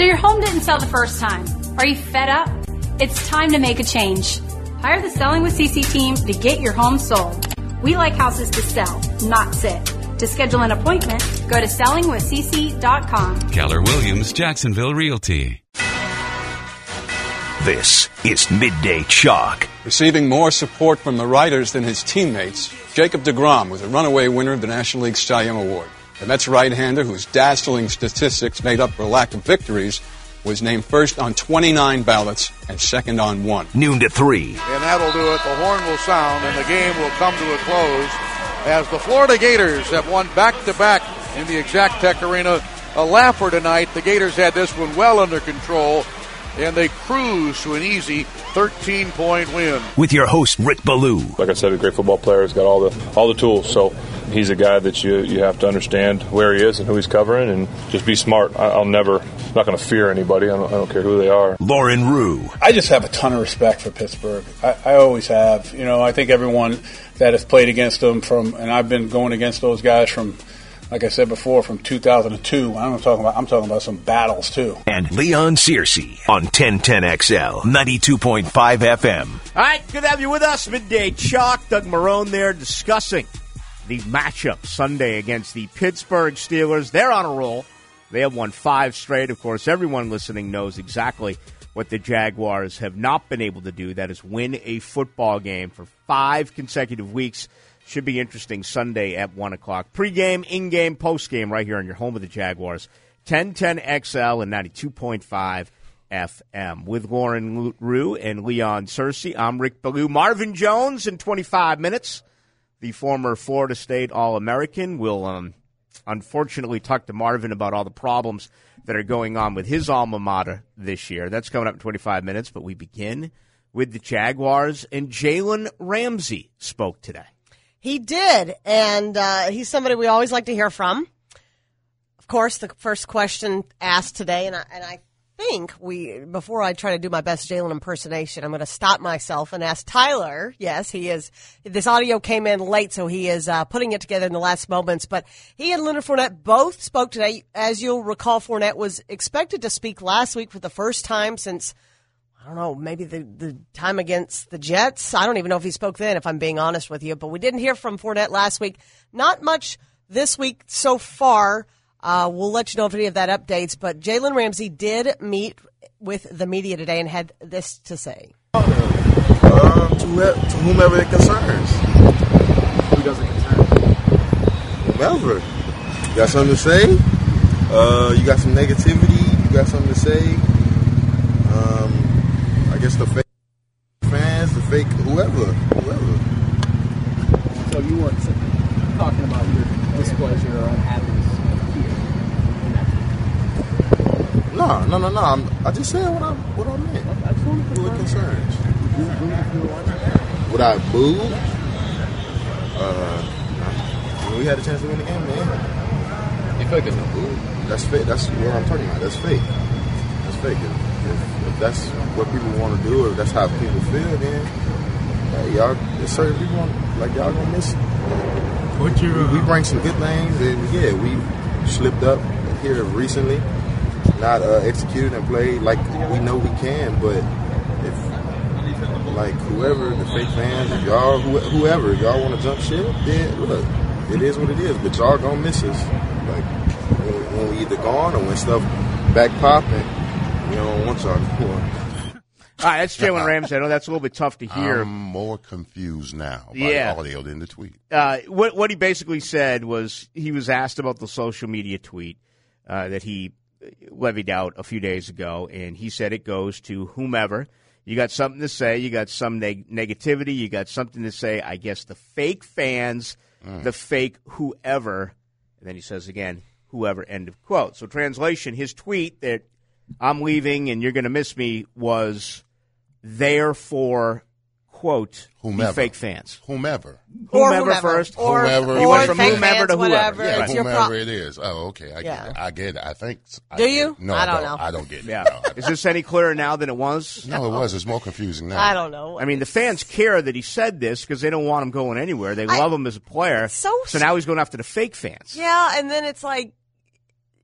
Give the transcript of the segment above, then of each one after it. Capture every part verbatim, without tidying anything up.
So your home didn't sell the first time. Are you fed up? It's time to make a change. Hire the Selling with C C team to get your home sold. We like houses to sell, not sit. To schedule an appointment, go to selling with c c dot com. Keller Williams, Jacksonville Realty. This is Midday Chalk. Receiving more support from the writers than his teammates, Jacob deGrom was a runaway winner of the National League Cy Young Award. The Mets right-hander, whose dazzling statistics made up for a lack of victories, was named first on twenty-nine ballots and second on one. Noon to three. And that'll do it. The horn will sound, and the game will come to a close as the Florida Gators have won back-to-back in the Exactech Arena. A laugher tonight. The Gators had this one well under control, and they cruise to an easy thirteen-point win. With your host, Rick Ballou. Like I said, a great football player. He's got all the all the tools. So he's a guy that you you have to understand where he is and who he's covering, and just be smart. I, I'll never, I'm not going to fear anybody. I don't, I don't care who they are. Lauren Rue. I just have a ton of respect for Pittsburgh. I, I always have. You know, I think everyone that has played against them from, and I've been going against those guys from, like I said before, from two thousand two. I'm talking about. I'm talking about some battles too. And Leon Searcy on ten ten X L ninety-two point five F M. All right, good to have you with us. Midday Chalk. Doug Marrone there discussing the matchup Sunday against the Pittsburgh Steelers. They're on a roll. They have won five straight. Of course, everyone listening knows exactly what the Jaguars have not been able to do. That is win a football game for five consecutive weeks. Should be interesting Sunday at one o'clock. Pre-game, in-game, post-game right here on your home of the Jaguars. ten ten X L and ninety-two point five F M. With Lauren Rue and Leon Searcy, I'm Rick Ballou. Marvin Jones in twenty-five minutes. The former Florida State All-American will um, unfortunately talk to Marvin about all the problems that are going on with his alma mater this year. That's coming up in twenty-five minutes, but we begin with the Jaguars, and Jalen Ramsey spoke today. He did, and uh, he's somebody we always like to hear from. Of course, the first question asked today, and I, and I think we, before I try to do my best Jalen impersonation, I'm going to stop myself and ask Tyler. Yes, he is. This audio came in late, so he is uh, putting it together in the last moments. But he and Leonard Fournette both spoke today. As you'll recall, Fournette was expected to speak last week for the first time since, I don't know, maybe the, the time against the Jets. I don't even know if he spoke then, if I'm being honest with you. But we didn't hear from Fournette last week. Not much this week so far. Uh, we'll let you know if any of that updates. But Jalen Ramsey did meet with the media today and had this to say. Um, to, to whomever it concerns. Who doesn't concern? Whomever. You got something to say? Uh, you got some negativity? You got something to say? Um, I guess the fake fans, the fake whoever, whoever. So you weren't talking about your displeasure or unhappiness here in that team? No, no, no, no. I'm, I just said what I what I meant. Who it concerns. Would I boo? Uh, we had a chance to win the game, man. You feel like there's no boo? That's fake. That's what I'm talking about. That's fake. That's fake. If, if, if that's what people want to do, or if that's how people feel, then hey, y'all, there's certain people want, like y'all gonna miss it. What you? We, we bring some good things, and yeah, we slipped up here recently, not uh, executed and played like we know we can. But if like whoever the fake fans, if y'all who, whoever, if y'all want to jump ship, then look, it is what it is. But y'all gonna miss us. Like when, when we either gone or when stuff back popping, we don't want y'all anymore. All right, that's Jalen Ramsey. I know that's a little bit tough to hear. I'm more confused now by yeah. the audio than the tweet. Uh, what, what he basically said was he was asked about the social media tweet uh, that he levied out a few days ago, and he said it goes to whomever. You got something to say. You got some neg- negativity. You got something to say. I guess the fake fans, mm. the fake whoever. And then he says again, whoever, end of quote. So translation, his tweet that I'm leaving and you're going to miss me was there for, quote, whomever. the fake fans. Whomever. Whomever, whomever. first. Or, whomever. You went from fake whomever fans, to whoever. whatever. Yeah, It's your whomever pro- it is. Oh, okay. I Yeah. get it. I get it. I think. I Do get you? it. No, I I don't don't know. I don't get it. Yeah. No. Is this any clearer now than it was? No, it was. It's more confusing now. I don't know. I mean, the fans care that he said this because they don't want him going anywhere. They I, love him as a player. So, so now he's going after the fake fans. Yeah, and then it's like,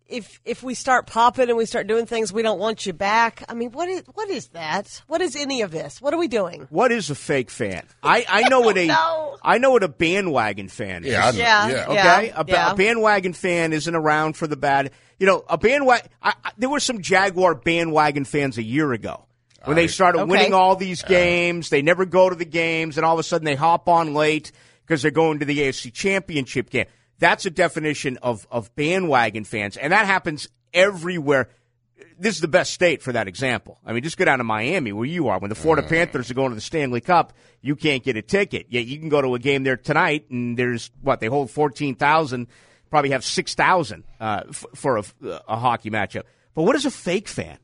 if if we start popping and we start doing things, we don't want you back. I mean, what is what is that? What is any of this? What are we doing? What is a fake fan? I, I know what a know. I know what a bandwagon fan is. Yeah, I know. Yeah, Yeah. Okay, yeah, a, ba- yeah. a bandwagon fan isn't around for the bad. You know, a bandwagon. I, I, there were some Jaguar bandwagon fans a year ago when they started Okay. winning all these games. They never go to the games, and all of a sudden they hop on late because they're going to the A F C Championship game. That's a definition of of bandwagon fans, and that happens everywhere. This is the best state for that example. I mean, just go down to Miami where you are. When the Florida Mm. Panthers are going to the Stanley Cup, you can't get a ticket. Yet you can go to a game there tonight, and there's, what, they hold fourteen thousand, probably have six thousand uh, f- for a, a hockey matchup. But what is a fake fan?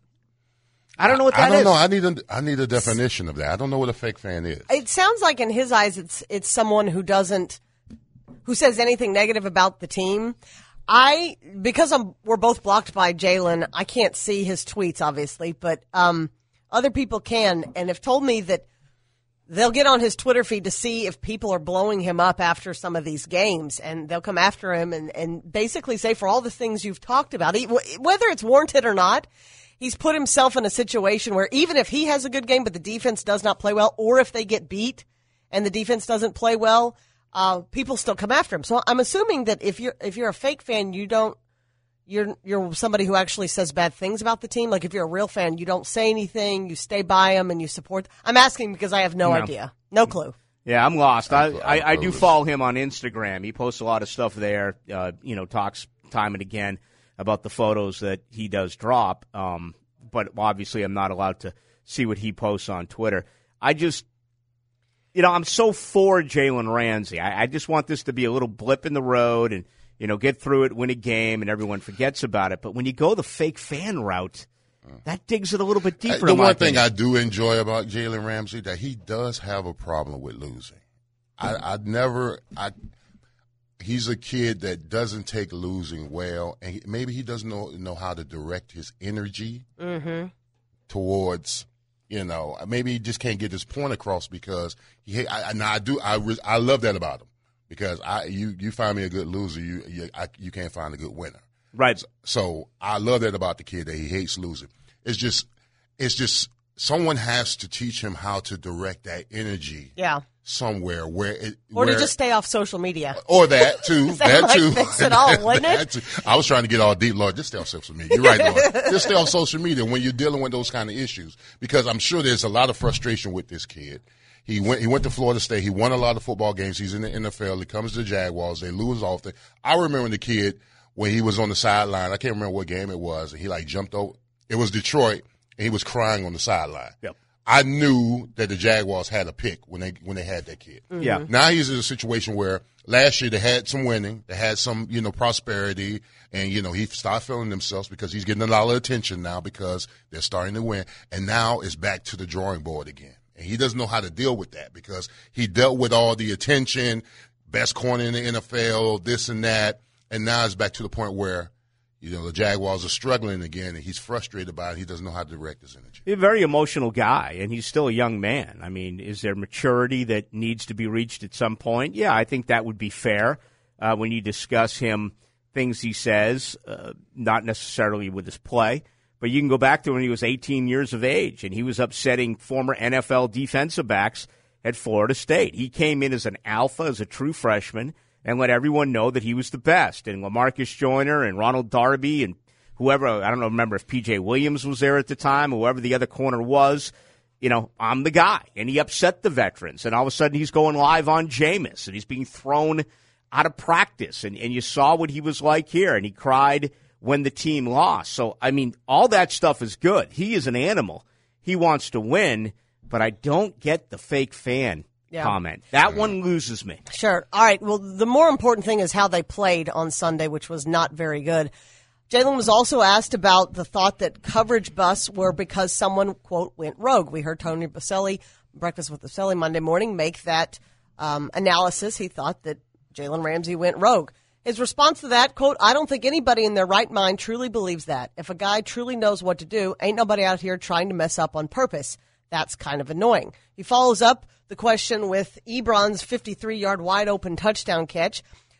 I don't know what that I don't is. know. I need a, I need a definition of that. I don't know what a fake fan is. It sounds like in his eyes, it's it's someone who doesn't, who says anything negative about the team. I, because I'm, we're both blocked by Jalen, I can't see his tweets, obviously, but um, other people can, and have told me that they'll get on his Twitter feed to see if people are blowing him up after some of these games, and they'll come after him and, and basically say, for all the things you've talked about, he, whether it's warranted or not, he's put himself in a situation where even if he has a good game but the defense does not play well, or if they get beat and the defense doesn't play well, Uh, people still come after him. So I'm assuming that if you're if you're a fake fan, you don't you're you're somebody who actually says bad things about the team. Like if you're a real fan, you don't say anything, you stay by them and you support. I'm asking because I have no, No. idea, no clue. Yeah, I'm lost. I, I'm- I, I I'm do clueless. follow him on Instagram. He posts a lot of stuff there. Uh, you know, talks time and again about the photos that he does drop. Um, but obviously, I'm not allowed to see what he posts on Twitter. I just, you know, I'm so for Jalen Ramsey. I, I just want this to be a little blip in the road, and you know, get through it, win a game, and everyone forgets about it. But when you go the fake fan route, that digs it a little bit deeper. The in my one thing opinion. I do enjoy about Jalen Ramsey that he does have a problem with losing. I, I never, I, he's a kid that doesn't take losing well, and he, maybe he doesn't know know how to direct his energy Mm-hmm. towards, you know, maybe he just can't get his point across because he. I, I, now I do, I, re- I love that about him because I, you, you find me a good loser, you, you, I, you can't find a good winner. Right. So I love that about the kid that he hates losing. It's just, it's just someone has to teach him how to direct that energy Yeah. somewhere where it, Or where, to just stay off social media. or that too, That that, might too. fix it all, wouldn't it? That too. I was trying to get all deep, Lord. Just stay off social media. You're right, Lord. Just stay off social media when you're dealing with those kind of issues, because I'm sure there's a lot of frustration with this kid. He went. He went to Florida State. He won a lot of football games. He's in the N F L. He comes to the Jaguars. They lose often. I remember the kid when he was on the sideline. I can't remember what game it was. And he like jumped over. It was Detroit, and he was crying on the sideline. Yep. I knew that the Jaguars had a pick when they when they had that kid. Mm-hmm. Yeah. Now he's in a situation where last year they had some winning, they had some, you know, prosperity, and, you know, he started feeling themselves because he's getting a lot of attention now because they're starting to win. And now it's back to the drawing board again. And he doesn't know how to deal with that because he dealt with all the attention, best corner in the N F L, this and that, and now it's back to the point where, you know, the Jaguars are struggling again, and he's frustrated by it. He doesn't know how to direct his energy. He's a very emotional guy, and he's still a young man. I mean, is there maturity that needs to be reached at some point? Yeah, I think that would be fair uh, when you discuss him, things he says, uh, not necessarily with his play. But you can go back to when he was eighteen years of age, and he was upsetting former N F L defensive backs at Florida State. He came in as an alpha, as a true freshman, and let everyone know that he was the best. And LaMarcus Joyner and Ronald Darby and whoever, I don't know, remember if P J Williams was there at the time, whoever the other corner was, you know, I'm the guy. And he upset the veterans. And all of a sudden he's going live on Jameis, and he's being thrown out of practice. And, and you saw what he was like here, and he cried when the team lost. So, I mean, all that stuff is good. He is an animal. He wants to win, but I don't get the fake fan Yeah. comment. That one loses me. Sure. All right. Well, the more important thing is how they played on Sunday, which was not very good. Jalen was also asked about the thought that coverage busts were because someone, quote, went rogue. We heard Tony Baselli, Breakfast with Baselli Monday morning, make that um, analysis. He thought that Jalen Ramsey went rogue. His response to that, quote, I don't think anybody in their right mind truly believes that. If a guy truly knows what to do, ain't nobody out here trying to mess up on purpose. That's kind of annoying. He follows up the question with Ebron's fifty-three-yard wide-open touchdown catch.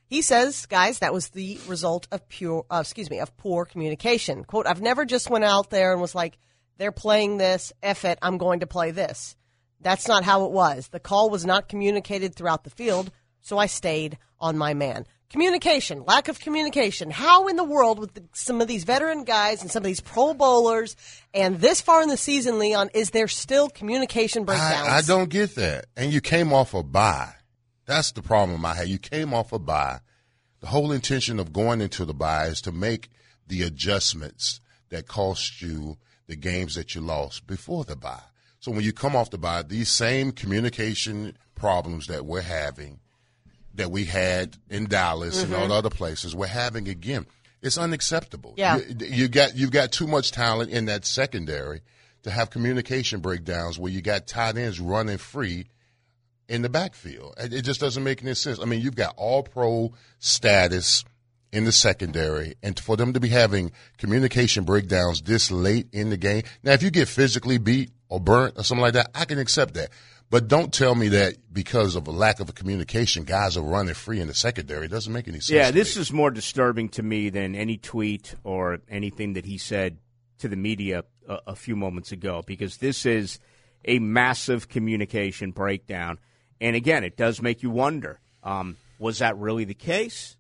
He says, guys, that was the result of pure, uh, excuse me, of poor communication. Quote, I've never just went out there and was like, they're playing this, F it, I'm going to play this. That's not how it was. The call was not communicated throughout the field, so I stayed on my man. Communication, lack of communication. How in the world with the, some of these veteran guys and some of these Pro Bowlers and this far in the season, Leon, is there still communication breakdowns? I, I don't get that. And you came off a bye. That's the problem I had. You came off a bye. The whole intention of going into the bye is to make the adjustments that cost you the games that you lost before the bye. So when you come off the bye, these same communication problems that we're having, that we had in Dallas mm-hmm. and all the other places, we're having again. It's unacceptable. Yeah. You, you got you've got too much talent in that secondary to have communication breakdowns where you got tight ends running free in the backfield. It just doesn't make any sense. I mean, you've got all-pro status in the secondary, and for them to be having communication breakdowns this late in the game. Now, if you get physically beat or burnt or something like that, I can accept that. But don't tell me that because of a lack of a communication, guys are running free in the secondary. It doesn't make any sense. Yeah, to this me. is more disturbing to me than any tweet or anything that he said to the media a, a few moments ago, because this is a massive communication breakdown. And again, it does make you wonder, um, was that really the case?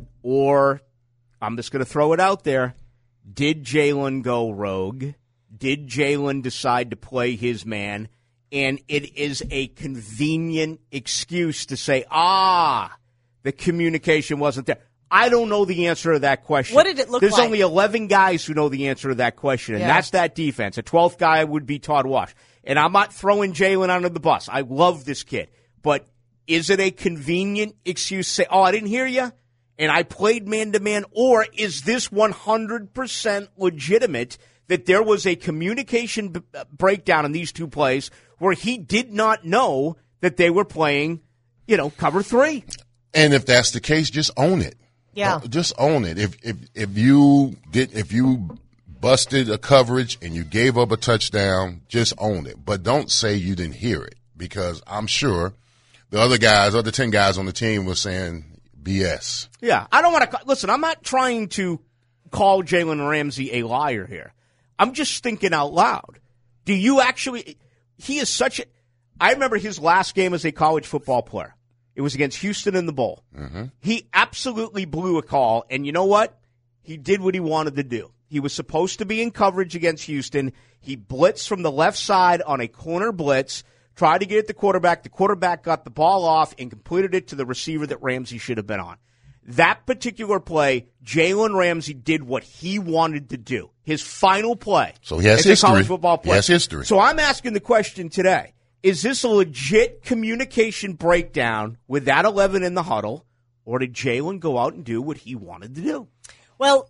Or, I'm just going to throw it out there, did Jalen go rogue? Did Jalen decide to play his man? And it is a convenient excuse to say, ah, the communication wasn't there. I don't know the answer to that question. What did it look There's like? There's only eleven guys who know the answer to that question, and Yeah. that's that defense. A twelfth guy would be Todd Wash. And I'm not throwing Jalen under the bus. I love this kid. But is it a convenient excuse to say, oh, I didn't hear you, and I played man-to-man? Or is this one hundred percent legitimate that there was a communication b- breakdown in these two plays where he did not know that they were playing, you know, cover three? And if that's the case, just own it. Yeah. Just own it. If if if you did if you busted a coverage and you gave up a touchdown, just own it. But don't say you didn't hear it, because I'm sure the other guys, other ten guys on the team were saying B S. Yeah, I don't want to – listen, I'm not trying to call Jalen Ramsey a liar here. I'm just thinking out loud. Do you actually – he is such a – I remember his last game as a college football player. It was against Houston in the Bowl. Mm-hmm. He absolutely blew a call, and you know what? He did what he wanted to do. He was supposed to be in coverage against Houston. He blitzed from the left side on a corner blitz, tried to get at the quarterback. The quarterback got the ball off and completed it to the receiver that Ramsey should have been on. That particular play, Jalen Ramsey did what he wanted to do. His final play. So he has as history. A college football player. He has history. So I'm asking the question today. Is this a legit communication breakdown with that eleven in the huddle, or did Jalen go out and do what he wanted to do? Well,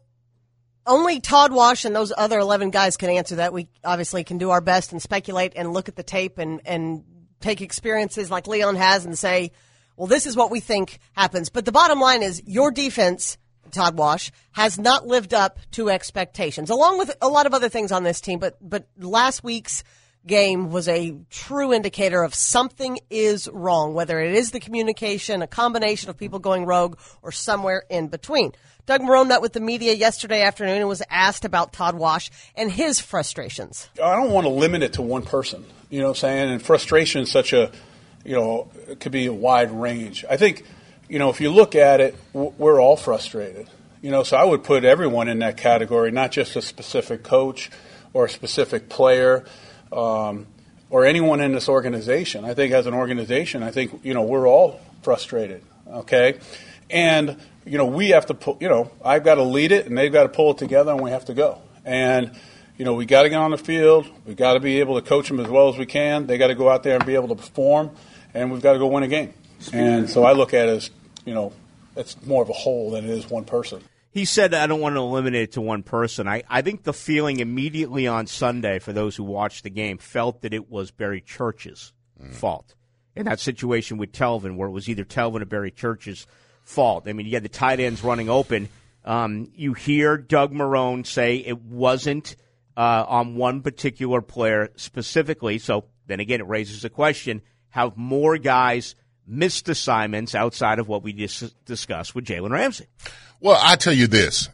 only Todd Wash and those other eleven guys can answer that. We obviously can do our best and speculate and look at the tape and, and take experiences like Leon has and say, well, this is what we think happens. But the bottom line is your defense, Todd Wash, has not lived up to expectations, along with a lot of other things on this team. But but last week's game was a true indicator of something is wrong, whether it is the communication, a combination of people going rogue, or somewhere in between. Doug Marrone met with the media yesterday afternoon and was asked about Todd Wash and his frustrations. I don't want to limit it to one person, you know what I'm saying? And frustration is such a, you know, it could be a wide range. I think, you know, if you look at it, we're all frustrated. You know, so I would put everyone in that category, not just a specific coach or a specific player. Um, or anyone in this organization. I think as an organization, I think, you know, we're all frustrated, okay? And, you know, we have to pull, you know, I've got to lead it and they've got to pull it together and we have to go. And, you know, we got to get on the field. We've got to be able to coach them as well as we can. They got to go out there and be able to perform, and we've got to go win a game. And so I look at it as, you know, it's more of a whole than it is one person. He said, I don't want to eliminate it to one person. I, I think the feeling immediately on Sunday, for those who watched the game, felt that it was Barry Church's mm. fault. In that situation with Telvin, where it was either Telvin or Barry Church's fault. I mean, you had the tight ends running open. Um, you hear Doug Marrone say it wasn't uh, on one particular player specifically. So then again, it raises the question, have more guys missed assignments outside of what we just discussed with Jalen Ramsey? Well, I tell you this.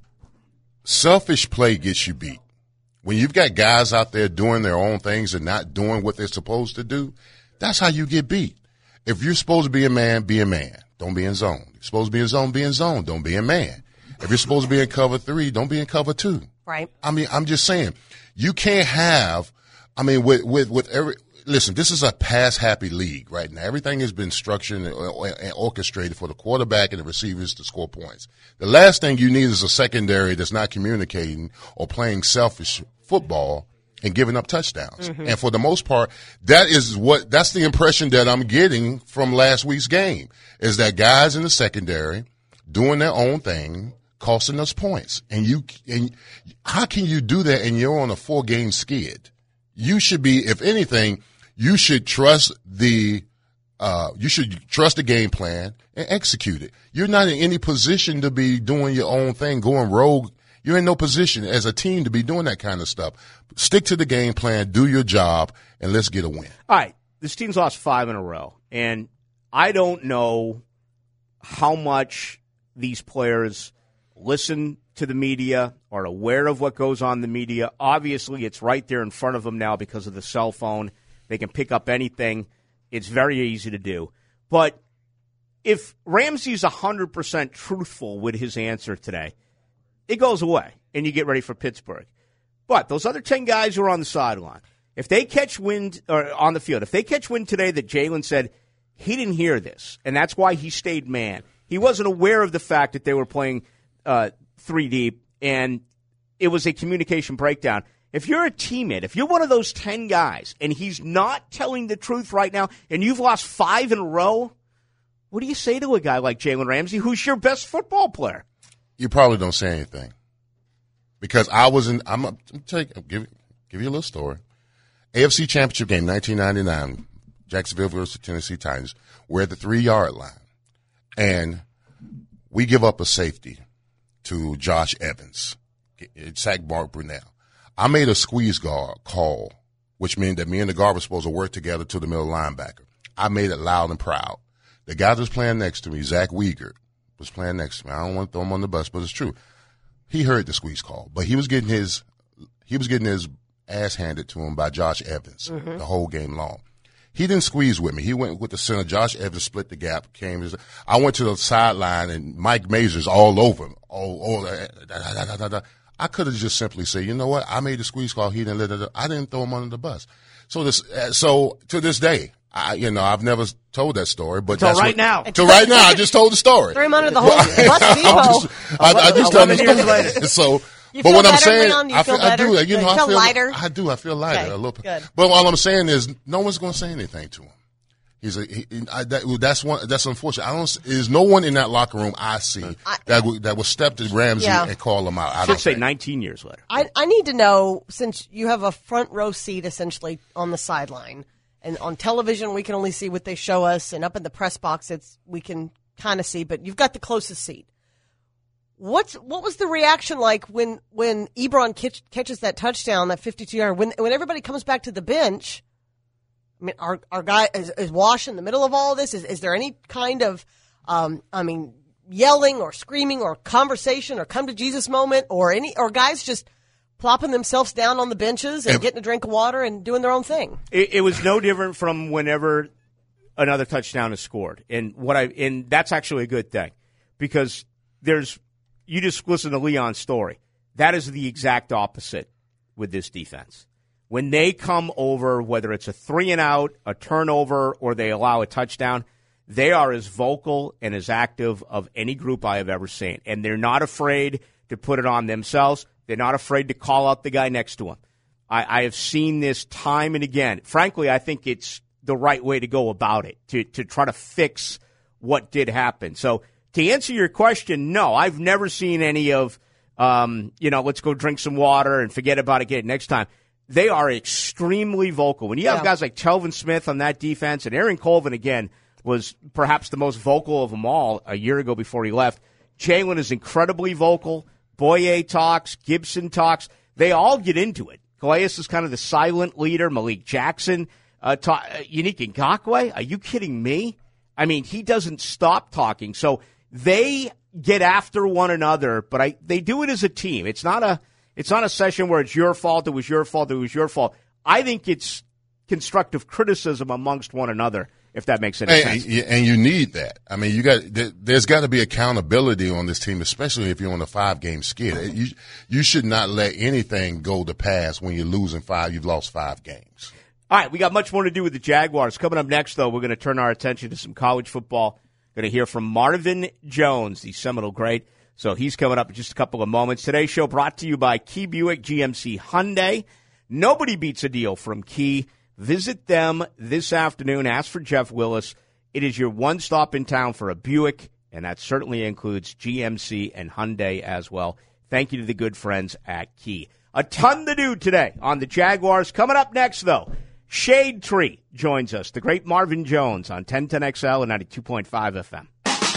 Selfish play gets you beat. When you've got guys out there doing their own things and not doing what they're supposed to do, that's how you get beat. If you're supposed to be a man, be a man. Don't be in zone. If you're supposed to be in zone, be in zone. Don't be a man. If you're supposed to be in cover three, don't be in cover two. Right. I mean, I'm just saying, you can't have, I mean, with, with, with every, listen, this is a pass-happy league right now. Everything has been structured and, and orchestrated for the quarterback and the receivers to score points. The last thing you need is a secondary that's not communicating or playing selfish football and giving up touchdowns. Mm-hmm. And for the most part, that is what, that's the impression that I'm getting from last week's game, is that guys in the secondary doing their own thing, costing us points. And you, and how can you do that and you're on a four-game skid? You should be, if anything, you should trust the, uh, you should trust the game plan and execute it. You're not in any position to be doing your own thing, going rogue. You're in no position as a team to be doing that kind of stuff. Stick to the game plan, do your job, and let's get a win. All right. This team's lost five in a row, and I don't know how much these players listen to the media, are aware of what goes on in the media. Obviously, it's right there in front of them now because of the cell phone. They can pick up anything. It's very easy to do. But if Ramsey's one hundred percent truthful with his answer today, it goes away, and you get ready for Pittsburgh. But those other ten guys who are on the sideline, if they catch wind or on the field, if they catch wind today that Jalen said he didn't hear this, and that's why he stayed man. He wasn't aware of the fact that they were playing uh, three deep, and it was a communication breakdown. If you're a teammate, if you're one of those ten guys, and he's not telling the truth right now, and you've lost five in a row, what do you say to a guy like Jalen Ramsey, who's your best football player? You probably don't say anything. Because I was in, I'm going to take, give, give you a little story. A F C Championship game, nineteen ninety-nine, Jacksonville versus Tennessee Titans. We're at the three-yard line. And we give up a safety to Josh Evans. It sacked Mark Brunell. I made a squeeze guard call, which meant that me and the guard were supposed to work together to the middle linebacker. I made it loud and proud. The guy that was playing next to me, Zach Wiegert, was playing next to me. I don't want to throw him on the bus, but it's true. He heard the squeeze call, but he was getting his he was getting his ass handed to him by Josh Evans mm-hmm. the whole game long. He didn't squeeze with me. He went with the center. Josh Evans split the gap. Came. I went to the sideline, and Mike Mazur's all over him. All, all, da, da, da, da, da. I could have just simply said, you know what? I made the squeeze call. He didn't let it. I didn't throw him under the bus. So this, so to this day, I, you know, I've never told that story, but until that's right what, now. Till right now, I just told the story. Threw him under the whole bus depot. I, I just told the story. So, you but feel what better, I'm saying, Leon? You I feel, feel, I better? do. You know, you I feel feel lighter. I do. I feel lighter okay. a little bit. Good. But all I'm saying is, no one's going to say anything to him. He's a. He, I, that, that's one. That's unfortunate. I don't. There's no one in that locker room I see I, that would, that would step to Ramsey yeah. and call him out. I should say think. nineteen years later. I I need to know, since you have a front row seat essentially on the sideline, and on television we can only see what they show us, and up in the press box it's we can kind of see, but you've got the closest seat. What's what was the reaction like when when Ebron catch, catches that touchdown, that fifty-two yard, when when everybody comes back to the bench? I mean, our our guy is, is Wash in the middle of all of this. Is is there any kind of, um, I mean, yelling or screaming or conversation or come to Jesus moment or any or guys just plopping themselves down on the benches and, and getting a drink of water and doing their own thing? It, it was no different from whenever another touchdown is scored, and what I and that's actually a good thing because there's you just listen to Leon's story. That is the exact opposite with this defense. When they come over, whether it's a three and out, a turnover, or they allow a touchdown, they are as vocal and as active of any group I have ever seen. And they're not afraid to put it on themselves. They're not afraid to call out the guy next to them. I, I have seen this time and again. Frankly, I think it's the right way to go about it, to, to try to fix what did happen. So to answer your question, no, I've never seen any of, um, you know, let's go drink some water and forget about it again next time. They are extremely vocal. When you have yeah. guys like Telvin Smith on that defense, and Aaron Colvin, again, was perhaps the most vocal of them all a year ago before he left. Jalen is incredibly vocal. Boye talks. Gibson talks. They all get into it. Calais is kind of the silent leader. Malik Jackson. Uh, ta- uh, Unique Ngakoue. Are you kidding me? I mean, he doesn't stop talking. So they get after one another, but I they do it as a team. It's not a it's not a session where it's your fault, it was your fault, it was your fault. I think it's constructive criticism amongst one another, if that makes any and, sense. And you need that. I mean, you got there's got to be accountability on this team, especially if you're on a five game skid. You you should not let anything go to pass when you're losing five. You've lost five games. All right, we got much more to do with the Jaguars. Coming up next, though, we're going to turn our attention to some college football. Going to hear from Marvin Jones, the Seminole great. So he's coming up in just a couple of moments. Today's show brought to you by Key Buick G M C Hyundai. Nobody beats a deal from Key. Visit them this afternoon. Ask for Jeff Willis. It is your one stop in town for a Buick, and that certainly includes G M C and Hyundai as well. Thank you to the good friends at Key. A ton to do today on the Jaguars. Coming up next, though, Shade Tree joins us. The great Marvin Jones on ten ten X L and ninety-two point five F M.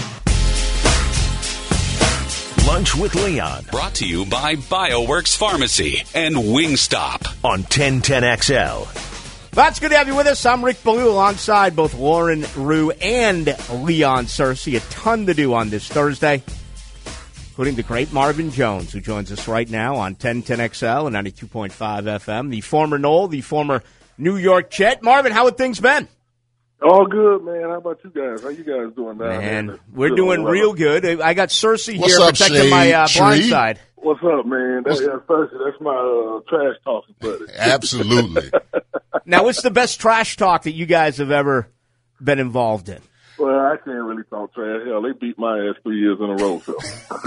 Lunch with Leon. Brought to you by BioWorks Pharmacy and Wingstop on ten ten X L. That's good to have you with us. I'm Rick Ballou alongside both Lauren Rue and Leon Searcy. A ton to do on this Thursday, including the great Marvin Jones, who joins us right now on ten ten X L and ninety-two point five F M. The former Knoll, the former New York Jet. Marvin, how have things been? All good, man. How about you guys? How you guys doing down Man, there? we're Good doing weather. real good. I got Cersei What's here up, protecting Shade my uh, blind Tree? side. What's up, man? That, yeah, first, that's my uh, trash talking buddy. Absolutely. Now, what's the best trash talk that you guys have ever been involved in? Well, I can't really talk trash. Hell, they beat my ass three years in a row. So.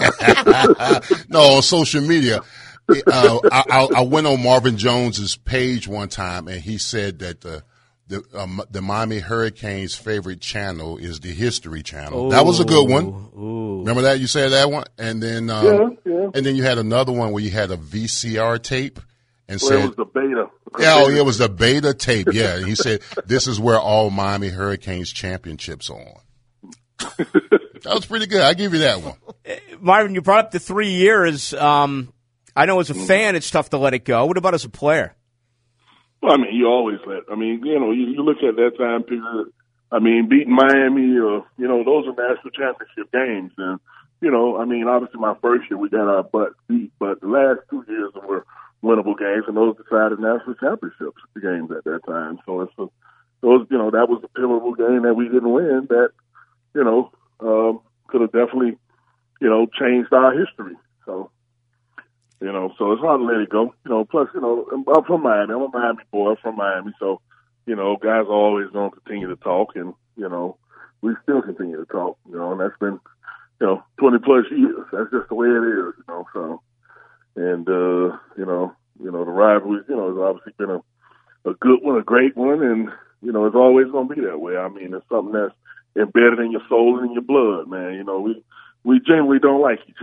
No, on social media. Uh, I, I, I went on Marvin Jones's page one time, and he said that the the, um, the Miami Hurricanes' favorite channel is the History Channel. Ooh, that was a good one. Ooh. Remember that? You said that one, and then um, yeah, yeah. and then you had another one where you had a V C R tape and well, said, "It was the beta." Yeah, oh, it was the beta tape. Yeah, and he said, "This is where all Miami Hurricanes championships are on." That was pretty good. I give you that one. Marvin, you brought up the three years. Um, I know as a fan, it's tough to let it go. What about as a player? Well, I mean, you always let. I mean, you know, you, you look at that time period. I mean, beating Miami, or you know, those are national championship games, and you know, I mean, obviously, my first year we got our butt beat, but the last two years were winnable games, and those decided national championships games at that time. So it's a, those, you know, that was the pivotal game that we didn't win. That you know, um, could have definitely, you know, changed our history. So. You know, so it's hard to let it go. You know, plus, you know, I'm from Miami. I'm a Miami boy. I'm from Miami. So, you know, guys are always going to continue to talk, and, you know, we still continue to talk, you know, and that's been, you know, twenty plus years. That's just the way it is, you know, so, and, uh, you know, you know, the rivalry, you know, has obviously been a, a good one, a great one, and, you know, it's always going to be that way. I mean, it's something that's embedded in your soul and in your blood, man. You know, we, we generally don't like each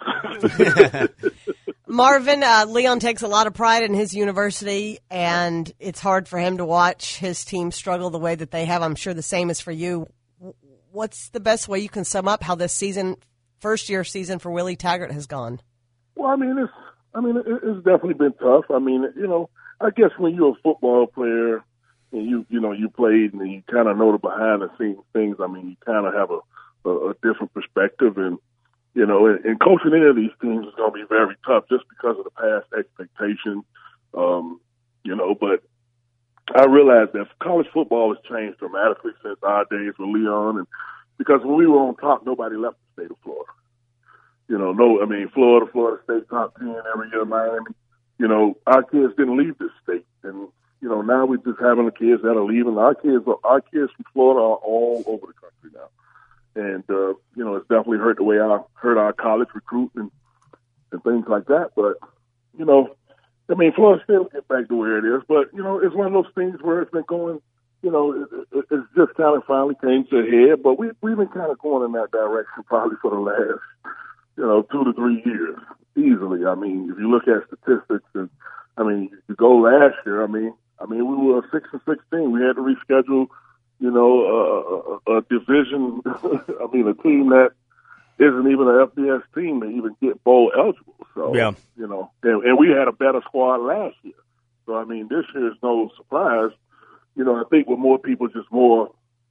other. Marvin, uh, Leon takes a lot of pride in his university, and it's hard for him to watch his team struggle the way that they have. I'm sure the same is for you. What's the best way you can sum up how this season, first year season for Willie Taggart has gone? Well, I mean, it's I mean, it's definitely been tough. I mean, you know, I guess when you're a football player and you you know you played and you kind of know the behind the scenes things. I mean, you kind of have a, a, a different perspective and. You know, and, and coaching any of these teams is going to be very tough just because of the past expectation. Um, you know, but I realize that college football has changed dramatically since our days with Leon, and because when we were on top, nobody left the state of Florida. You know, no, I mean, Florida, Florida State top ten every year, Miami. You know, our kids didn't leave this state, and you know, now we're just having the kids that are leaving. Our kids, are, our kids from Florida are all over the country now. And, uh, you know, it's definitely hurt the way I hurt our college recruitment and things like that. But, you know, I mean, Florida State will get back to where it is. But, you know, it's one of those things where it's been going, you know, it, it, it's just kind of finally came to a head. But we, we've been kind of going in that direction probably for the last, you know, two to three years easily. I mean, if you look at statistics, and I mean, you go last year, I mean, I mean, we were six and sixteen. We had to reschedule. You know, uh, a, a division, I mean, a team that isn't even an F B S team to even get bowl eligible. So, yeah. you know, and, and we had a better squad last year. So, I mean, this year is no surprise. You know, I think with more people just more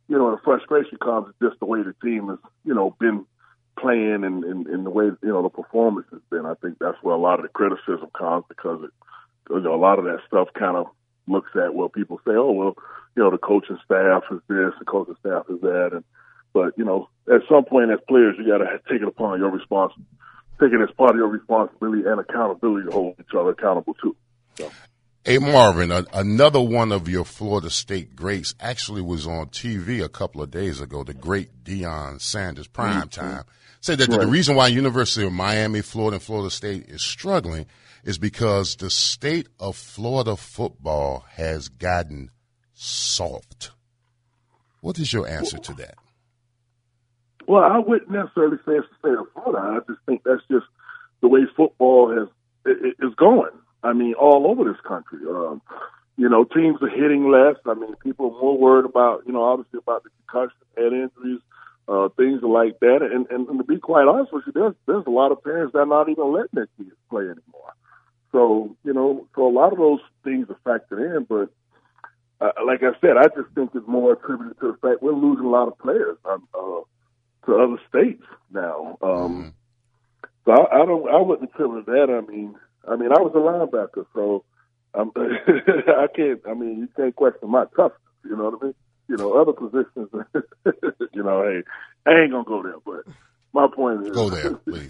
you know, the frustration comes just the way the team has, you know, been playing and, and, and the way, you know, the performance has been. I think that's where a lot of the criticism comes because, it, you know, a lot of that stuff kind of looks at, well, people say, oh, well, you know, the coaching staff is this, the coaching staff is that. And, but, you know, at some point as players, you got to take it upon your responsibility, take it as part of your responsibility and accountability to hold each other accountable too. So. Hey, Marvin, a, another one of your Florida State greats actually was on T V a couple of days ago, the great Deion Sanders, prime time. Mm-hmm. Said that right. the reason why University of Miami, Florida, and Florida State is struggling is because the state of Florida football has gotten soft. What is your answer to that? Well, I wouldn't necessarily say it's the state of Florida. I just think that's just the way football has it, is going. I mean, all over this country. Um, you know, teams are hitting less. I mean, people are more worried about, you know, obviously about the concussion, head injuries, uh, things like that. And, and, and to be quite honest with you, there's, there's a lot of parents that are not even letting their kids play anymore. So, you know, so a lot of those things are factored in. But uh, like I said, I just think it's more attributed to the fact we're losing a lot of players um, uh, to other states now. Um, so I, I don't, I wouldn't attribute that. I mean, I mean, I was a linebacker, so I'm, I can't. I mean, you can't question my toughness. You know what I mean? You know, other positions. You know, hey, I ain't gonna go there, but my point is go there, please.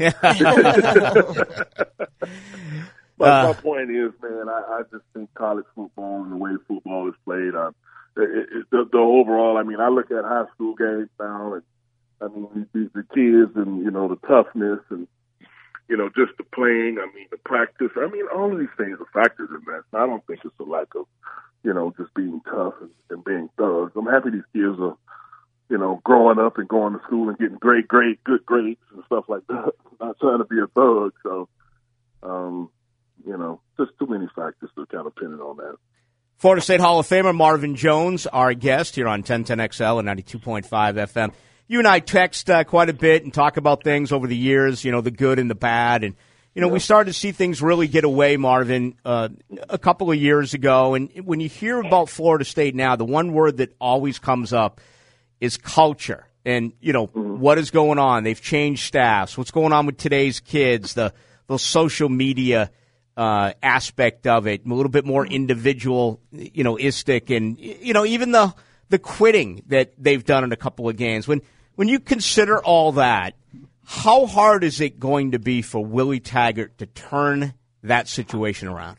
But Uh, my point is, man, I, I just think college football and the way football is played, uh, it, it, the, the overall. I mean, I look at high school games now, and I mean, the, the kids and you know the toughness and. You know, just the playing, I mean, the practice. I mean, all of these things are factors in that. I don't think it's a lack of, you know, just being tough and, and being thugs. I'm happy these kids are, you know, growing up and going to school and getting great, great, good grades and stuff like that. Not trying to be a thug. So, um, you know, just too many factors to kind of pin it on that. Florida State Hall of Famer Marvin Jones, our guest here on ten ten X L and ninety-two point five F M. You and I text uh, quite a bit and talk about things over the years, you know, the good and the bad. And, you know, yeah. we started to see things really get away, Marvin, uh, a couple of years ago. And when you hear about Florida State now, the one word that always comes up is culture. And, you know, mm-hmm. what is going on? They've changed staffs. What's going on with today's kids? The, the social media uh, aspect of it, a little bit more individual, you know, istic. And, you know, even the, the quitting that they've done in a couple of games. When When you consider all that, how hard is it going to be for Willie Taggart to turn that situation around?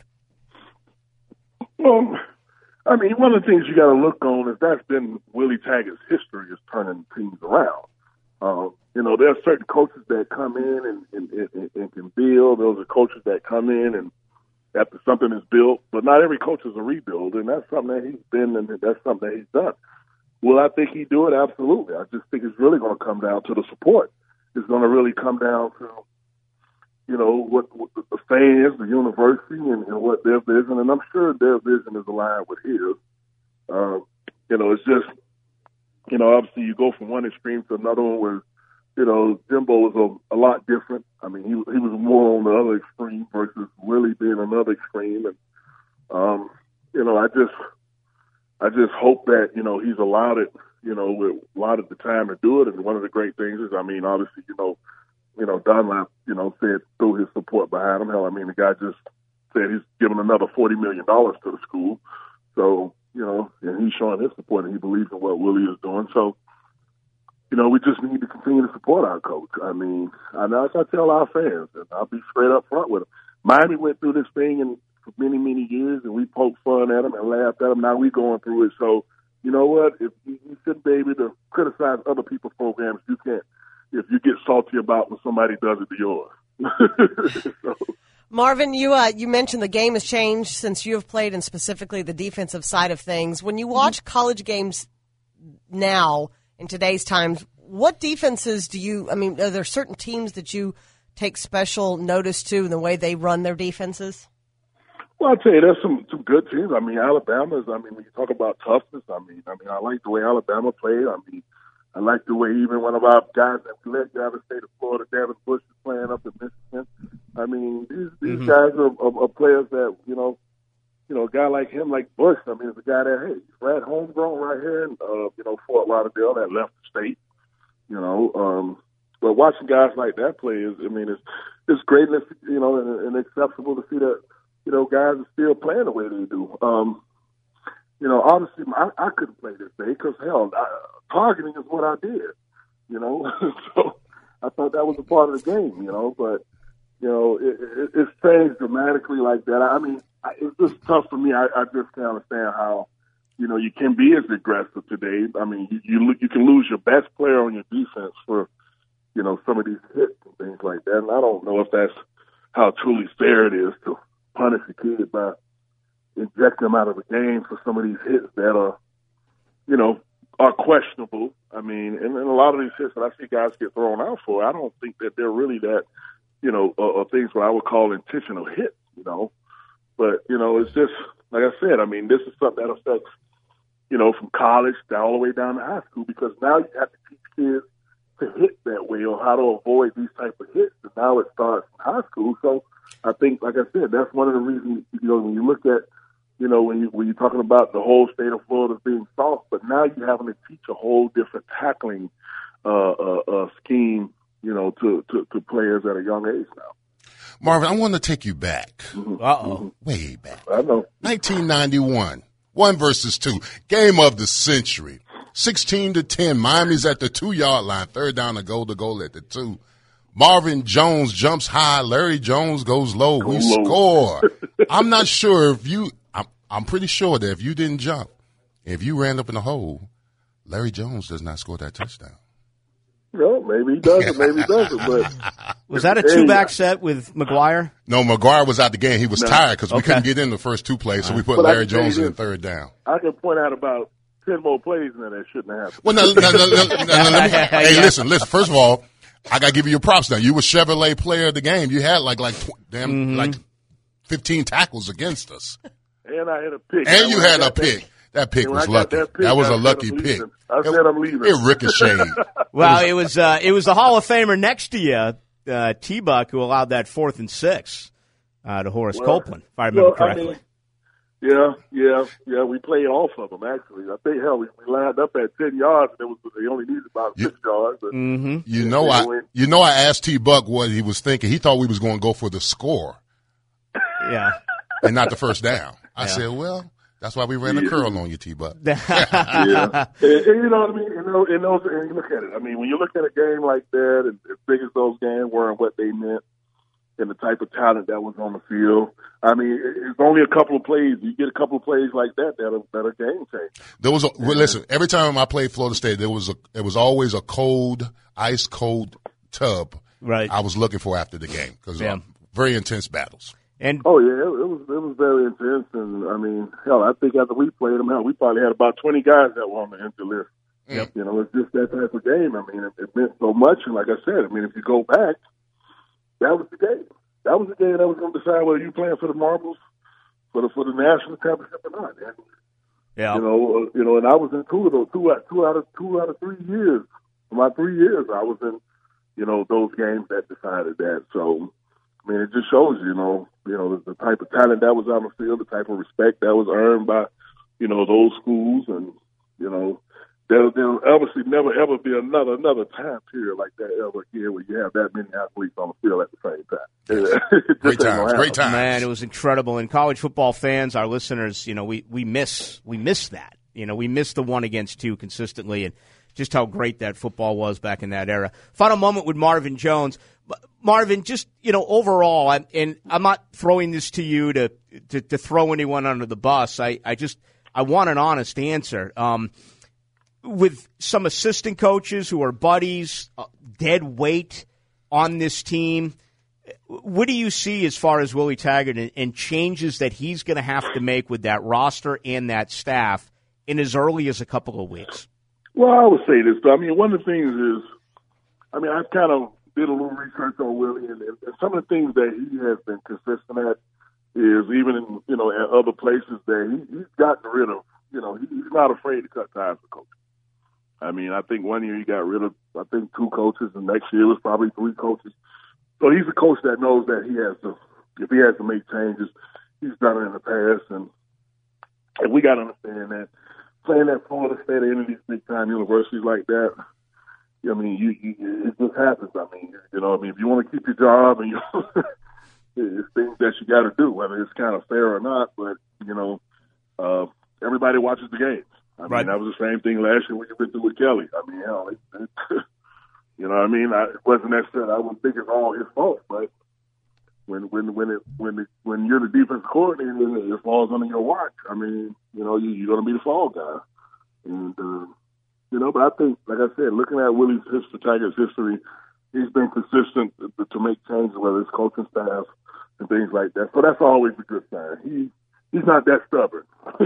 Well, I mean, one of the things you got to look on is that's been Willie Taggart's history is turning teams around. Uh, you know, there are certain coaches that come in and, and, and, and can build. Those are coaches that come in and after something is built, but not every coach is a rebuild, and that's something that he's been and that's something that he's done. Will I think he'd do it? Absolutely. I just think it's really going to come down to the support. It's going to really come down to, you know, what, what the fans, the university, and, and what their vision. And I'm sure their vision is aligned with his. Uh, you know, it's just, you know, obviously you go from one extreme to another one where, you know, Jimbo was a, a lot different. I mean, he he was more on the other extreme versus Willie being another extreme. And, um, you know, I just... I just hope that, you know, he's allowed it, you know, with allotted the time to do it. And one of the great things is, I mean, obviously, you know, you know, Dunlap, you know, said threw his support behind him. Hell, I mean, the guy just said he's giving another forty million dollars to the school. So, you know, and he's showing his support and he believes in what Willie is doing. So, you know, we just need to continue to support our coach. I mean, I know I tell our fans, and I'll be straight up front with them. Miami went through this thing and for many, many years, and we poked fun at them and laughed at them. Now we're going through it. So, you know what? If you, you shouldn't be able to criticize other people's programs, you can't. If you get salty about when somebody does it to yours. So. Marvin, you uh, you mentioned the game has changed since you have played, and specifically the defensive side of things. When you watch mm-hmm. college games now, in today's times, what defenses do you, I mean, are there certain teams that you take special notice to in the way they run their defenses? Well, I'll tell you, there's some, some good teams. I mean, Alabama's, I mean, when you talk about toughness, I mean, I mean, I like the way Alabama played. I mean, I like the way even one of our guys that we led down the state of Florida, Devin Bush, is playing up in Michigan. I mean, these these mm-hmm. guys are, are, are players that, you know, you know, a guy like him, like Bush, I mean, it's a guy that, hey, he's right homegrown right here in, uh, you know, Fort Lauderdale, that left the state, you know. Um, but watching guys like that play is, I mean, it's it's great and, it's, you know, and, and acceptable to see that, you know, guys are still playing the way they do. Um, you know, obviously, I, I couldn't play this day because, hell, I, targeting is what I did, you know. So I thought that was a part of the game, you know, but, you know, it, it, it's changed dramatically like that. I mean, I, it's just tough for me. I, I just can't understand how, you know, you can be as aggressive today. I mean, you, you you can lose your best player on your defense for, you know, some of these hits and things like that. And I don't know if that's how truly fair it is to punish a kid by injecting them out of the game for some of these hits that are, you know, are questionable. I mean, and, and a lot of these hits that I see guys get thrown out for, I don't think that they're really that, you know, uh, uh, things what I would call intentional hits, you know. But, you know, it's just, like I said, I mean, this is something that affects, you know, from college down all the way down to high school, because now you have to teach kids to hit that way or how to avoid these type of hits. And now it starts in high school. So I think, like I said, that's one of the reasons, you know, when you look at, you know, when, you, when you're talking about the whole state of Florida being soft, but now you're having to teach a whole different tackling uh, uh, uh, scheme, you know, to, to, to players at a young age now. Marvin, I want to take you back. Mm-hmm. Uh-oh. Way back. I know. nineteen ninety-one, one versus two, game of the century. sixteen to ten, Miami's at the two-yard line, third down to goal to goal at the two. Marvin Jones jumps high, Larry Jones goes low. Go we low. score. I'm not sure if you I'm, I'm pretty sure that if you didn't jump, if you ran up in the hole, Larry Jones does not score that touchdown. Well, maybe he doesn't, maybe he doesn't. But was that a two-back set with McGuire? No, McGuire was out the game. He was No. tired because we Okay. couldn't get in the first two plays, so we put But I Larry can tell you Jones in this. the third down. I can point out about ten more plays in there that shouldn't have happened. Well, no, no, no, no, no, no, let me, hey, listen, listen. First of all, I got to give you your props now. You were Chevrolet player of the game. You had like like tw- damn Mm-hmm. like fifteen tackles against us, And I had a pick. and you When I had a got that- pick. That pick when was I got lucky. That, pick, That was I a said lucky I'm pick. leaving. I said I'm leaving. It ricocheted. Well, it was uh, it was the Hall of Famer next to you, uh, T-Buck, who allowed that fourth and six uh, to Horace Well, Copeland, if I remember well, correctly. I mean, yeah, yeah, yeah. We played off of them actually. I think hell, we, we lined up at ten yards, and it was they only needed about six yards. But Mm-hmm. You know, I you know I asked T Buck what he was thinking. He thought we was going to go for the score Yeah. and not the first down. I Yeah. said, well, that's why we ran a Yeah. curl on you, T Buck. yeah, and, and you know what I mean. You know, and those, and you look at it. I mean, when you look at a game like that, and as big as those games were, and what they meant, and the type of talent that was on the field, I mean, it- it's only a couple of plays. You get a couple of plays like that that are, that are game changing. There was a well, listen. Every time I played Florida State, there was a there was always a cold, ice cold tub. Right. I was looking for after the game because Yeah. very intense battles. And Oh yeah, it, it was it was very intense, and I mean, hell, I think after we played them, hell, we probably had about twenty guys that were on the injured list. Yep. You know, it's just that type of game. I mean, it, it meant so much, and like I said, I mean, if you go back, that was the game. That was the game that was going to decide whether you playing for the marbles, for the for the national championship or not. And, yeah, You know, uh, you know, and I was in two of those two out two out of two out of three years. For my three years, I was in, you know, those games that decided that. So, I mean, it just shows you, you know, you know, the, the type of talent that was on the field, the type of respect that was earned by, you know, those schools, and you know, there'll, there'll obviously never ever be another another time period like that ever again where you have that many athletes on the field at the same time. It just Great ain't gonna times, happen. great times. man, it was incredible. And college football fans, our listeners, you know, we, we miss we miss that. You know, we miss the one against two consistently, and just how great that football was back in that era. Final moment with Marvin Jones. Marvin, just, you know, overall, I'm, and I'm not throwing this to you to, to, to throw anyone under the bus. I, I just, I want an honest answer. Um, with some assistant coaches who are buddies, uh, dead weight on this team, what do you see as far as Willie Taggart and, and changes that he's going to have to make with that roster and that staff in as early as a couple of weeks? Well, I would say this, but I mean, one of the things is, I mean, I've kind of did a little research on Willie, and, and some of the things that he has been consistent at is even in, you know, at other places that he, he's gotten rid of, you know, he, he's not afraid to cut ties with coaches. I mean, I think one year he got rid of, I think, two coaches, and next year it was probably three coaches. So he's a coach that knows that he has to, if he has to make changes, he's done it in the past, and, And we got to understand that playing at Florida State or any of these big-time universities like that, I mean, you, you, it just happens. I mean, you know, I mean, if you want to keep your job and you, it's things that you got to do, whether it's kind of fair or not. But you know, uh, everybody watches the games. I right. mean, that was the same thing last year when you went through with Kelly. I mean, hell, it, it, you know, what I mean, I, it wasn't necessarily. I wouldn't think it's all his fault, but when when when it when it, when you're the defense coordinator and it falls under your watch, I mean, you know, you, you're going to be the fall guy, and. Uh, You know, but I think, like I said, looking at Willie's history, Tiger's history, he's been consistent to, to make changes, whether it's coaching staff and things like that. So that's always a good sign. He he's not that stubborn.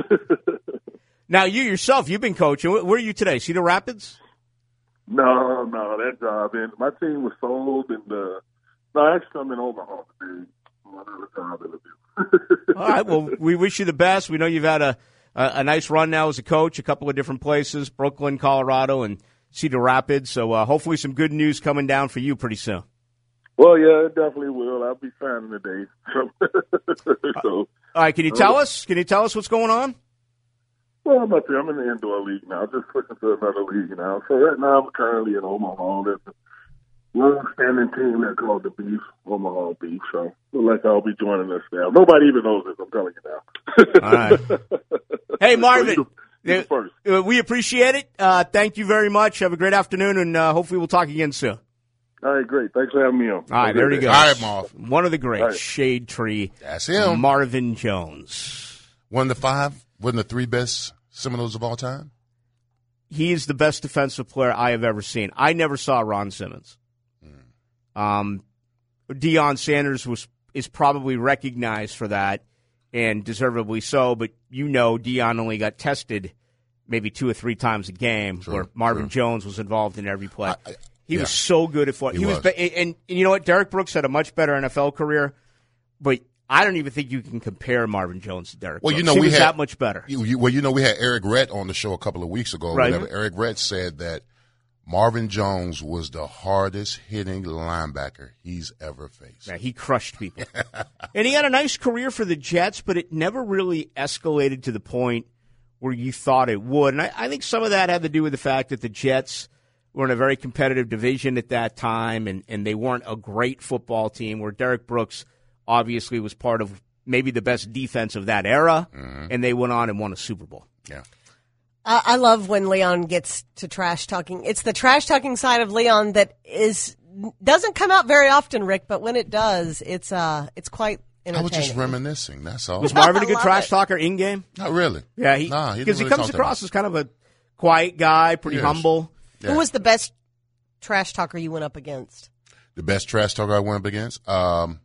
Now, you yourself, you've been coaching. Where are you today? Cedar Rapids? No, no, that job. And my team was sold, and uh, no, actually, I'm in Omaha today. Another job interview. All right. Well, we wish you the best. We know you've had a. A, a nice run now as a coach, a couple of different places, Brooklyn, Colorado, and Cedar Rapids. So uh, hopefully some good news coming down for you pretty soon. Well, yeah, it definitely will. I'll be signing today. so, All right, can you tell uh, us? Can you tell us what's going on? Well, I'm up here. I'm in the indoor league now. Just switching to another league now. So right now I'm currently in Omaha. There's a long-standing team that's called the Beef, Omaha Beef. So look like I'll be joining us now. Nobody even knows this. I'm telling you now. All right. Hey, Marvin, uh, we appreciate it. Uh, thank you very much. Have a great afternoon, and uh, hopefully we'll talk again soon. All right, great. Thanks for having me on. All right, there he goes. All right, Marv. One of the greats, right. Shade Tree. That's him. Marvin Jones. One of the five, one of the three best Seminoles of all time? He is the best defensive player I have ever seen. I never saw Ron Simmons. Mm. Um, Deion Sanders was is probably recognized for that, and deservedly so, but you know Deion only got tested maybe two or three times a game, sure, where Marvin sure. Jones was involved in every play. I, I, he yeah. was so good at what he, he was. was and, and, and you know what? Derek Brooks had a much better N F L career, but I don't even think you can compare Marvin Jones to Derek well, Brooks. You know, he we was had, that much better. You, you, well, you know, we had Eric Rett on the show a couple of weeks ago. Right. Whenever Eric Rett said that Marvin Jones was the hardest hitting linebacker he's ever faced. Yeah, he crushed people. And he had a nice career for the Jets, but it never really escalated to the point where you thought it would. And I, I think some of that had to do with the fact that the Jets were in a very competitive division at that time, and, and they weren't a great football team, where Derek Brooks obviously was part of maybe the best defense of that era, mm-hmm. and they went on and won a Super Bowl. Yeah. I love when Leon gets to trash talking. It's the trash talking side of Leon that is doesn't come out very often, Rick. But when it does, it's uh, it's quite entertaining. I was just reminiscing. That's all. Was Marvin a good trash it. talker in game? Not really. Yeah, he because nah, he, really he comes across as kind of a quiet guy, pretty yes. humble. Yeah. Who was the best trash talker you went up against? The best trash talker I went up against, um,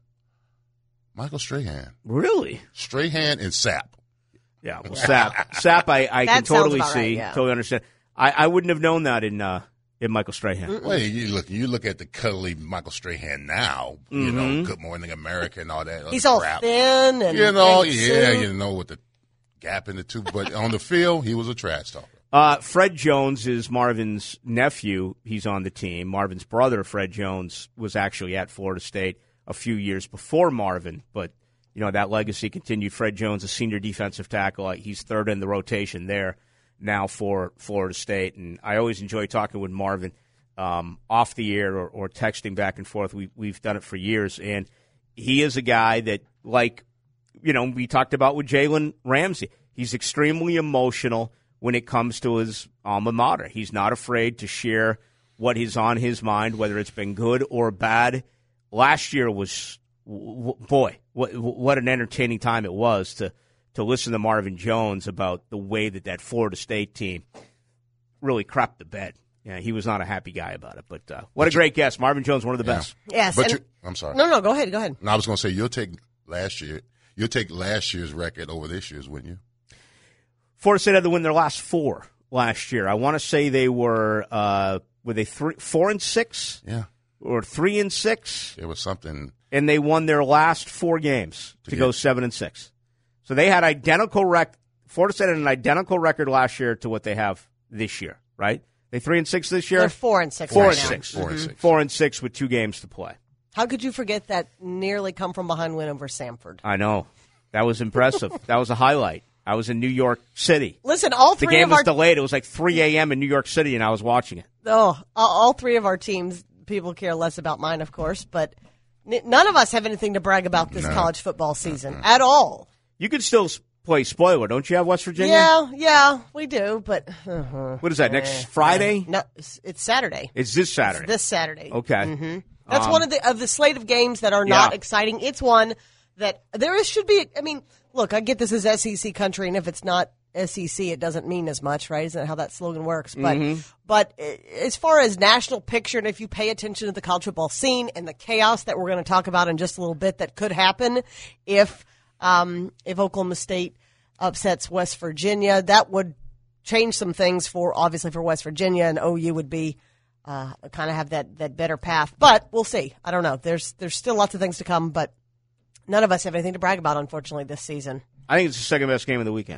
Michael Strahan. Really? Strahan and Sapp. Yeah, well, Sapp, Sapp, I, I can totally see, right, yeah. totally understand. I, I wouldn't have known that in uh, in Michael Strahan. Mm-mm. Well, you look, you look at the cuddly Michael Strahan now. Mm-hmm. You know, Good Morning America and all that. He's all crap. thin and you know, and yeah, suit. you know, with the gap in the tooth. But on the field, he was a trash talker. Uh, Fred Jones is Marvin's nephew. He's on the team. Marvin's brother, Fred Jones, was actually at Florida State a few years before Marvin, but. You know, that legacy continued. Fred Jones, a senior defensive tackle. He's third in the rotation there now for Florida State. And I always enjoy talking with Marvin um, off the air or, or texting back and forth. We, we've done it for years. And he is a guy that, like, you know, we talked about with Jalen Ramsey. He's extremely emotional when it comes to his alma mater. He's not afraid to share what is on his mind, whether it's been good or bad. Last year was... Boy, what what an entertaining time it was to, to listen to Marvin Jones about the way that that Florida State team really crapped the bed. Yeah, he was not a happy guy about it. But uh, what but a great you, guest. Marvin Jones, one of the yeah. best. Yes. But I'm sorry. No, no, go ahead. Go ahead. No, I was going to say, you'll take last year. You'll take last year's record over this year's, wouldn't you? Florida State had to win their last four last year. I want to say they were, uh, were they three, four and six? Yeah. Or three and six? It was something. And they won their last four games to, to go seven and six. So they had identical rec. Florida State had an identical record last year to what they have this year, right? They three and six this year. They're four and six. Four right and now. six. Four mm-hmm. and six. Four and six with two games to play. How could you forget that nearly come from behind win over Samford? I know. That was impressive. That was a highlight. I was in New York City. Listen, all three The game of was our delayed. It was like three a.m. in New York City, and I was watching it. oh, all, all three of our teams. People care less about mine, of course, but n- none of us have anything to brag about this No. college football season at all. You could still s- play spoiler. Don't you have West Virginia? Yeah, yeah, we do, but uh-huh. What is that, next Friday? No, it's, it's Saturday. It's this Saturday. It's this Saturday. Okay. hmm That's Um, one of the of the slate of games that are not Yeah. exciting. It's one that there is, should be. I mean, look, I get this is S E C country, and if it's not S E C, it doesn't mean as much, right? Isn't that how that slogan works? But Mhm. but uh, as far as national picture, and if you pay attention to the college football scene and the chaos that we're going to talk about in just a little bit, that could happen if um, if Oklahoma State upsets West Virginia, that would change some things for obviously for West Virginia, and O U would be. Uh, kind of have that, that better path, but we'll see. I don't know. There's there's still lots of things to come, but none of us have anything to brag about, unfortunately, this season. I think it's the second best game of the weekend.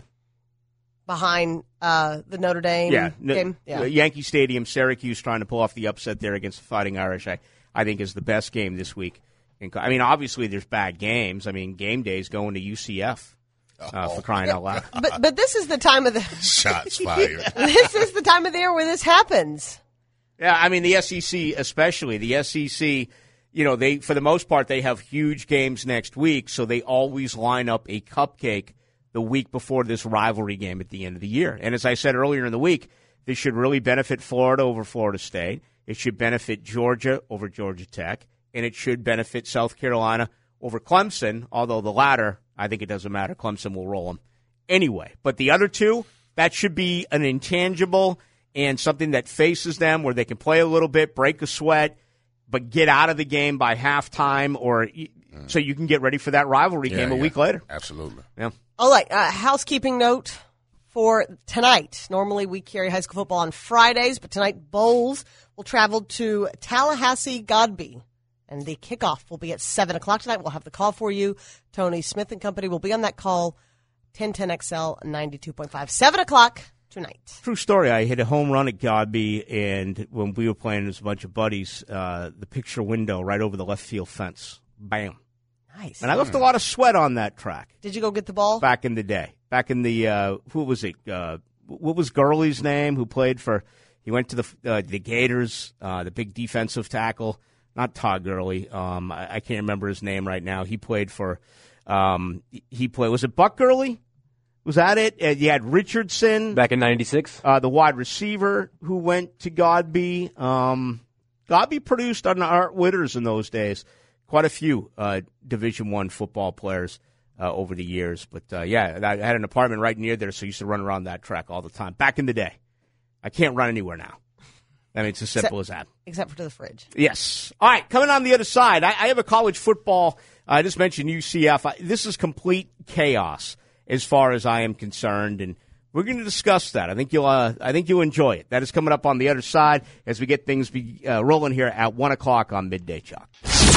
Behind uh, the Notre Dame Yeah, no- game, yeah. Yankee Stadium, Syracuse trying to pull off the upset there against the Fighting Irish. I, I think is the best game this week. In co- I mean, obviously there's bad games. I mean, game day's going to U C F uh, for crying out loud. But but this is the time of the Shots fired. this is the time of the year where this happens. Yeah, I mean, the S E C especially. The S E C, you know, they for the most part, they have huge games next week, so they always line up a cupcake the week before this rivalry game at the end of the year. And as I said earlier in the week, this should really benefit Florida over Florida State. It should benefit Georgia over Georgia Tech. And it should benefit South Carolina over Clemson, although the latter, I think it doesn't matter. Clemson will roll them anyway. But the other two, that should be an intangible and something that faces them where they can play a little bit, break a sweat, but get out of the game by halftime or mm. so you can get ready for that rivalry Yeah, game a yeah. week later. Absolutely. Yeah. All right, uh, housekeeping note for tonight. Normally we carry high school football on Fridays, but tonight Bowls will travel to Tallahassee Godby. And the kickoff will be at seven o'clock tonight. We'll have the call for you. Tony Smith and company will be on that call, ten ten X L ninety-two point five. seven o'clock tonight. True story. I hit a home run at Godby, and when we were playing as a bunch of buddies, uh, the picture window right over the left field fence. Bam. Nice. And I left a lot of sweat on that track. Did you go get the ball? Back in the day. Back in the, uh, who was it? Uh, what was Gurley's name who played for, he went to the uh, the Gators, uh, the big defensive tackle. Not Todd Gurley. Um, I, I can't remember his name right now. He played for, um, he played, was it Buck Gurley? Was that it? Uh, you had Richardson. Back in ninety-six. Uh, the wide receiver who went to Godby. Um, Godby produced under Art Witters in those days. Quite a few uh, Division One football players uh, over the years. But, uh, yeah, I had an apartment right near there, so I used to run around that track all the time. Back in the day. I can't run anywhere now. I mean, it's as simple except, as that. Except for to the fridge. Yes. All right, coming on the other side, I, I have a college football. I just mentioned U C F. I, this is complete chaos as far as I am concerned, and we're going to discuss that. I think you'll. Uh, I think you'll enjoy it. That is coming up on the other side as we get things be, uh, rolling here at one o'clock on Midday Chalk.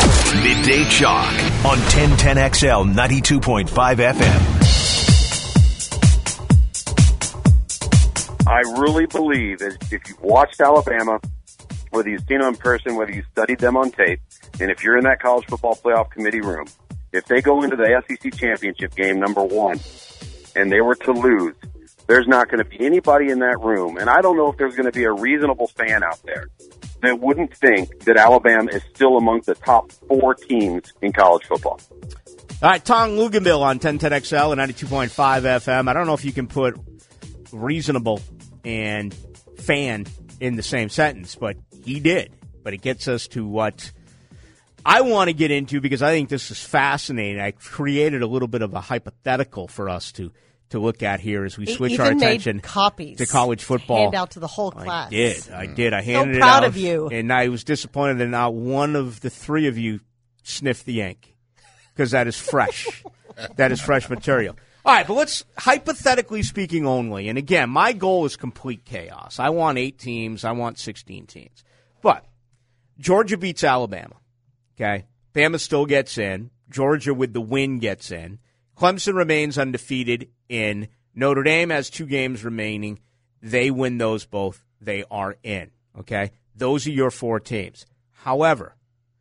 Midday Chalk on ten ten X L ninety-two point five F M. I really believe that if you've watched Alabama, whether you've seen them in person, whether you studied them on tape, and if you're in that college football playoff committee room, if they go into the S E C championship game number one and they were to lose, there's not going to be anybody in that room, and I don't know if there's going to be a reasonable fan out there that wouldn't think that Alabama is still among the top four teams in college football. All right, Tom Luganville on ten ten X L and ninety-two point five F M. I don't know if you can put reasonable and fan in the same sentence, but he did. But it gets us to what I want to get into because I think this is fascinating. I created a little bit of a hypothetical for us to, to look at here as we switch Even our attention made copies to college football. To hand out to the whole class. I did. I did. I handed so proud it out. of you. And I was disappointed that not one of the three of you sniffed the ink because that is fresh. That is fresh material. All right, but let's, hypothetically speaking only, and again, my goal is complete chaos. I want eight teams. I want sixteen teams. But Georgia beats Alabama, okay? Bama still gets in. Georgia with the win gets in. Clemson remains undefeated in. Notre Dame has two games remaining. They win those both. They are in, okay? Those are your four teams. However,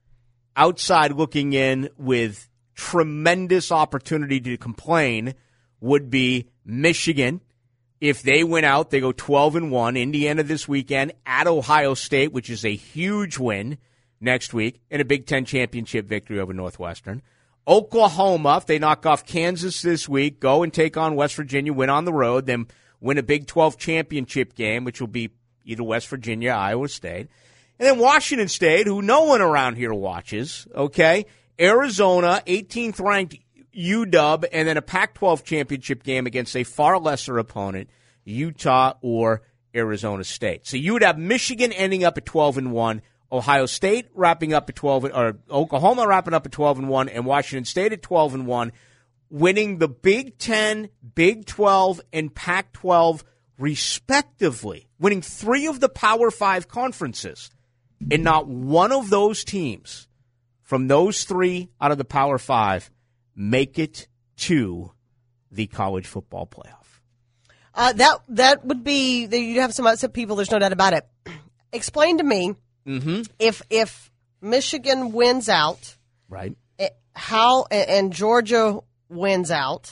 outside looking in with tremendous opportunity to complain, would be Michigan. If they win out, they go twelve and one. Indiana this weekend at Ohio State, which is a huge win next week, and a Big Ten championship victory over Northwestern. Oklahoma, if they knock off Kansas this week, go and take on West Virginia, win on the road, then win a Big twelve championship game, which will be either West Virginia or Iowa State. And then Washington State, who no one around here watches, okay? Arizona, eighteenth ranked U W, and then a Pac twelve championship game against a far lesser opponent, Utah or Arizona State. So you would have Michigan ending up at twelve and one, Ohio State wrapping up at twelve, or Oklahoma wrapping up at twelve and one, and Washington State at twelve and one, winning the Big Ten, Big twelve, and Pac twelve respectively, winning three of the Power Five conferences, and not one of those teams from those three out of the Power Five make it to the college football playoff. Uh, that that would be, you'd have some, some people, there's no doubt about it. Explain to me, mm-hmm. if if Michigan wins out, right? How, and Georgia wins out,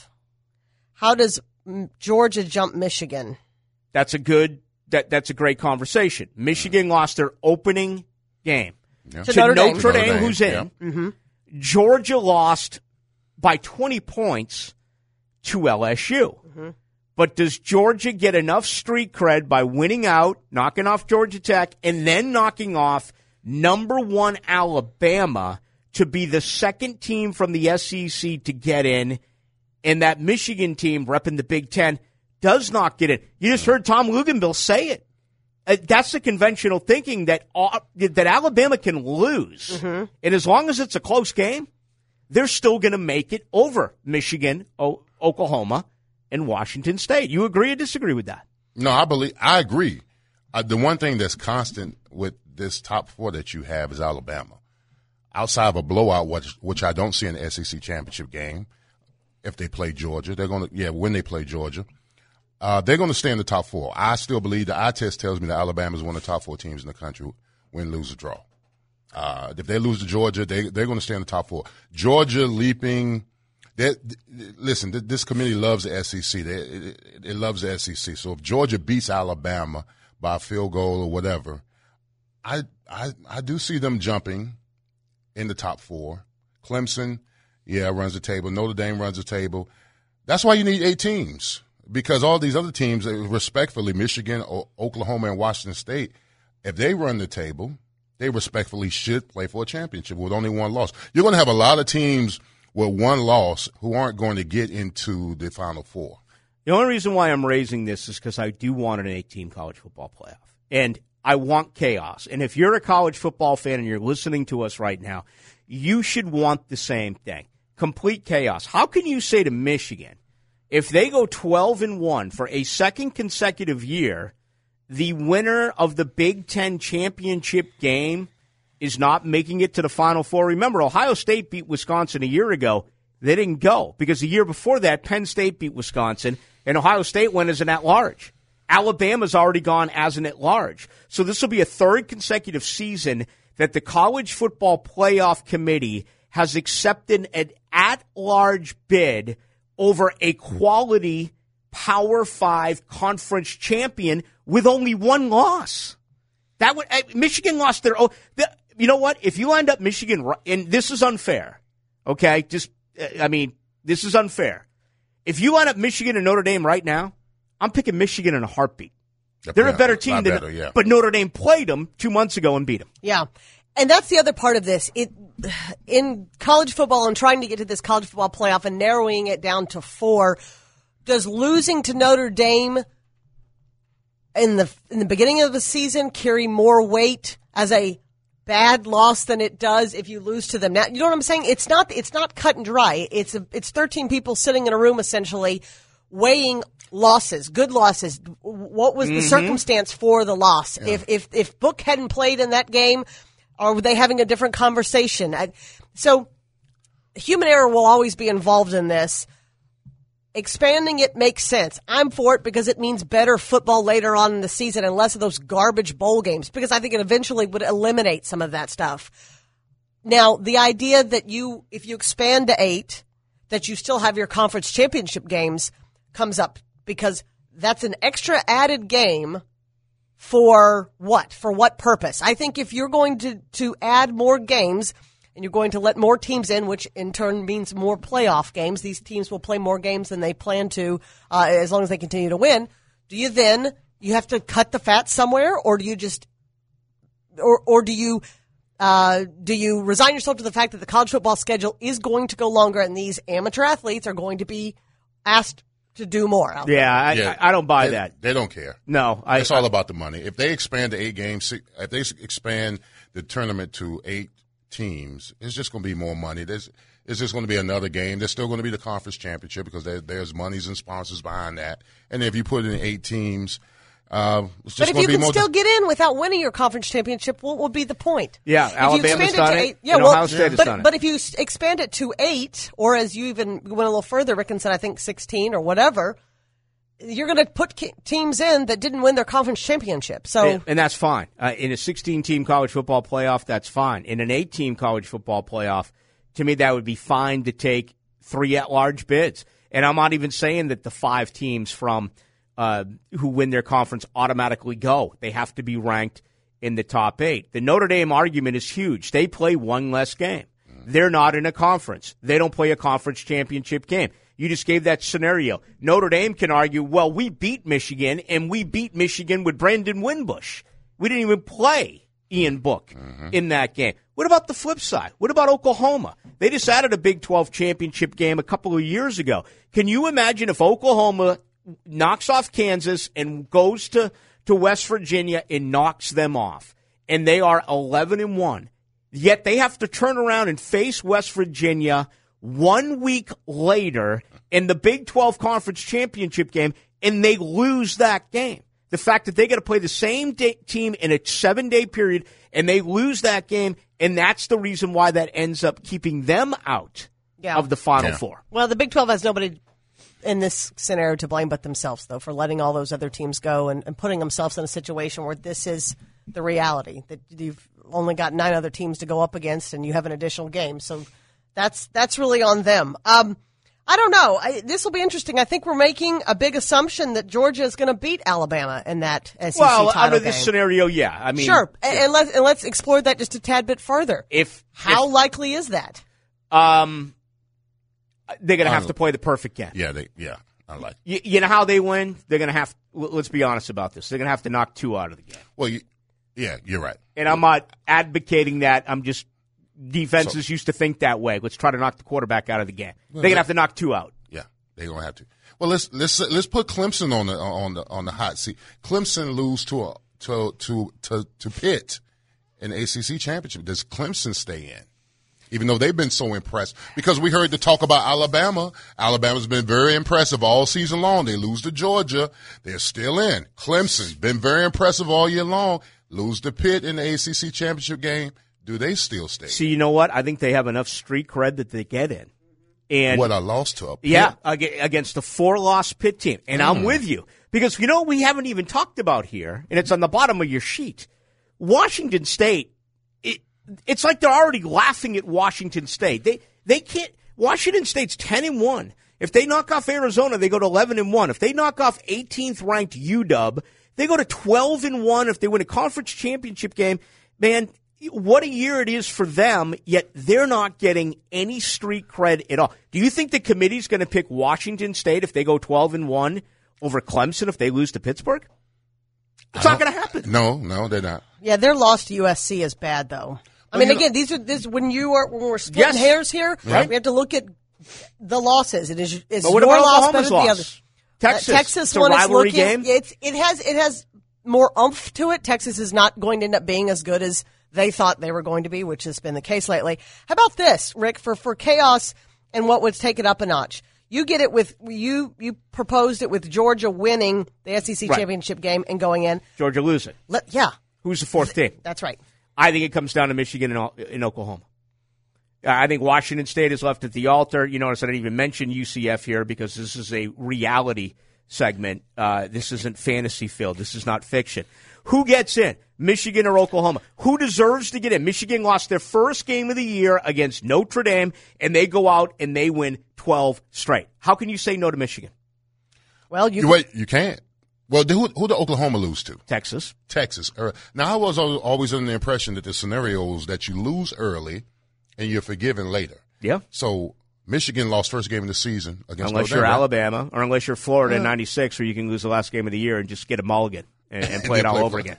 how does Georgia jump Michigan? That's a good, that that's a great conversation. Michigan lost their opening game yeah. to, to Notre, Notre Dame, Dame, Notre Dame who's in. yeah. Mm-hmm. Georgia lost by twenty points to L S U. Mm-hmm. But does Georgia get enough street cred by winning out, knocking off Georgia Tech, and then knocking off number one Alabama to be the second team from the S E C to get in, and that Michigan team repping the Big Ten does not get in? You just heard Tom Luginbill say it. Uh, that's the conventional thinking that uh, that Alabama can lose, mm-hmm. and as long as it's a close game, they're still going to make it over Michigan, o- Oklahoma, and Washington State. You agree or disagree with that? No, I believe I agree. Uh, the one thing that's constant with this top four that you have is Alabama. Outside of a blowout, which, which I don't see in the S E C championship game, if they play Georgia, they're going to yeah when they play Georgia, uh, they're going to stay in the top four. I still believe the eye test tells me that Alabama is one of the top four teams in the country. Win, lose, or draw. Uh, if they lose to Georgia, they, they're going to stay in the top four. Georgia leaping. Listen, this committee loves the S E C. They, it, it loves the S E C. So if Georgia beats Alabama by a field goal or whatever, I, I, I do see them jumping in the top four. Clemson, yeah, runs the table. Notre Dame runs the table. That's why you need eight teams, because all these other teams, respectfully, Michigan, o- Oklahoma, and Washington State, if they run the table, they respectfully should play for a championship with only one loss. You're going to have a lot of teams with one loss who aren't going to get into the Final Four. The only reason why I'm raising this is because I do want an eight-team college football playoff. And I want chaos. And if you're a college football fan and you're listening to us right now, you should want the same thing. Complete chaos. How can you say to Michigan, if they go twelve and one for a second consecutive year, the winner of the Big Ten championship game is not making it to the Final Four? Remember, Ohio State beat Wisconsin a year ago. They didn't go because the year before that, Penn State beat Wisconsin, and Ohio State went as an at-large. Alabama's already gone as an at-large. So this will be a third consecutive season that the College Football Playoff Committee has accepted an at-large bid over a quality Power Five conference champion with only one loss. That would Michigan lost their own. You know what? If you end up Michigan, and this is unfair, okay? Just, I mean, this is unfair. If you end up Michigan and Notre Dame right now, I'm picking Michigan in a heartbeat. They're yeah, a better team than, better, yeah. But Notre Dame played them two months ago and beat them. Yeah, and that's the other part of this. It in college football and trying to get to this college football playoff and narrowing it down to four. Does losing to Notre Dame in the in the beginning of the season carry more weight as a bad loss than it does if you lose to them now? You know what I'm saying? It's not it's not cut and dry. It's a, it's thirteen people sitting in a room essentially weighing losses, good losses. What was the Mm-hmm. circumstance for the loss? Yeah. If if if Book hadn't played in that game, or were they having a different conversation? I, so human error will always be involved in this. Expanding it makes sense. I'm for it because it means better football later on in the season and less of those garbage bowl games, because I think it eventually would eliminate some of that stuff. Now, the idea that you, if you expand to eight, that you still have your conference championship games comes up, because that's an extra added game for what? For what purpose? I think if you're going to, to add more games and you're going to let more teams in, which in turn means more playoff games, these teams will play more games than they plan to uh, as long as they continue to win. Do you then, you have to cut the fat somewhere, or do you just, or, or do you, uh, do you resign yourself to the fact that the college football schedule is going to go longer and these amateur athletes are going to be asked to do more? Out yeah, I, yeah, I, I don't buy they, that. They don't care. No, I, it's all about the money. If they expand the eight games, if they expand the tournament to eight teams, it's just going to be more money. There's, it's just going to be another game. There's still going to be the conference championship because there, there's monies and sponsors behind that. And if you put in eight teams, uh, it's just but if going you to be can more. still get in without winning your conference championship, what would be the point? Yeah, if Alabama's you done it. it. Eight, yeah, and well, Ohio State has but, done it. But if you s- expand it to eight, or as you even went a little further, Rick, and said, I think sixteen or whatever, you're going to put ke- teams in that didn't win their conference championship. So, and, and that's fine. Uh, in a sixteen-team college football playoff, that's fine. In an eight-team college football playoff, to me, that would be fine to take three at-large bids. And I'm not even saying that the five teams from uh, who win their conference automatically go. They have to be ranked in the top eight. The Notre Dame argument is huge. They play one less game. They're not in a conference. They don't play a conference championship game. You just gave that scenario. Notre Dame can argue, well, we beat Michigan, and we beat Michigan with Brandon Wimbush. We didn't even play Ian Book mm-hmm. in that game. What about the flip side? What about Oklahoma? They just added a Big twelve championship game a couple of years ago. Can you imagine if Oklahoma knocks off Kansas and goes to, to West Virginia and knocks them off, and they are eleven and one, yet they have to turn around and face West Virginia one week later in the Big twelve Conference Championship game, and they lose that game. The fact that they got to play the same day, team in a seven-day period, and they lose that game, and that's the reason why that ends up keeping them out yeah. of the Final Yeah. Four. Well, the Big twelve has nobody in this scenario to blame but themselves, though, for letting all those other teams go and, and putting themselves in a situation where this is the reality, that you've only got nine other teams to go up against and you have an additional game. So that's that's really on them. Um, I don't know. I, this will be interesting. I think we're making a big assumption that Georgia is going to beat Alabama in that S E C Well, title under this game. scenario, yeah. I mean, sure. yeah. And, and, let's, and let's explore that just a tad bit further. If How if, likely is that? Um, they're going to have Uh, to play the perfect game. Yeah, they, yeah, I like. You, you know how they win? They're going to have. Let's be honest about this. They're going to have to knock two out of the game. Well, you, yeah, you're right. And I'm not advocating that. I'm just defenses So- used to think that way. Let's try to knock the quarterback out of the game. Well, They're going to that- have to knock two out. Yeah, they're gonna have to. Well, let's let's let's put Clemson on the on the on the hot seat. Clemson lose to a, to to to to Pitt in the A C C championship. Does Clemson stay in? Even though they've been so impressed, because we heard the talk about Alabama. Alabama's been very impressive all season long. They lose to Georgia, they're still in. Clemson's been very impressive all year long. Lose to Pitt in the A C C championship game. Do they still stay? See, you know what? I think they have enough street cred that they get in. And what, a loss to a Pitt? Yeah, ag- against a four-loss Pitt team. And Mm. I'm with you. Because, you know, we haven't even talked about here, and it's on the bottom of your sheet. Washington State, it, it's like they're already laughing at Washington State. They they can't – Washington State's ten and one. If they knock off Arizona, they go to eleven and one. If they knock off eighteenth-ranked U W, they go to twelve and one. If they win a conference championship game, man – what a year it is for them, yet they're not getting any street cred at all. Do you think the committee's going to pick Washington State if they go twelve and one over Clemson if they lose to Pittsburgh? It's not going to happen. No, no, they're not. Yeah, their loss to U S C is bad, though. I Well, mean, you again, these are this when you are when we're splitting Yes. hairs here, Right. we have to look at the losses. It is is But what your about loss Oklahoma's better than the loss? other? Texas. Uh, Texas It's a one is rivalry looking. game. It's it has it has more oomph to it. Texas is not going to end up being as good as they thought they were going to be, which has been the case lately. How about this, Rick? For for chaos and what would take it up a notch. You get it with you. You proposed it with Georgia winning the S E C Right. championship game and going in. Georgia losing. Let, yeah, Who's the fourth team? that's right. I think it comes down to Michigan and, O- and Oklahoma. Uh, I think Washington State is left at the altar. You notice I didn't even mention U C F here because this is a reality segment. Uh, this isn't fantasy filled. This is not fiction. Who gets in? Michigan or Oklahoma? Who deserves to get in? Michigan lost their first game of the year against Notre Dame, and they go out and they win twelve straight. How can you say no to Michigan? Well, you, you wait. You can't. Well, who, who did Oklahoma lose to? Texas. Texas. Now, I was always under the impression that the scenario is that you lose early and you're forgiven later. Yeah. So Michigan lost first game of the season against Unless Notre Dame, you're right? Alabama, or unless you're Florida Yeah. in ninety-six, where you can lose the last game of the year and just get a mulligan and, and play it all play over for- again.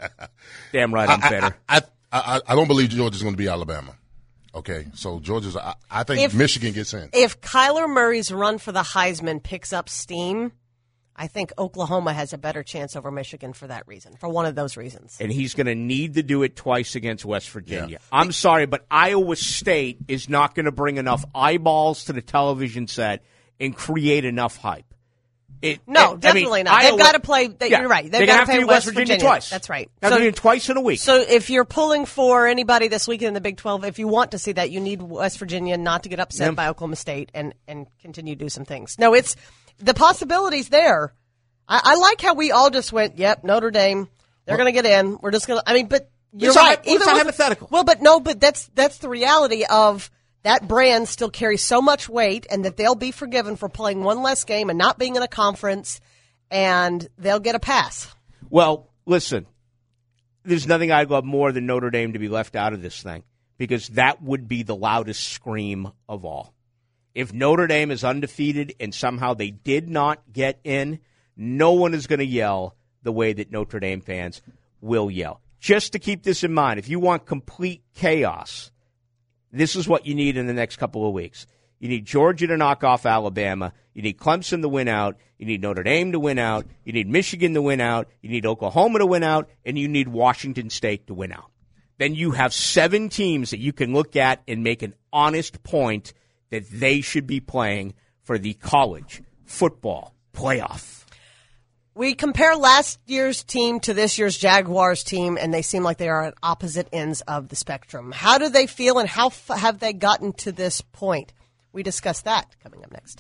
Damn right I'm I, better. I, I, I, I don't believe Georgia's going to be Alabama. Okay, so Georgia's. I, I think If- Michigan gets in. If Kyler Murray's run for the Heisman picks up steam, I think Oklahoma has a better chance over Michigan for that reason, for one of those reasons. And he's going to need to do it twice against West Virginia. I'm sorry, but Iowa State is not going to bring enough eyeballs to the television set and create enough hype. It, No, it- definitely I mean, not. Iowa- They've got to play. They, Yeah, You're right. They've they're got gonna to have to play do West West Virginia Virginia twice. That's right. Now they're doing it twice in a week. So if you're pulling for anybody this weekend in the Big twelve, if you want to see that, you need West Virginia not to get upset Yep. by Oklahoma State and, and continue to do some things. No, it's the possibilities there. I, I like how we all just went, yep, Notre Dame, they're going to get in. We're just going to, I mean, but you're It's a right. hy- it's a with- hypothetical. Well, but no, but that's that's the reality of that brand still carries so much weight, and that they'll be forgiven for playing one less game and not being in a conference, and they'll get a pass. Well, listen, there's nothing I'd love more than Notre Dame to be left out of this thing, because that would be the loudest scream of all. If Notre Dame is undefeated and somehow they did not get in, no one is going to yell the way that Notre Dame fans will yell. Just to keep this in mind, if you want complete chaos, this is what you need in the next couple of weeks. You need Georgia to knock off Alabama. You need Clemson to win out. You need Notre Dame to win out. You need Michigan to win out. You need Oklahoma to win out. And you need Washington State to win out. Then you have seven teams that you can look at and make an honest point that they should be playing for the college football playoff. We compare last year's team to this year's Jaguars team, and they seem like they are at opposite ends of the spectrum. How do they feel, and how f- have they gotten to this point? We discuss that coming up next.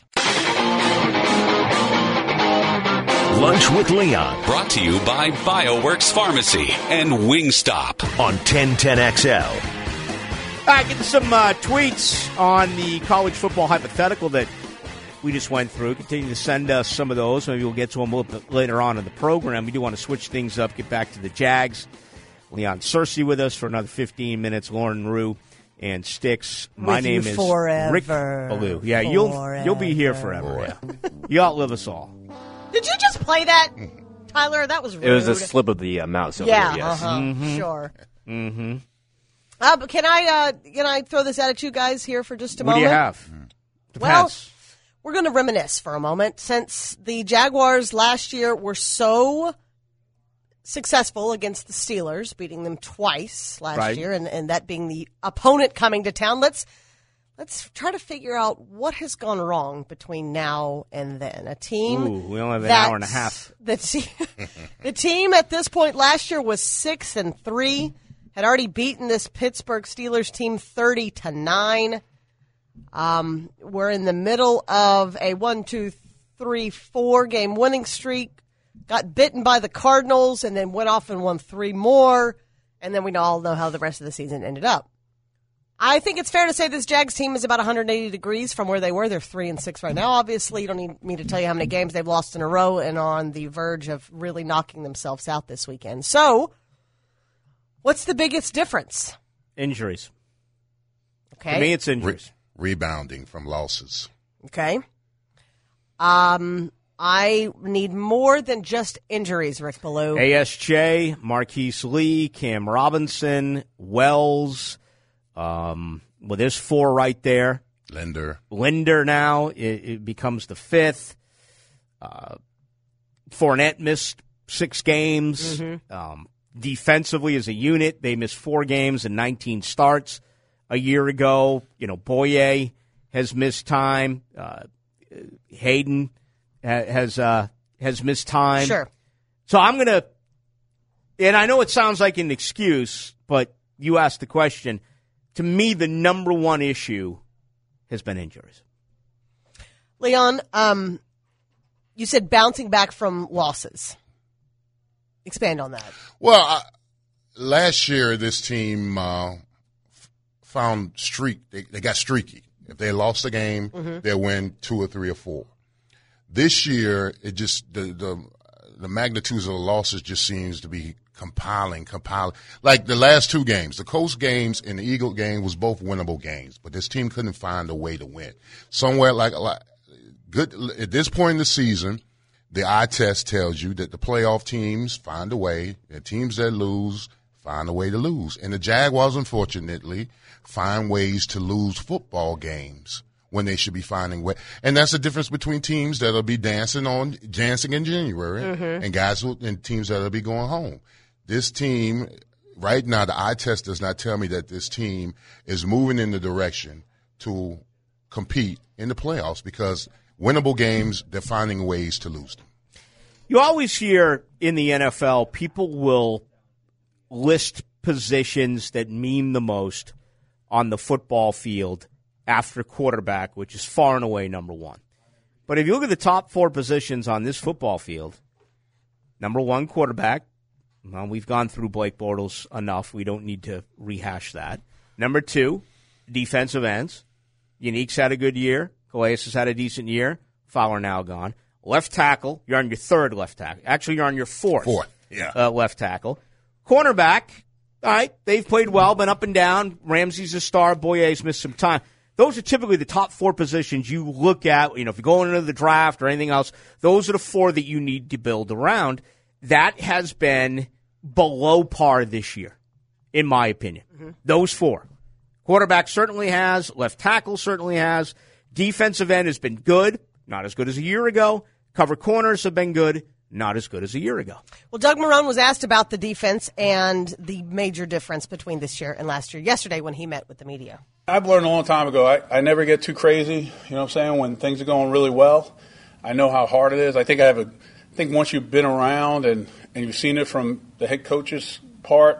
Lunch with Leon. Brought to you by BioWorks Pharmacy and Wingstop on ten ten X L. All right, getting some uh, tweets on the college football hypothetical that we just went through. Continue to send us some of those. Maybe we'll get to them a little bit later on in the program. We do want to switch things up, get back to the Jags. Leon Searcy with us for another fifteen minutes. Lauren Rue and Sticks. My With name you is forever. Rick Ballou. Yeah, you'll you'll be here forever. Yeah. You outlive us all. Did you just play that, Tyler? That was rude. It was a slip of the uh, mouth. over Yeah, there, yes. uh-huh, Mm-hmm. sure. Mm-hmm. Uh, but can I uh, can I throw this out at you guys here for just a What do moment? you have? Well, Depends. we're going to reminisce for a moment. Since the Jaguars last year were so successful against the Steelers, beating them twice last Right. year, and, and that being the opponent coming to town, let's let's try to figure out what has gone wrong between now and then. A team Ooh, we only have an that- hour and a half. The, te- the team at this point last year was six and three, had already beaten this Pittsburgh Steelers team thirty to nine. Um, we're in the middle of a one, two, three, four game winning streak. Got bitten by the Cardinals and then went off and won three more. And then we all know how the rest of the season ended up. I think it's fair to say this Jags team is about one hundred eighty degrees from where they were. They're three and six right now. Obviously, you don't need me to tell you how many games they've lost in a row and are on the verge of really knocking themselves out this weekend. So, what's the biggest difference? Injuries. Okay. For me, it's injuries. Re- rebounding from losses. Okay. Um, I need more than just injuries, Rick Ballou. A S J, Marquise Lee, Cam Robinson, Wells. Um, well, there's four right there. Linder. Linder now, it, it becomes the fifth. Uh, Fournette missed six games. Mm-hmm. Um, defensively as a unit, they missed four games and nineteen starts a year ago. You know, Boye has missed time. Uh, Hayden ha- has uh, has missed time. Sure. So I'm going to, and I know it sounds like an excuse, but you asked the question. To me, the number one issue has been injuries. Leon, um, You said bouncing back from losses. Expand on that. Well, I, last year this team uh, f- found streak. They, they got streaky. If they lost a game, mm-hmm. they'll win two or three or four. This year, it just the the the magnitudes of the losses just seems to be compiling, compiling. Like the last two games, the Coast games and the Eagle game was both winnable games, but this team couldn't find a way to win. Somewhere like, like good at this point in the season, the eye test tells you that the playoff teams find a way. The teams that lose find a way to lose, and the Jaguars, unfortunately, find ways to lose football games when they should be finding way. And that's the difference between teams that'll be dancing on dancing in January mm-hmm. and guys who, and teams that'll be going home. This team right now, the eye test does not tell me that this team is moving in the direction to compete in the playoffs because winnable games, they're finding ways to lose them. You always hear in the N F L, people will list positions that mean the most on the football field after quarterback, which is far and away number one. But if you look at the top four positions on this football field, number one, quarterback. Well, we've gone through Blake Bortles enough. We don't need to rehash that. Number two, defensive ends. Unique's had a good year. Calais has had a decent year. Fowler now gone. Left tackle, you're on your third left tackle. Actually, you're on your fourth, fourth yeah. uh, left tackle. Cornerback, all right, they've played well, been up and down. Ramsey's a star. Boye's missed some time. Those are typically the top four positions you look at. You know, if you're going into the draft or anything else, those are the four that you need to build around. That has been below par this year, in my opinion. Mm-hmm. Those four. Quarterback certainly has. Left tackle certainly has. Defensive end has been good. Not as good as a year ago. Cover corners have been good. Not as good as a year ago. Well, Doug Marrone was asked about the defense and the major difference between this year and last year yesterday when he met with the media. I've learned a long time ago, I, I never get too crazy, you know what I'm saying, when things are going really well. I know how hard it is. I think I have a I think once you've been around and, and you've seen it from the head coach's part,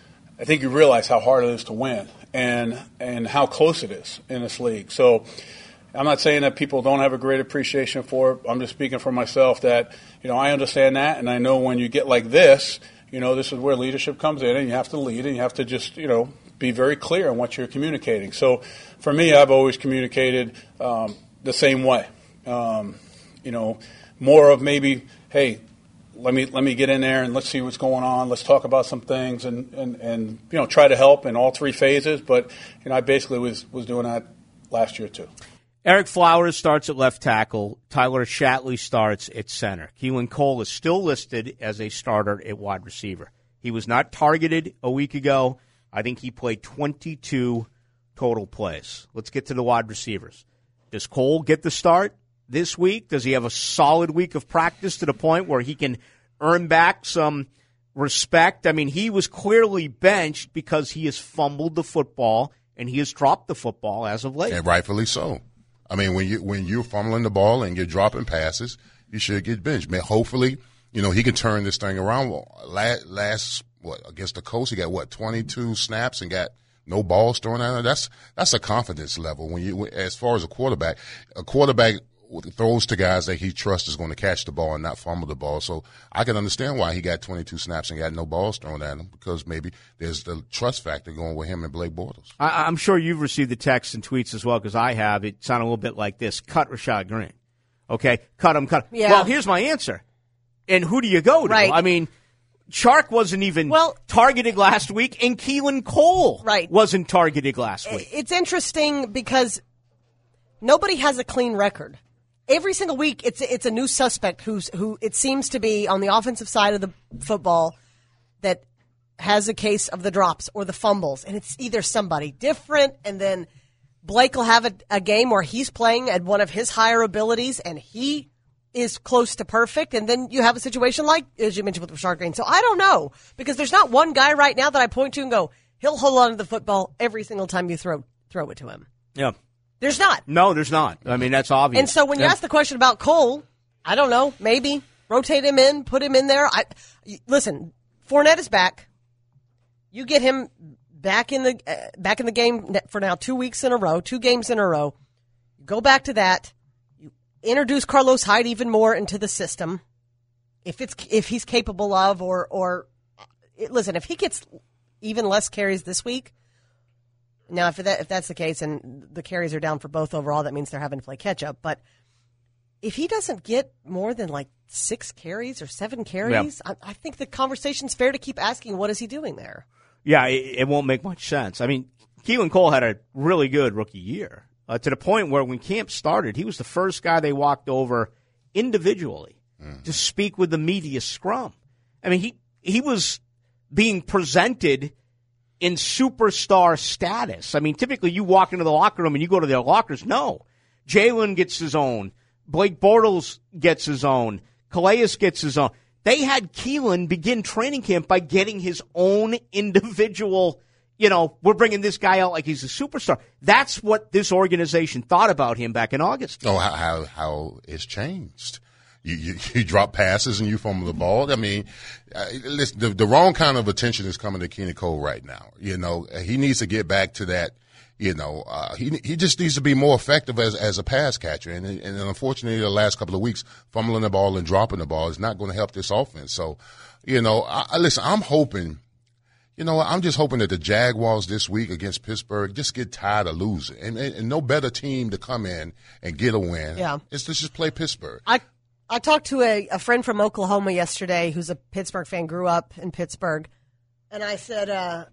I think you realize how hard it is to win and and how close it is in this league. So I'm not saying that people don't have a great appreciation for it. I'm just speaking for myself that, you know, I understand that, and I know when you get like this, you know, this is where leadership comes in, and you have to lead, and you have to just, you know, be very clear on what you're communicating. So for me, I've always communicated um, the same way. Um, you know, more of maybe, hey, let me let me get in there and let's see what's going on. Let's talk about some things and, and, and you know, try to help in all three phases. But, you know, I basically was, was doing that last year too. Eric Flowers starts at left tackle. Tyler Shatley starts at center. Keelan Cole is still listed as a starter at wide receiver. He was not targeted a week ago. I think he played twenty-two total plays. Let's get to the wide receivers. Does Cole get the start this week? Does he have a solid week of practice to the point where he can earn back some respect? I mean, he was clearly benched because he has fumbled the football and he has dropped the football as of late. And rightfully so. I mean, when you when you're fumbling the ball and you're dropping passes, you should get benched. I mean, hopefully, you know, he can turn this thing around. Last, last what against the Coast, he got what twenty-two snaps and got no balls thrown at him. That's that's a confidence level. When you as far as a quarterback, a quarterback throws to guys that he trusts is going to catch the ball and not fumble the ball. So I can understand why he got twenty-two snaps and got no balls thrown at him, because maybe there's the trust factor going with him and Blake Bortles. I, I'm sure you've received the texts and tweets as well, because I have. It sounded a little bit like this. Cut Rashad Green. Okay, cut him, cut him. Yeah. Well, here's my answer. And who do you go to? Right. I mean, Chark wasn't even well, targeted last week, and Keelan Cole right. wasn't targeted last week. It's interesting because nobody has a clean record. Every single week, it's it's a new suspect who's who it seems to be on the offensive side of the football that has a case of the drops or the fumbles, and it's either somebody different, and then Blake will have a, a game where he's playing at one of his higher abilities, and he is close to perfect, and then you have a situation like, as you mentioned, with Rashad Green. So I don't know, because there's not one guy right now that I point to and go, he'll hold on to the football every single time you throw throw it to him. Yeah. There's not. No, there's not. I mean, that's obvious. And so when you yeah. ask the question about Cole, I don't know, maybe rotate him in, put him in there. I listen, Fournette is back. You get him back in the uh, back in the game for now two weeks in a row, two games in a row. You go back to that. You introduce Carlos Hyde even more into the system, if it's if he's capable of, or or listen, if he gets even less carries this week. Now, if that if that's the case, and the carries are down for both overall, that means they're having to play catch up. But if he doesn't get more than like six carries or seven carries, yeah. I, I think the conversation's fair to keep asking, what is he doing there? Yeah, it, it won't make much sense. I mean, Keelan Cole had a really good rookie year uh, to the point where when camp started, he was the first guy they walked over individually mm. to speak with the media scrum. I mean, he he was being presented in superstar status. I mean, typically you walk into the locker room and you go to their lockers. No. Jalen gets his own. Blake Bortles gets his own. Calais gets his own. They had Keelan begin training camp by getting his own individual, you know, we're bringing this guy out like he's a superstar. That's what this organization thought about him back in August. Oh, how how, how it's changed. You, you, you drop passes and you fumble the ball. I mean, uh, listen, the, the wrong kind of attention is coming to Keelan Cole right now. You know, he needs to get back to that. You know, uh, he he just needs to be more effective as as a pass catcher. And, and unfortunately, the last couple of weeks, fumbling the ball and dropping the ball is not going to help this offense. So, you know, I, I, listen, I'm hoping, you know, I'm just hoping that the Jaguars this week against Pittsburgh just get tired of losing. And, and, and no better team to come in and get a win. Yeah. It's to just play Pittsburgh. I I talked to a, a friend from Oklahoma yesterday who's a Pittsburgh fan, grew up in Pittsburgh. And I said, uh,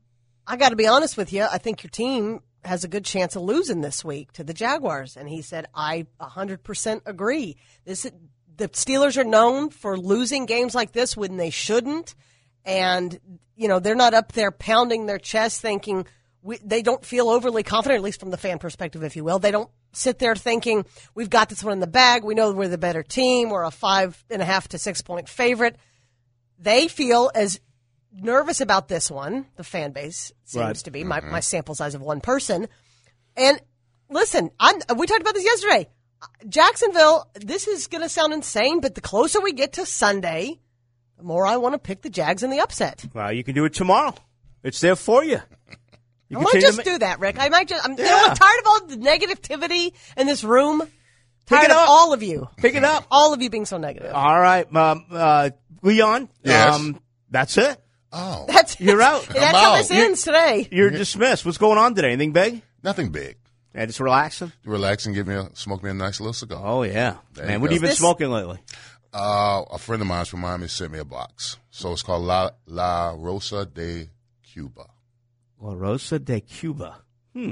I got to be honest with you. I think your team has a good chance of losing this week to the Jaguars. And he said, I one hundred percent agree. This the Steelers are known for losing games like this when they shouldn't. And, you know, they're not up there pounding their chest thinking we, they don't feel overly confident, at least from the fan perspective, if you will. They don't sit there thinking we've got this one in the bag. We know we're the better team. We're a five and a half to six point favorite. They feel as nervous about this one, the fan base seems right. to be, my, my sample size of one person. And listen, I'm, we talked about this yesterday. Jacksonville, this is going to sound insane, but the closer we get to Sunday, the more I want to pick the Jags in the upset. Well, you can do it tomorrow. It's there for you. you I might just do that, Rick. I might just, I'm, yeah. you know, I'm tired of all the negativity in this room. Pick Tired it of up. all of you. Pick it up. All of you being so negative. All right. Um, uh, Leon, yes. um, that's it. Oh. That's You're out. That's I'm how out. this ends today. You're dismissed. What's going on today? Anything big? Nothing big. Yeah, just relaxing? Relax and give me a, smoke me a nice little cigar. Oh, yeah. There Man, you what go. have you been This- smoking lately? Uh, a friend of mine from Miami sent me a box. So it's called La, La Rosa de Cuba. La Rosa de Cuba. Hmm.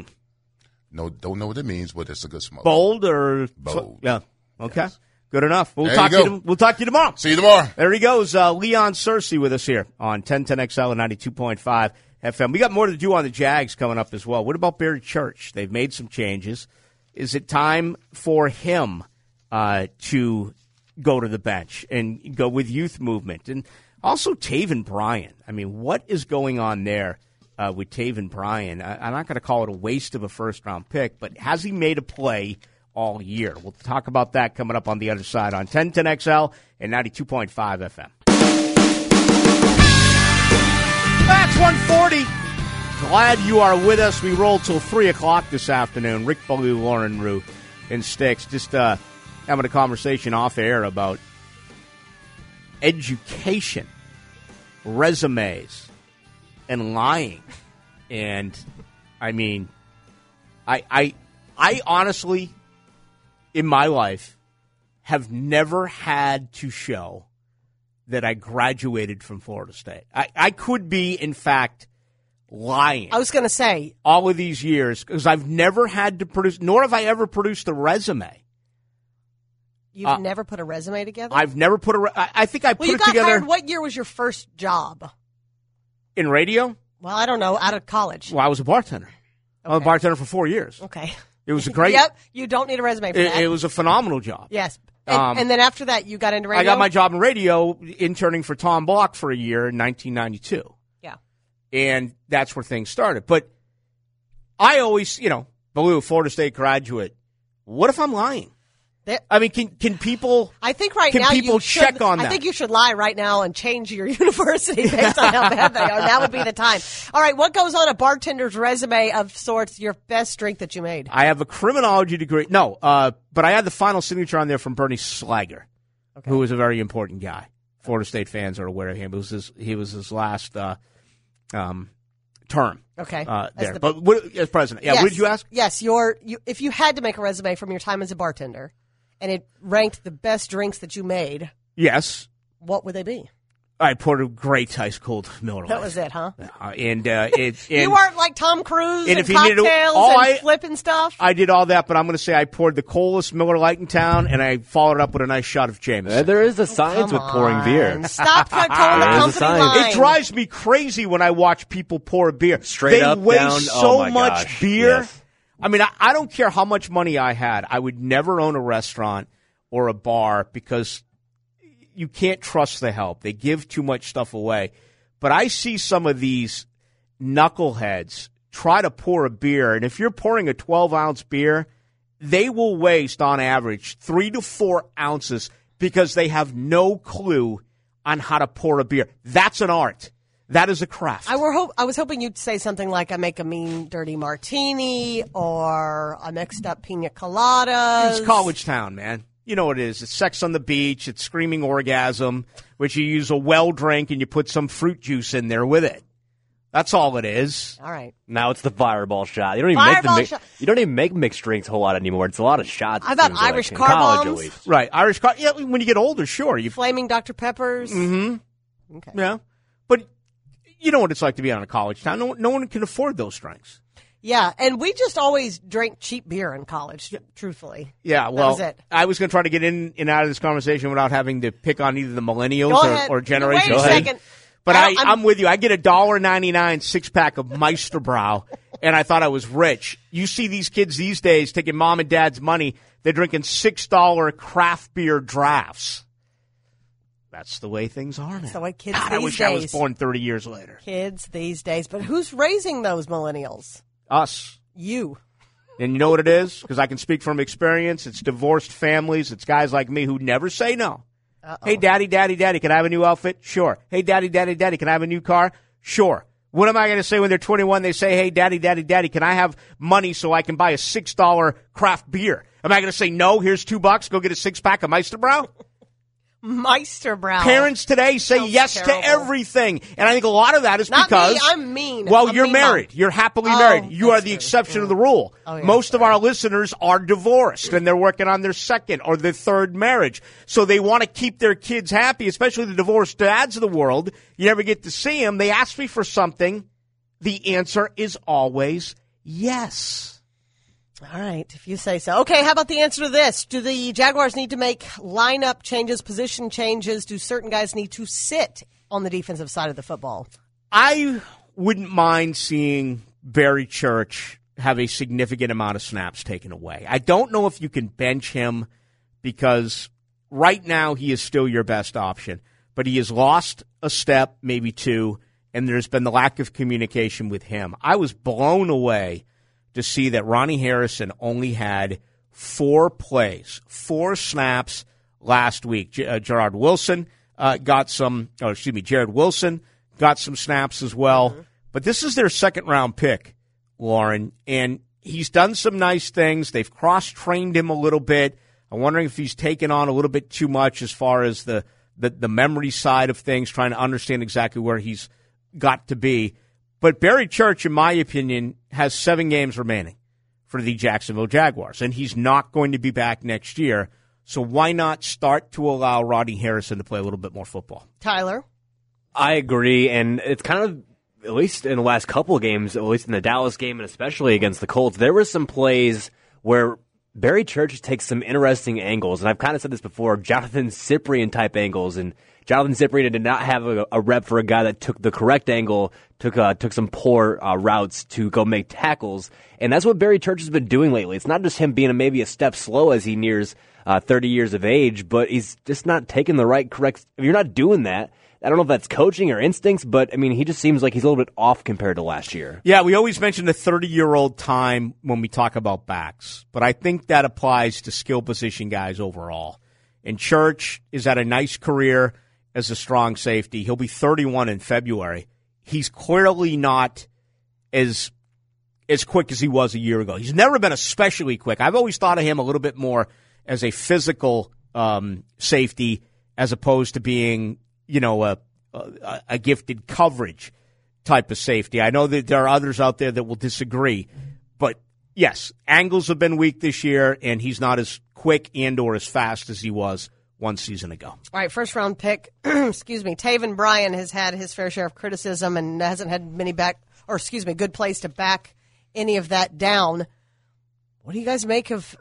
No, don't know what it means, but it's a good smoke. Bold or? Bold. Yeah. Okay. Yes. Good enough. We'll There talk you to go. you. We'll talk to you tomorrow. See you tomorrow. There he goes. Uh, Leon Searcy with us here on ten ten X L and ninety-two point five F M. We got more to do on the Jags coming up as well. What about Barry Church? They've made some changes. Is it time for him uh, to go to the bench and go with youth movement? And also Taven Bryan. I mean, what is going on there uh, with Taven Bryan? I, I'm not going to call it a waste of a first-round pick, but has he made a play all year? We'll talk about that coming up on the other side on ten ten X L and ninety-two point five F M. That's one forty. Glad you are with us. We roll till three o'clock this afternoon. Rick Ballou, Lauren Rue, and Sticks. Just uh, having a conversation off air about education, resumes, and lying. And, I mean, I, I, I honestly, in my life, have never had to show that I graduated from Florida State. I, I could be, in fact, lying. I was going to say. All of these years, because I've never had to produce, nor have I ever produced a resume. You've Uh, never put a resume together? I've never put a, re- I, I think I well, put you it got together. hired. What year was your first job? In radio? Well, I don't know. Out of college. Well, I was a bartender. I was a bartender for four years. Okay. It was a great. Yep. You don't need a resume for it, that. it was a phenomenal job. Yes. And, Um, and then after that, you got into radio? I got my job in radio, interning for Tom Block for a year in nineteen ninety-two. Yeah. And that's where things started. But I always, you know, Ballou, Florida State graduate. What if I'm lying? There- I mean, can can people? I think right can now people you should, check on that? I think you should lie right now and change your university based on how bad they are. That would be the time. All right, what goes on a bartender's resume of sorts? Your best drink that you made? I have a criminology degree. No, uh, but I had the final signature on there from Bernie Slager, okay. who was a very important guy. Florida State fans are aware of him. It was his, he was his last uh, um, term. Okay. Uh, there, the, but what, as president, yeah. Yes, what did you ask? Yes, your you, if you had to make a resume from your time as a bartender, and it ranked the best drinks that you made, yes, what would they be? I poured a great ice cold Miller Lite. That was it, huh? Uh, and uh, it, and you weren't like Tom Cruise and, and if you cocktails needed to, oh, and I, flipping stuff. I did all that, but I'm going to say I poured the coldest Miller Lite in town, and I followed it up with a nice shot of Jameson. Uh, there is a science oh, with pouring beer. Stop trying to tell the company line. It drives me crazy when I watch people pour a beer. Straight they up, waste down. so Oh my much gosh. beer. Yes. I mean, I, I don't care how much money I had. I would never own a restaurant or a bar because you can't trust the help. They give too much stuff away. But I see some of these knuckleheads try to pour a beer, and if you're pouring a twelve-ounce beer, they will waste, on average, three to four ounces because they have no clue on how to pour a beer. That's an art. That is a craft. I were hope I was hoping you'd say something like I make a mean dirty martini or a mixed up pina colada. It's college town, man. You know what it is. It's sex on the beach. It's screaming orgasm, which you use a well drink and you put some fruit juice in there with it. That's all it is. All right. Now it's the fireball shot. You don't even Fireball make the mi- shot. You don't even make mixed drinks a whole lot anymore. It's a lot of shots. How it about seems like, Irish in car college, at bombs? least. Right. Irish car. Yeah, when you get older, sure. You. Flaming Doctor Peppers. Mm-hmm. Okay. Yeah. But you know what it's like to be on a college town. No, no one can afford those drinks. Yeah, and we just always drank cheap beer in college, truthfully. Yeah, well, that was it. I was going to try to get in and out of this conversation without having to pick on either the millennials Go or, ahead. or Generation Wait a Z. second. But I I, don't- I'm- I'm with you. I get a one dollar ninety-nine six-pack of Meisterbrow, and I thought I was rich. You see these kids these days taking mom and dad's money. They're drinking six dollar craft beer drafts. That's the way things are now. That's the way kids God, these I wish days. I was born thirty years later. Kids these days. But who's raising those millennials? Us. You. And you know what it is? Because I can speak from experience. It's divorced families. It's guys like me who never say no. Uh-oh. Hey, daddy, daddy, daddy, can I have a new outfit? Sure. Hey, daddy, daddy, daddy, can I have a new car? Sure. What am I going to say when they're twenty-one? They say, hey, daddy, daddy, daddy, can I have money so I can buy a six dollar craft beer? Am I going to say, no, here's two bucks, go get a six-pack of Meisterbrow? Meisterbrow. Parents today say Sounds yes terrible. to everything. And I think a lot of that is Not because... me. I'm mean. Well, I'm you're mean married. mom. You're happily Oh, married. You are that's the true. exception of the rule. Oh, yeah, Most of our listeners are divorced, and they're working on their second or their third marriage. So they want to keep their kids happy, especially the divorced dads of the world. You never get to see them. They ask me for something. The answer is always yes. All right, if you say so. Okay, how about the answer to this? Do the Jaguars need to make lineup changes, position changes? Do certain guys need to sit on the defensive side of the football? I wouldn't mind seeing Barry Church have a significant amount of snaps taken away. I don't know if you can bench him because right now he is still your best option, but he has lost a step, maybe two, and there's been the lack of communication with him. I was blown away to see that Ronnie Harrison only had four plays, four snaps last week. J- uh, Gerard Wilson uh, got some, oh, excuse me, Jared Wilson got some snaps as well. Mm-hmm. But this is their second round pick, Lauren, and he's done some nice things. They've cross-trained him a little bit. I'm wondering if he's taken on a little bit too much as far as the, the, the memory side of things, trying to understand exactly where he's got to be. But Barry Church, in my opinion, has seven games remaining for the Jacksonville Jaguars, and he's not going to be back next year. So why not start to allow Ronnie Harrison to play a little bit more football? Tyler? I agree, and it's kind of, at least in the last couple of games, at least in the Dallas game and especially against the Colts, there were some plays where Barry Church takes some interesting angles, and I've kind of said this before, Jonathan Cyprien-type angles, and Jonathan Cyprien did not have a, a rep for a guy that took the correct angle, took uh, took some poor uh, routes to go make tackles, and that's what Barry Church has been doing lately. It's not just him being a, maybe a step slow as he nears uh, thirty years of age, but he's just not taking the right correct. If you're not doing that, I don't know if that's coaching or instincts, but, I mean, he just seems like he's a little bit off compared to last year. Yeah, we always mention the thirty-year-old time when we talk about backs, but I think that applies to skill position guys overall. And Church is at a nice career as a strong safety. He'll be thirty-one in February. He's clearly not as as quick as he was a year ago. He's never been especially quick. I've always thought of him a little bit more as a physical um, safety as opposed to being, you know, a, a, a gifted coverage type of safety. I know that there are others out there that will disagree, but yes, angles have been weak this year, and he's not as quick and or as fast as he was one season ago. All right, first round pick, excuse me, Taven Bryan has had his fair share of criticism and hasn't had many back, or excuse me, good plays to back any of that down. What do you guys make of,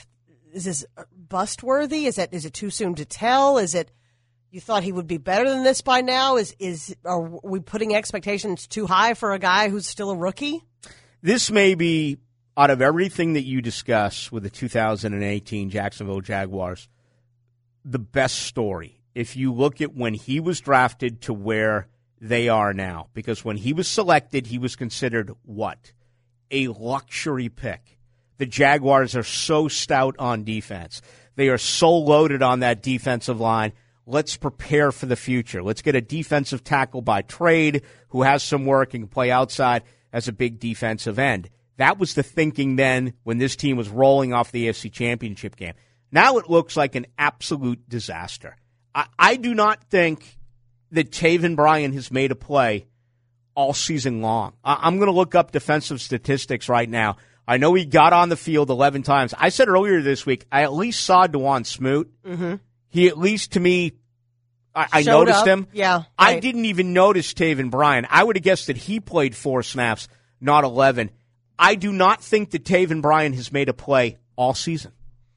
is this bust worthy? Is that, is it too soon to tell? Is it, you thought he would be better than this by now? Is, is, are we putting expectations too high for a guy who's still a rookie? This may be, out of everything that you discuss with the two thousand eighteen Jacksonville Jaguars, the best story. If you look at when he was drafted to where they are now, because when he was selected, he was considered what? A luxury pick. The Jaguars are so stout on defense. They are so loaded on that defensive line. Let's prepare for the future. Let's get a defensive tackle by trade who has some work and can play outside as a big defensive end. That was the thinking then when this team was rolling off the A F C Championship game. Now it looks like an absolute disaster. I, I do not think that Taven Bryan has made a play all season long. I, I'm going to look up defensive statistics right now. I know he got on the field eleven times. I said earlier this week, I at least saw DeJuan Smoot. Mm-hmm. He at least, to me, I, I Showed noticed up. him. Yeah, right. I didn't even notice Taven Bryan. I would have guessed that he played four snaps, not eleven. I do not think that Taven Bryan has made a play all season.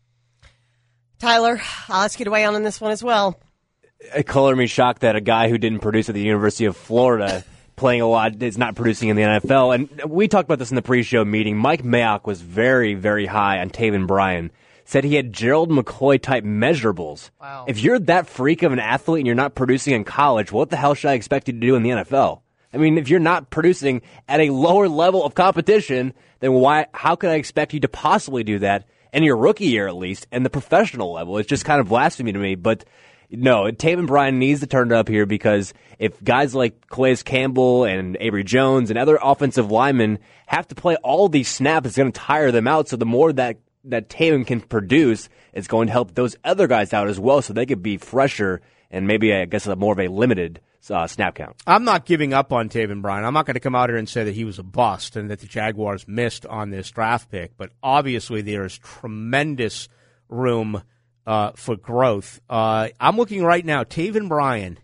Tyler, I'll ask you to weigh in on this one as well. It color me shocked that a guy who didn't produce at the University of Florida playing a lot is not producing in the N F L. And we talked about this in the pre-show meeting. Mike Mayock was very, very high on Taven Bryan. Said he had Gerald McCoy-type measurables. Wow. If you're that freak of an athlete and you're not producing in college, what the hell should I expect you to do in the N F L? I mean, if you're not producing at a lower level of competition, then why? How could I expect you to possibly do that in your rookie year at least, and the professional level? It's just kind of blasphemy to me. But no, Taven Bryan needs to turn it up here, because if guys like Calais Campbell and Avery Jones and other offensive linemen have to play all these snaps, it's going to tire them out. So the more that, that Taven can produce, it's going to help those other guys out as well, so they could be fresher and maybe, I guess, a more of a limited Uh, snap count. I'm not giving up on Taven Bryan. I'm not going to come out here and say that he was a bust and that the Jaguars missed on this draft pick, but obviously there is tremendous room uh, for growth. Uh, I'm looking right now, Taven Bryan.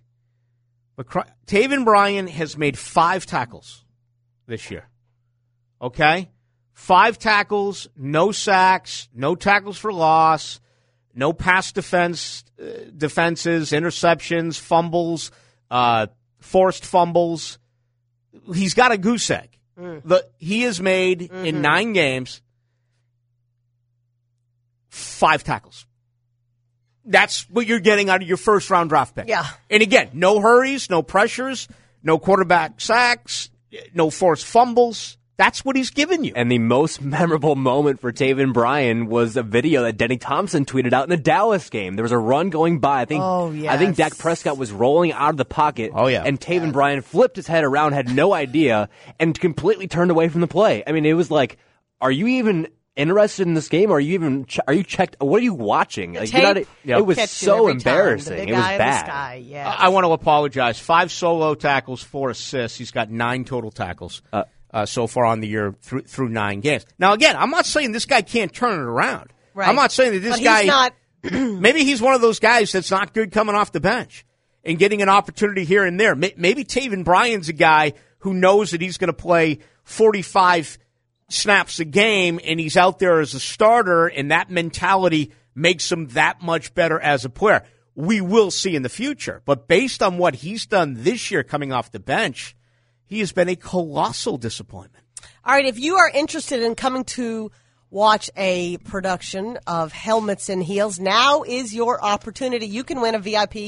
Taven Bryan has made five tackles this year. Okay? Five tackles, no sacks, no tackles for loss, no pass defense, uh, defenses, interceptions, fumbles, Uh, forced fumbles. He's got a goose egg. Mm. The, he has made, mm-hmm. in nine games, five tackles. That's what you're getting out of your first-round draft pick. Yeah. And again, no hurries, no pressures, no quarterback sacks, no forced fumbles. That's what he's given you. And the most memorable moment for Taven Bryan was a video that Denny Thompson tweeted out in the Dallas game. There was a run going by. I think oh, yes. I think Dak Prescott was rolling out of the pocket. Oh, yeah. And Taven yes. Bryan flipped his head around, had no idea, and completely turned away from the play. I mean, it was like, are you even interested in this game? Or are you even ch- are you checked? What are you watching? Like, you're not, yep. It was so embarrassing. It was bad. Sky, yes. I, I want to apologize. Five solo tackles, four assists. He's got nine total tackles. Uh, Uh, so far on the year through, through nine games. Now, again, I'm not saying this guy can't turn it around. Right. I'm not saying that this but guy, he's not maybe he's one of those guys that's not good coming off the bench and getting an opportunity here and there. Maybe Taven Bryan's a guy who knows that he's going to play forty-five snaps a game and he's out there as a starter, and that mentality makes him that much better as a player. We will see in the future. But based on what he's done this year coming off the bench, he has been a colossal disappointment. All right, if you are interested in coming to watch a production of Helmets and Heels, now is your opportunity. You can win a V I P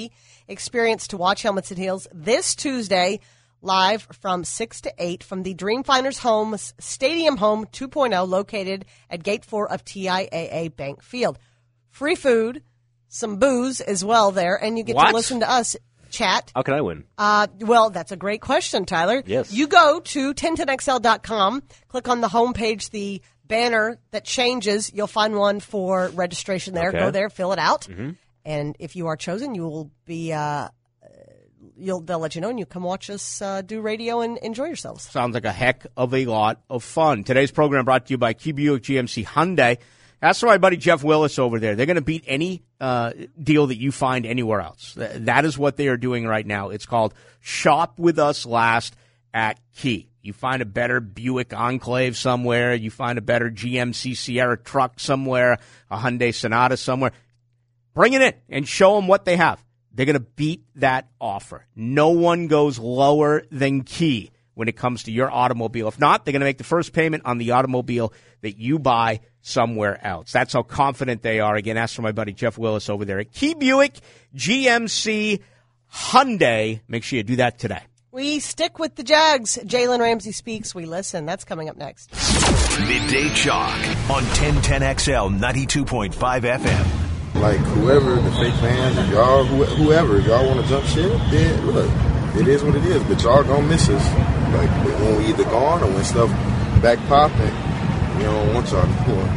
experience to watch Helmets and Heels this Tuesday, live from six to eight from the Dreamfinders Homes Stadium Home two point oh, located at Gate four of T I A A Bank Field. Free food, some booze as well there, and you get What? to listen to us chat. How can I win? Uh, well, that's a great question, Tyler. Yes. You go to ten ten X L dot com, click on the homepage, the banner that changes. You'll find one for registration there. Okay. Go there, fill it out. Mhm. And if you are chosen, you will be, uh, you'll, they'll let you know, and you come watch us uh, do radio and enjoy yourselves. Sounds like a heck of a lot of fun. Today's program brought to you by Key Buick G M C Hyundai. That's my buddy Jeff Willis over there. They're going to beat any uh, deal that you find anywhere else. That is what they are doing right now. It's called Shop With Us Last at Key. You find a better Buick Enclave somewhere. You find a better G M C Sierra truck somewhere, a Hyundai Sonata somewhere. Bring it in and show them what they have. They're going to beat that offer. No one goes lower than Key when it comes to your automobile. If not, they're going to make the first payment on the automobile that you buy somewhere else. That's how confident they are. Again, ask for my buddy Jeff Willis over there at Key Buick G M C Hyundai. Make sure you do that today. We stick with the Jags. Jalen Ramsey speaks. We listen. That's coming up next. Midday Chalk on ten ten X L ninety-two point five F M. Like, whoever, the fake fans, if y'all, who- whoever, if y'all want to jump ship, then look, it is what it is. But y'all gonna miss us. Like, when we either gone or when stuff back popping, we don't want y'all anymore.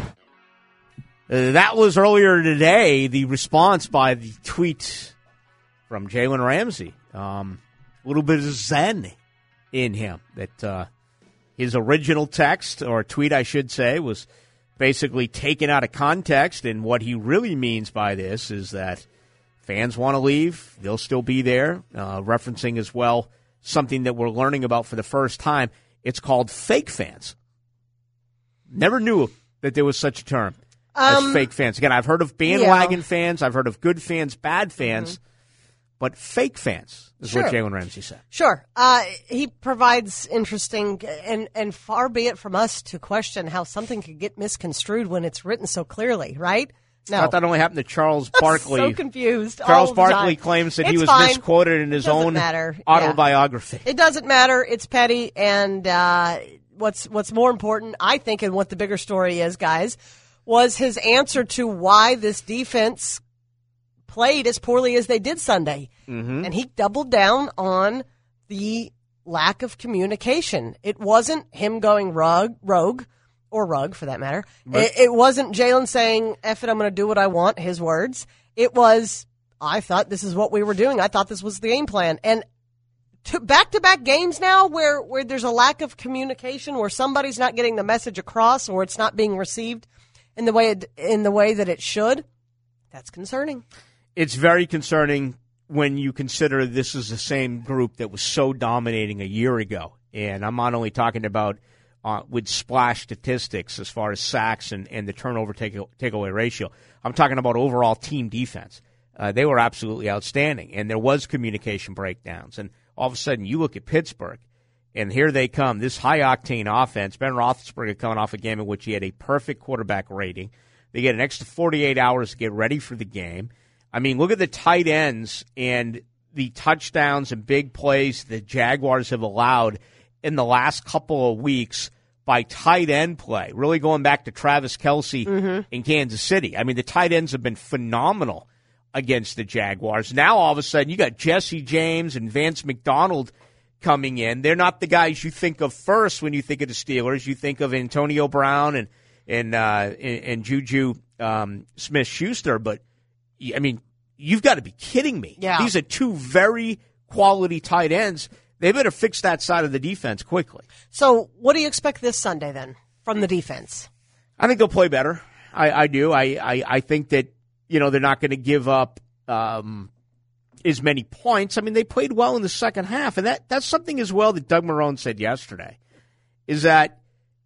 Uh, that was earlier today, the response by the tweet from Jalen Ramsey. Um, a little bit of zen in him. That uh, his original text, or tweet I should say, was basically taken out of context, and what he really means by this is that fans want to leave, they'll still be there, uh, referencing as well something that we're learning about for the first time. It's called fake fans. Never knew that there was such a term Um, as fake fans. Again, I've heard of bandwagon fans, I've heard of good fans, bad fans, but fake fans is Sure. what Jalen Ramsey said. Sure. Uh, he provides interesting, and, and far be it from us to question how something could get misconstrued when it's written so clearly, right? No. I thought that only happened to Charles Barkley. So confused. Charles all the Barkley time. claims that he It's was fine. misquoted in his It doesn't own matter. Yeah. autobiography. It doesn't matter. It's petty, and uh, what's what's more important, I think, and what the bigger story is, guys, was his answer to why this defense played as poorly as they did Sunday. Mm-hmm. And he doubled down on the lack of communication. It wasn't him going rogue, rogue or rug for that matter. But- It, it wasn't Jalen saying, F it, I'm going to do what I want, his words. It was, I thought this is what we were doing. I thought this was the game plan. And to back-to-back games now where, where there's a lack of communication, where somebody's not getting the message across or it's not being received in the way it, in the way that it should, that's concerning. It's very concerning when you consider this is the same group that was so dominating a year ago. And I'm not only talking about uh, with splash statistics as far as sacks and, and the turnover take, takeaway ratio. I'm talking about overall team defense. Uh, they were absolutely outstanding, and there was communication breakdowns. And all of a sudden, you look at Pittsburgh, and here they come, this high-octane offense. Ben Roethlisberger coming off a game in which he had a perfect quarterback rating. They get an extra forty-eight hours to get ready for the game. I mean, look at the tight ends and the touchdowns and big plays the Jaguars have allowed in the last couple of weeks by tight end play, really going back to Travis Kelce Mm-hmm. in Kansas City. I mean, the tight ends have been phenomenal against the Jaguars. Now, all of a sudden, you got Jesse James and Vance McDonald coming in. They're not the guys you think of first when you think of the Steelers. You think of Antonio Brown and and uh, and, and Juju um, Smith-Schuster, but I mean, you've got to be kidding me. Yeah. These are two very quality tight ends. They better fix that side of the defense quickly. So what do you expect this Sunday then from the defense? I think they'll play better. I, I do. I, I, I think that, you know, they're not going to give up um, as many points. I mean, they played well in the second half, and that, that's something as well that Doug Marrone said yesterday, is that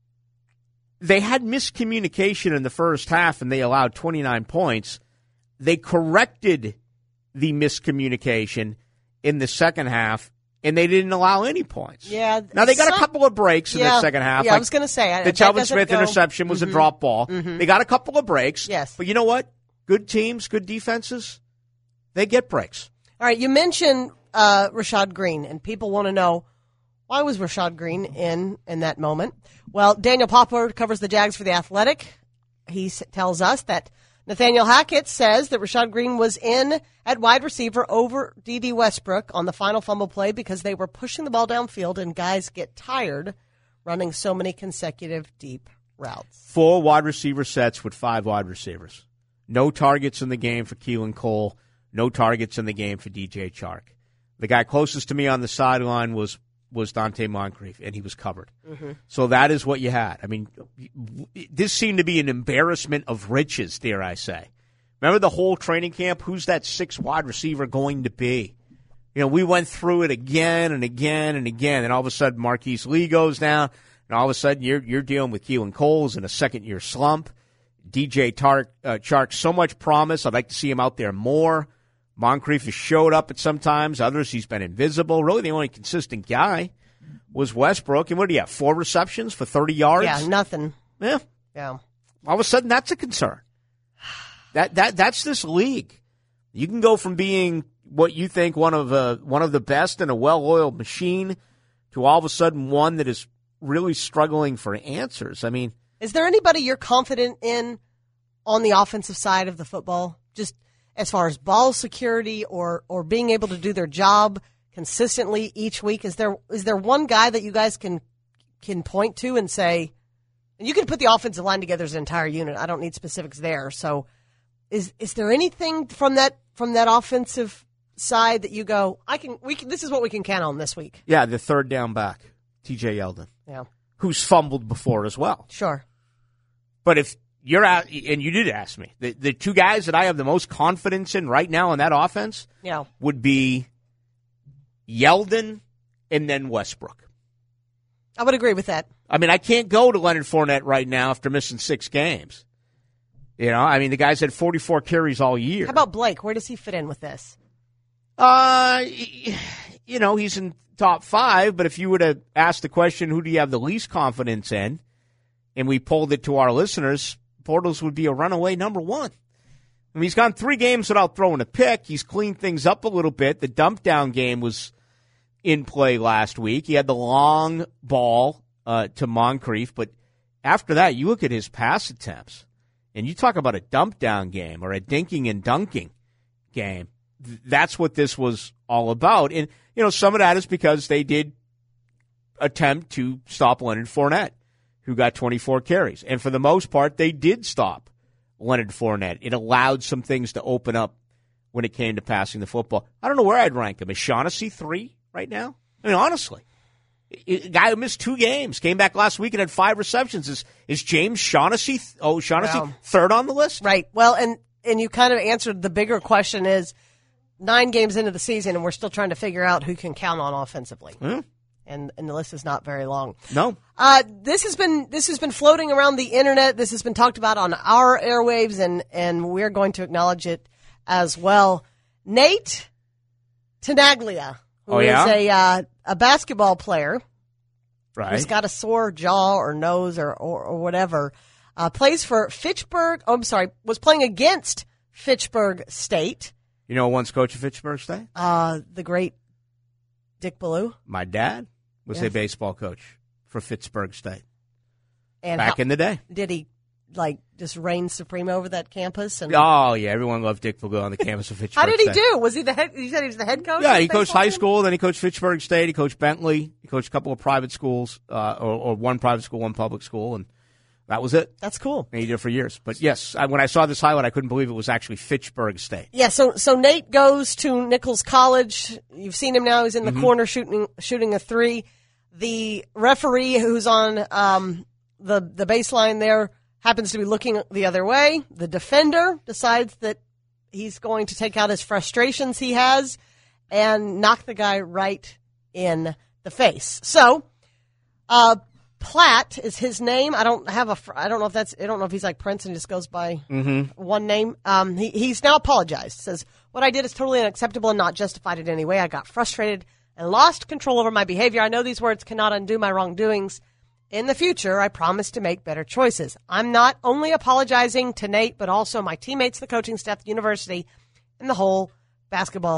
they had miscommunication in the first half and they allowed twenty-nine points. They corrected the miscommunication in the second half, and they didn't allow any points. Yeah. Now, they got some- a couple of breaks in yeah, the second half. Yeah, I like was going to say. I- the that Telvin doesn't Smith go- interception was Mhm. a drop ball. Mhm. They got a couple of breaks. Yes. But you know what? Good teams, good defenses, they get breaks. All right, you mentioned uh, Rashad Green, and people want to know, why was Rashad Green in in that moment? Well, Daniel Poplar covers the Jags for The Athletic. He s- tells us that Nathaniel Hackett says that Rashad Green was in at wide receiver over D D Westbrook on the final fumble play because they were pushing the ball downfield, and guys get tired running so many consecutive deep routes. Four wide receiver sets with five wide receivers. No targets in the game for Keelan Cole. No targets in the game for D J Chark. The guy closest to me on the sideline was was Dante Moncrief, and he was covered. Mm-hmm. So that is what you had. I mean, this seemed to be an embarrassment of riches, dare I say. Remember the whole training camp? Who's that six wide receiver going to be? You know, we went through it again and again and again, and all of a sudden Marquise Lee goes down, and all of a sudden you're you're dealing with Keelan Cole's in a second-year slump. D J Tark, uh, Chark, so much promise. I'd like to see him out there more. Moncrief has showed up at some times. Others, he's been invisible. Really, the only consistent guy was Westbrook. And what do you have, four receptions for thirty yards? Yeah, nothing. Yeah. Yeah. All of a sudden, that's a concern. That that That's this league. You can go from being what you think one of uh, one of the best in a well-oiled machine to all of a sudden one that is really struggling for answers. I mean, is there anybody you're confident in on the offensive side of the football? Just as far as ball security or, or being able to do their job consistently each week, is there is there one guy that you guys can can point to and say, and you can put the offensive line together as an entire unit. I don't need specifics there. So is is there anything from that from that offensive side that you go, I can we can this is what we can count on this week? Yeah, the third down back, T J Yeldon. Yeah. Who's fumbled before as well. Sure. But if you're at, and you did ask me, the, the two guys that I have the most confidence in right now in that offense yeah. would be Yeldon and then Westbrook. I would agree with that. I mean, I can't go to Leonard Fournette right now after missing six games. You know, I mean, the guy's had forty-four carries all year. How about Blake? Where does he fit in with this? Uh, you know, he's in top five, but if you were to ask the question, who do you have the least confidence in, and we polled it to our listeners, Bortles would be a runaway number one. I mean, he's gone three games without throwing a pick. He's cleaned things up a little bit. The dump down game was in play last week. He had the long ball uh, to Moncrief, but after that, you look at his pass attempts, and you talk about a dump down game or a dinking and dunking game. That's what this was all about. And, you know, some of that is because they did attempt to stop Leonard Fournette, who got twenty-four carries. And for the most part, they did stop Leonard Fournette. It allowed some things to open up when it came to passing the football. I don't know where I'd rank him. Is Shaughnessy three right now? I mean, honestly. A guy who missed two games, came back last week and had five receptions. Is is James Shaughnessy, oh, Shaughnessy Wow. third on the list? Right. Well, and, and you kind of answered the bigger question is nine games into the season, and we're still trying to figure out who can count on offensively. Hmm. And and the list is not very long. No. Uh, this has been this has been floating around the internet. This has been talked about on our airwaves, and, and we're going to acknowledge it as well. Nate Tenaglia, who Oh, yeah? is a uh, a basketball player Right. who's got a sore jaw or nose or or, or whatever, uh, plays for Fitchburg. Oh, I'm sorry, was playing against Fitchburg State. You know, once coach of Fitchburg State? Uh, the great Dick Ballou. My dad was Yeah. a baseball coach for Fitchburg State And back how- in the day. Did he like just reign supreme over that campus? And Oh, yeah. Everyone loved Dick Ballou on the campus of Fitchburg how did he State. do? Was he the head? You said he was the head coach. Yeah, of he the coached baseball high team? school, then he coached Fitchburg State, he coached Bentley, he coached a couple of private schools, uh, or, or one private school, one public school, and that was it. That's cool. And he did it for years. But yes, I, when I saw this highlight, I couldn't believe it was actually Fitchburg State. Yeah, so so Nate goes to Nichols College. You've seen him now. He's in the Mhm. corner shooting shooting a three. The referee who's on um, the the baseline there happens to be looking the other way. The defender decides that he's going to take out his frustrations he has and knock the guy right in the face. So, uh, Platt is his name. I don't have a. fr- I don't know if that's. I don't know if he's like Prince and just goes by Mm-hmm. one name. Um, he, he's now apologized. Says, what I did is totally unacceptable and not justified in any way. I got frustrated and lost control over my behavior. I know these words cannot undo my wrongdoings. In the future, I promise to make better choices. I'm not only apologizing to Nate, but also my teammates, the coaching staff, the university, and the whole basketball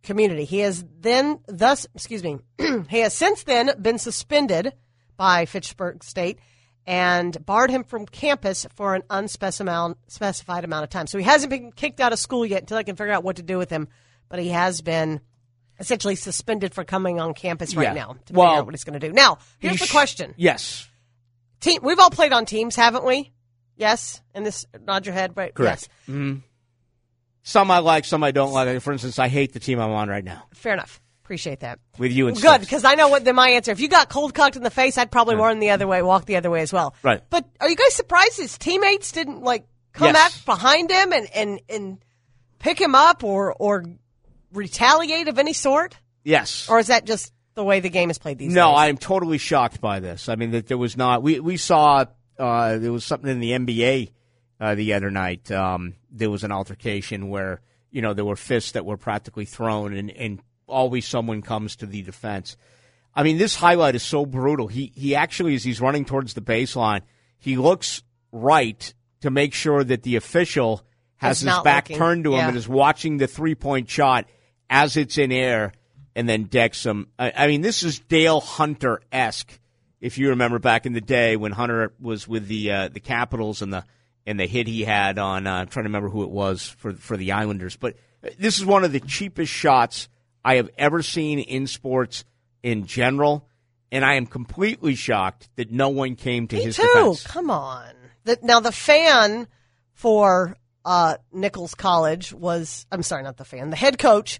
community. He has then, thus, excuse me, he has since then been suspended by Fitchburg State and barred him from campus for an unspecified specified amount of time. So he hasn't been kicked out of school yet until I can figure out what to do with him, but he has been essentially suspended for coming on campus right Yeah. now to Well, figure out what he's going to do. Now, here's the sh- question. Yes. Team, we've all played on teams, haven't we? Yes? And this, nod your head, right? Correct. Yes. Mm. Some I like, some I don't like. For instance, I hate the team I'm on right now. Fair enough. Appreciate that. With you and Good, Stokes. because I know what the, my answer. If you got cold cocked in the face, I'd probably run the other way, walk the other way as well. Right. But are you guys surprised his teammates didn't like come Yes. back behind him and, and, and pick him up or or retaliate of any sort? Yes. Or is that just the way the game is played these No, days? I am totally shocked by this. I mean, that there was not. We we saw uh, there was something in the N B A uh, the other night. Um, there was an altercation where you know there were fists that were practically thrown, and, and always someone comes to the defense. I mean, this highlight is so brutal. He he actually, as he's running towards the baseline, he looks right to make sure that the official has It's his not back looking. turned to him Yeah. and is watching the three point shot as it's in air. And then decks him. I, I mean, this is Dale Hunter-esque. If you remember back in the day when Hunter was with the uh, the Capitals and the and the hit he had on, uh, I'm trying to remember who it was for for the Islanders. But this is one of the cheapest shots I have ever seen in sports in general, and I am completely shocked that no one came to Me his too. defense. Come on. The, now, the fan for uh, Nichols College was, I'm sorry, not the fan, the head coach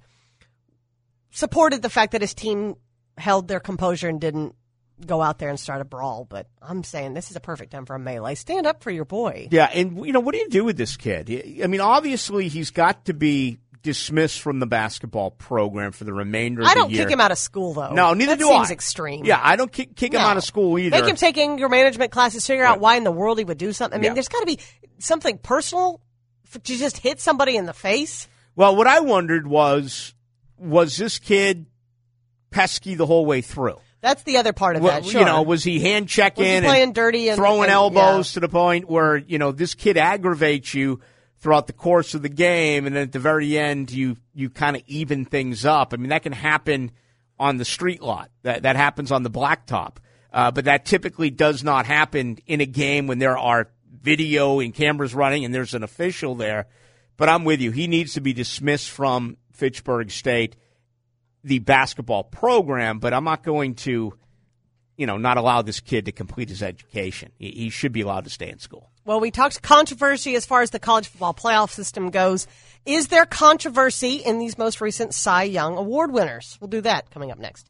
supported the fact that his team held their composure and didn't go out there and start a brawl. But I'm saying this is a perfect time for a melee. Stand up for your boy. Yeah, and you know, what do you do with this kid? I mean, obviously he's got to be dismissed from the basketball program for the remainder of I the don't year. kick him out of school, though. No, neither that do seems I. extreme. Yeah, I don't kick, kick him No. out of school either. Make him take anger management classes, figure out why in the world he would do something. I mean, Yeah. there's got to be something personal for, to just hit somebody in the face. Well, what I wondered was, was this kid pesky the whole way through? That's the other part of Well, that, sure. You know, was he hand checking Was he and playing dirty and throwing and- elbows yeah. to the point where, you know, this kid aggravates you throughout the course of the game, and then at the very end you you kind of even things up. I mean, that can happen on the street lot. That that happens on the blacktop. Uh, but that typically does not happen in a game when there are video and cameras running and there's an official there. But I'm with you. He needs to be dismissed from Fitchburg State, the basketball program, but I'm not going to, you know, not allow this kid to complete his education. He, he should be allowed to stay in school. Well, we talked controversy as far as the college football playoff system goes. Is there controversy in these most recent Cy Young Award winners? We'll do that coming up next.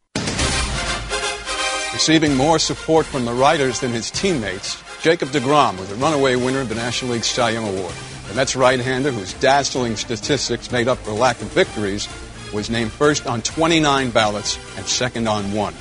Receiving more support from the writers than his teammates, Jacob deGrom was a runaway winner of the National League Cy Young Award. The Mets right-hander, whose dazzling statistics made up for lack of victories, was named first on twenty-nine ballots and second on one.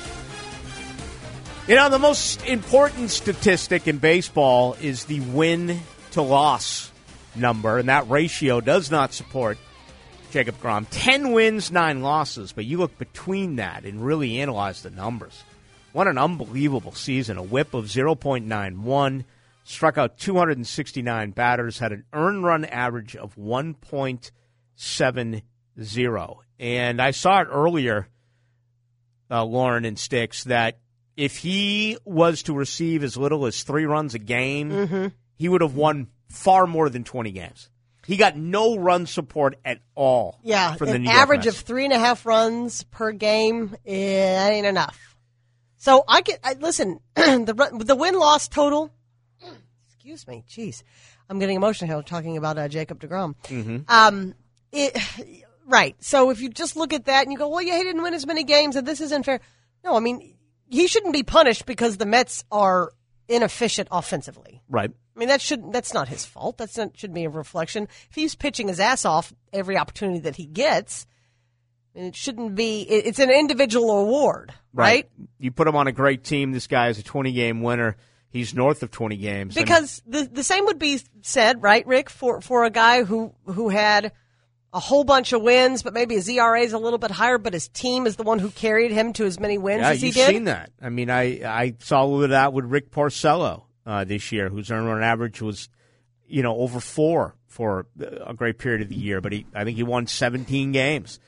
You know, the most important statistic in baseball is the win-to-loss number, and that ratio does not support Jacob deGrom. Ten wins, nine losses, but you look between that and really analyze the numbers. What an unbelievable season. A whip of oh point nine one, struck out two hundred sixty-nine batters, had an earned run average of one point seven oh. And I saw it earlier, uh, Lauren and Sticks, that if he was to receive as little as three runs a game, Mm-hmm. he would have won far more than twenty games. He got no run support at all. Yeah, from the an New York average Mets. of three and a half runs per game, eh, that ain't enough. So I get, I, listen, the run- the win-loss total, excuse me, jeez, I'm getting emotional here talking about uh, Jacob deGrom. Mm-hmm. Um, it, right. So if you just look at that and you go, well, yeah, he didn't win as many games and this isn't fair. No, I mean, he shouldn't be punished because the Mets are inefficient offensively. Right. I mean, that should that's not his fault. That's not should be a reflection. If he's pitching his ass off every opportunity that he gets, it shouldn't be. It, it's an individual award, right? You put him on a great team. This guy is a twenty-game winner. He's north of twenty games. Because the the same would be said, right, Rick, for for a guy who who had a whole bunch of wins, but maybe his E R A is a little bit higher, but his team is the one who carried him to as many wins yeah, as he you've did. seen that. I mean, I I saw a little bit of that with Rick Porcello uh, this year, whose earned run average was, you know, over four for a great period of the year. But he, I think he won seventeen games.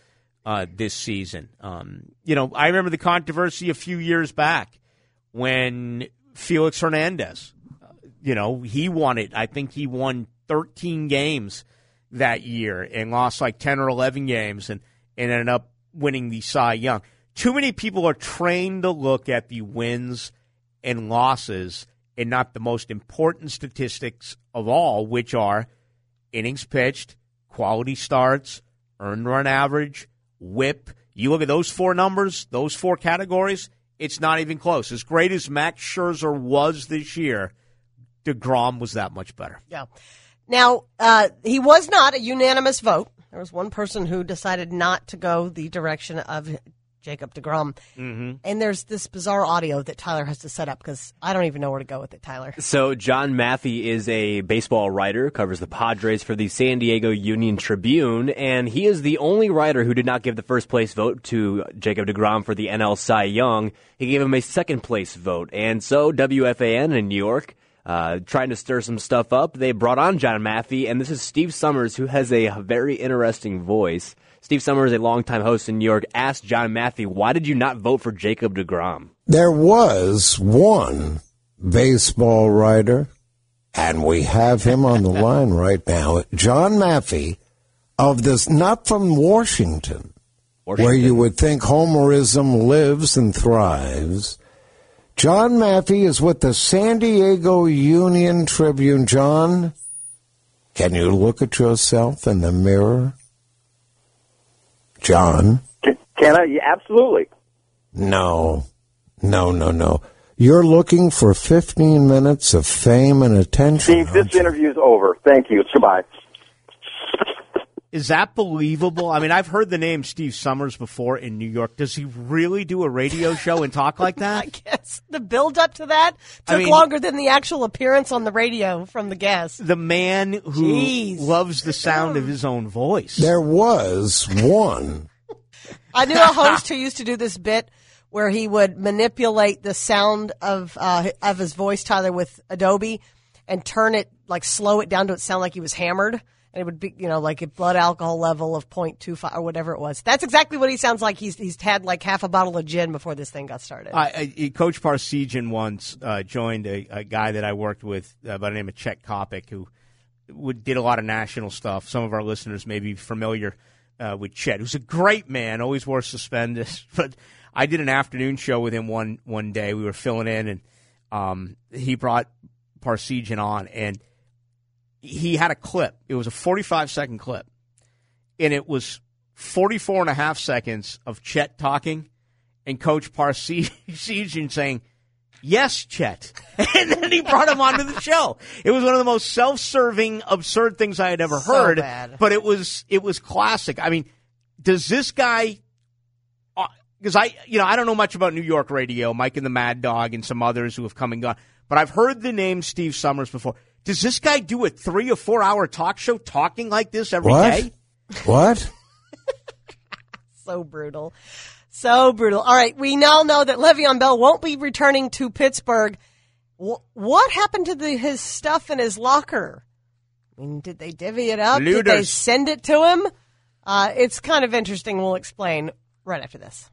uh, this season. Um, you know, I remember the controversy a few years back when Felix Hernandez, uh, you know, he won it. I think he won thirteen games that year and lost like ten or eleven games and, and ended up winning the Cy Young. Too many people are trained to look at the wins and losses and not the most important statistics of all, which are innings pitched, quality starts, earned run average, whip. You look at those four numbers, those four categories, it's not even close. As great as Max Scherzer was this year, DeGrom was that much better. Yeah. Now, uh, he was not a unanimous vote. There was one person who decided not to go the direction of Jacob DeGrom. Mm-hmm. And there's this bizarre audio that Tyler has to set up because I don't even know where to go with it, Tyler. So John Maffei is a baseball writer, covers the Padres for the San Diego Union Tribune, and he is the only writer who did not give the first place vote to Jacob DeGrom for the N L Cy Young. He gave him a second place vote. And so W F A N in New York, uh, trying to stir some stuff up, they brought on John Maffei, and this is Steve Summers, who has a very interesting voice. Steve Summers, a longtime host in New York, asked John Maffei, why did you not vote for Jacob DeGrom? There was one baseball writer, and we have him on the line right now, John Maffei, of this, not from Washington, Washington, where you would think homerism lives and thrives. John Maffei is with the San Diego Union Tribune. John, can you look at yourself in the mirror? John? Can I? Yeah, absolutely. No, no, no, no. You're looking for fifteen minutes of fame and attention. Steve, this you? interview's over. Thank you. Goodbye. Is that believable? I mean, I've heard the name Steve Summers before in New York. Does he really do a radio show and talk like that? I guess the build up to that took I mean, longer than the actual appearance on the radio from the guest. The man who Jeez. loves the sound of his own voice. There was one. I knew a host who used to do this bit where he would manipulate the sound of uh, of his voice, Tyler, with Adobe and turn it, like slow it down to it sound like he was hammered. And it would be, you know, like a blood alcohol level of point two five or whatever it was. That's exactly what he sounds like. He's he's had like half a bottle of gin before this thing got started. I, I, Coach Parsegian once uh, joined a, a guy that I worked with uh, by the name of Chet Kopic, who would, did a lot of national stuff. Some of our listeners may be familiar uh, with Chet, who's a great man, always wore suspenders. But I did an afternoon show with him one, one day. We were filling in, and um, he brought Parsegian on, and he had a clip. It was a forty-five second clip, and it was forty-four and a half seconds of Chet talking and Coach Parsegian saying, "Yes, Chet." And then he brought him onto the show. It was one of the most self-serving, absurd things I had ever So heard. bad. But it was it was classic. I mean, does this guy? Because I, you know, I don't know much about New York radio, Mike and the Mad Dog, and some others who have come and gone. But I've heard the name Steve Summers before. Does this guy do a three or four hour talk show talking like this every What? day? What? So brutal. So brutal. All right, we now know that Le'Veon Bell won't be returning to Pittsburgh. Wh- what happened to the, his stuff in his locker? I mean, did they divvy it up? Did they Looters. send it to him? Uh, it's kind of interesting. We'll explain right after this.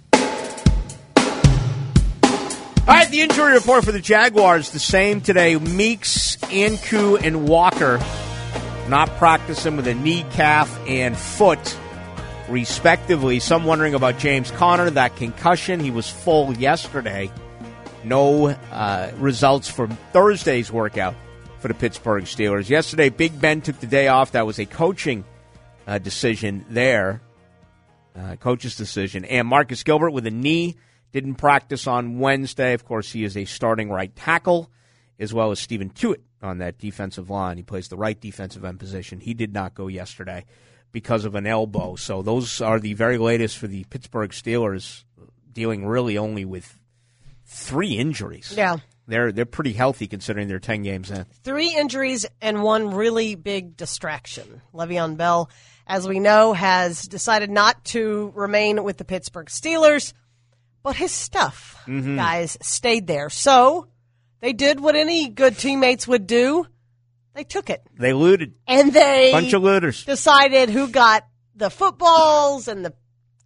All right, the injury report for the Jaguars, the same today. Meeks, Anku, and Walker not practicing with a knee, calf, and foot, respectively. Some wondering about James Conner, that concussion. He was full yesterday. No uh, results from Thursday's workout for the Pittsburgh Steelers. Yesterday, Big Ben took the day off. That was a coaching uh, decision there, uh, coach's decision. And Marcus Gilbert with a knee. Didn't practice on Wednesday. Of course, he is a starting right tackle, as well as Stephen Tuitt on that defensive line. He plays the right defensive end position. He did not go yesterday because of an elbow. So those are the very latest for the Pittsburgh Steelers, dealing really only with three injuries. Yeah. They're they're pretty healthy considering they're ten games in. Three injuries and one really big distraction. Le'Veon Bell, as we know, has decided not to remain with the Pittsburgh Steelers. But his stuff, Mhm. guys, stayed there. So they did what any good teammates would do. They took it. They looted. And they Bunch of looters. decided who got the footballs and the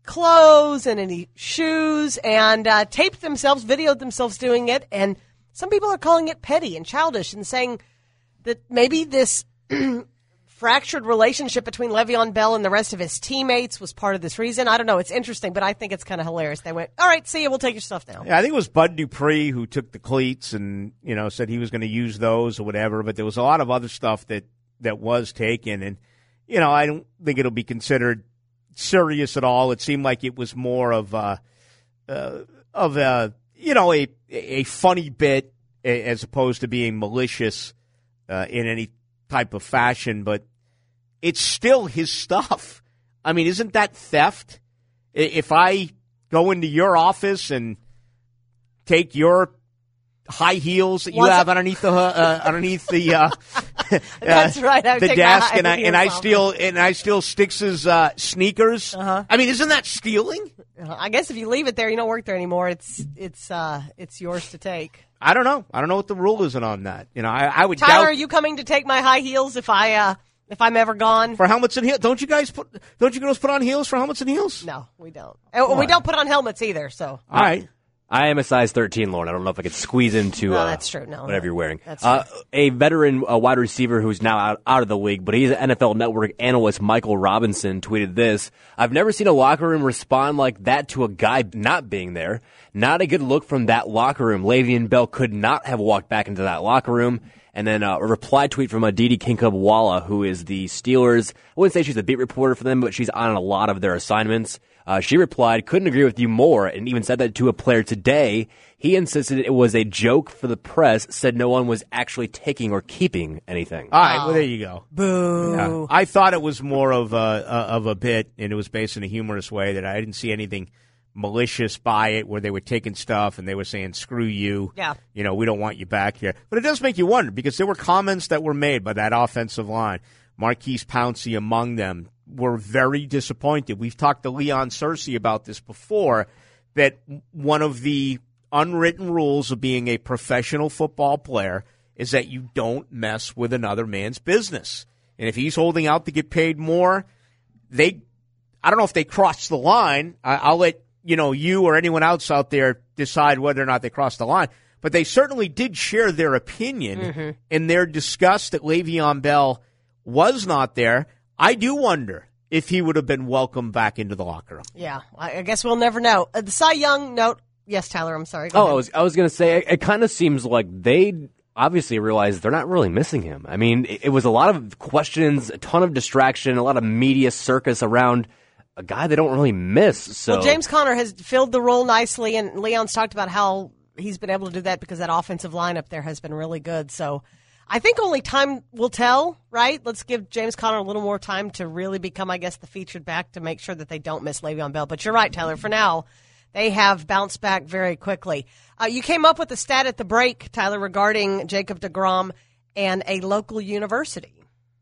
clothes and any shoes and uh, taped themselves, videoed themselves doing it. And some people are calling it petty and childish and saying that maybe this fractured relationship between Le'Veon Bell and the rest of his teammates was part of this reason. I don't know. It's interesting, but I think it's kind of hilarious. They went, all right, see you. We'll take your stuff now. Yeah, I think it was Bud Dupree who took the cleats and, you know, said he was going to use those or whatever. But there was a lot of other stuff that, that was taken. And, you know, I don't think it'll be considered serious at all. It seemed like it was more of a, uh, of a, you know, a, a funny bit as opposed to being malicious uh, in any type of fashion. But it's still his stuff. I mean, isn't that theft? If I go into your office and take your high heels that you Was have it- underneath the uh, underneath the uh, That's uh, right. I would the take my desk, high and I and I heels off. steal and I steal Styx's uh, sneakers. Uh-huh. I mean, isn't that stealing? I guess if you leave it there, you don't work there anymore. It's it's uh, it's yours to take. I don't know. I don't know what the rule is on that. You know, I, I would Tyler, doubt are you coming to take my high heels if I uh, if I'm ever gone? for helmets and heels. Don't you guys put? Don't you girls put on heels for helmets and heels? No, we don't. And we Why? don't put on helmets either. So All right. I am a size thirteen, Lauren. I don't know if I could squeeze into No, uh, that's true. No, whatever you're wearing. That's uh, a veteran uh, wide receiver who's now out, out of the league, but he's an N F L Network analyst, Michael Robinson, tweeted this. I've never seen a locker room respond like that to a guy not being there. Not a good look from that locker room. Le'Veon Bell could not have walked back into that locker room. And then uh, a reply tweet from Aditi Kinkhabwala, who is the Steelers. I wouldn't say she's a beat reporter for them, but she's on a lot of their assignments. Uh, she replied, couldn't agree with you more, and even said that to a player today. He insisted it was a joke for the press, said no one was actually taking or keeping anything. All right, well, there you go. Boo. Yeah. I thought it was more of a, a of a bit, and it was based in a humorous way, that I didn't see anything malicious by it where they were taking stuff and they were saying, screw you. Yeah. You know, we don't want you back here. But it does make you wonder, because there were comments that were made by that offensive line, Marquise Pouncey among them, were very disappointed. We've talked to Leon Searcy about this before, that one of the unwritten rules of being a professional football player is that you don't mess with another man's business. And if he's holding out to get paid more, they, I don't know if they crossed the line. I, I'll let you know, you or anyone else out there decide whether or not they crossed the line. But they certainly did share their opinion Mm-hmm. in their disgust that Le'Veon Bell was not there. I do wonder if he would have been welcomed back into the locker room. Yeah, I I guess we'll never know. Uh, the Cy Young note. Yes, Tyler, I'm sorry. Go Oh, ahead. I was I was going to say, it, it kind of seems like they obviously realized they're not really missing him. I mean, it, it was a lot of questions, a ton of distraction, a lot of media circus around a guy they don't really miss. So Well, James Conner has filled the role nicely, and Leon's talked about how he's been able to do that because that offensive lineup there has been really good. So I think only time will tell, right? Let's give James Conner a little more time to really become, I guess, the featured back to make sure that they don't miss Le'Veon Bell. But you're right, Tyler. For now, they have bounced back very quickly. Uh, you came up with a stat at the break, Tyler, regarding Jacob deGrom and a local university.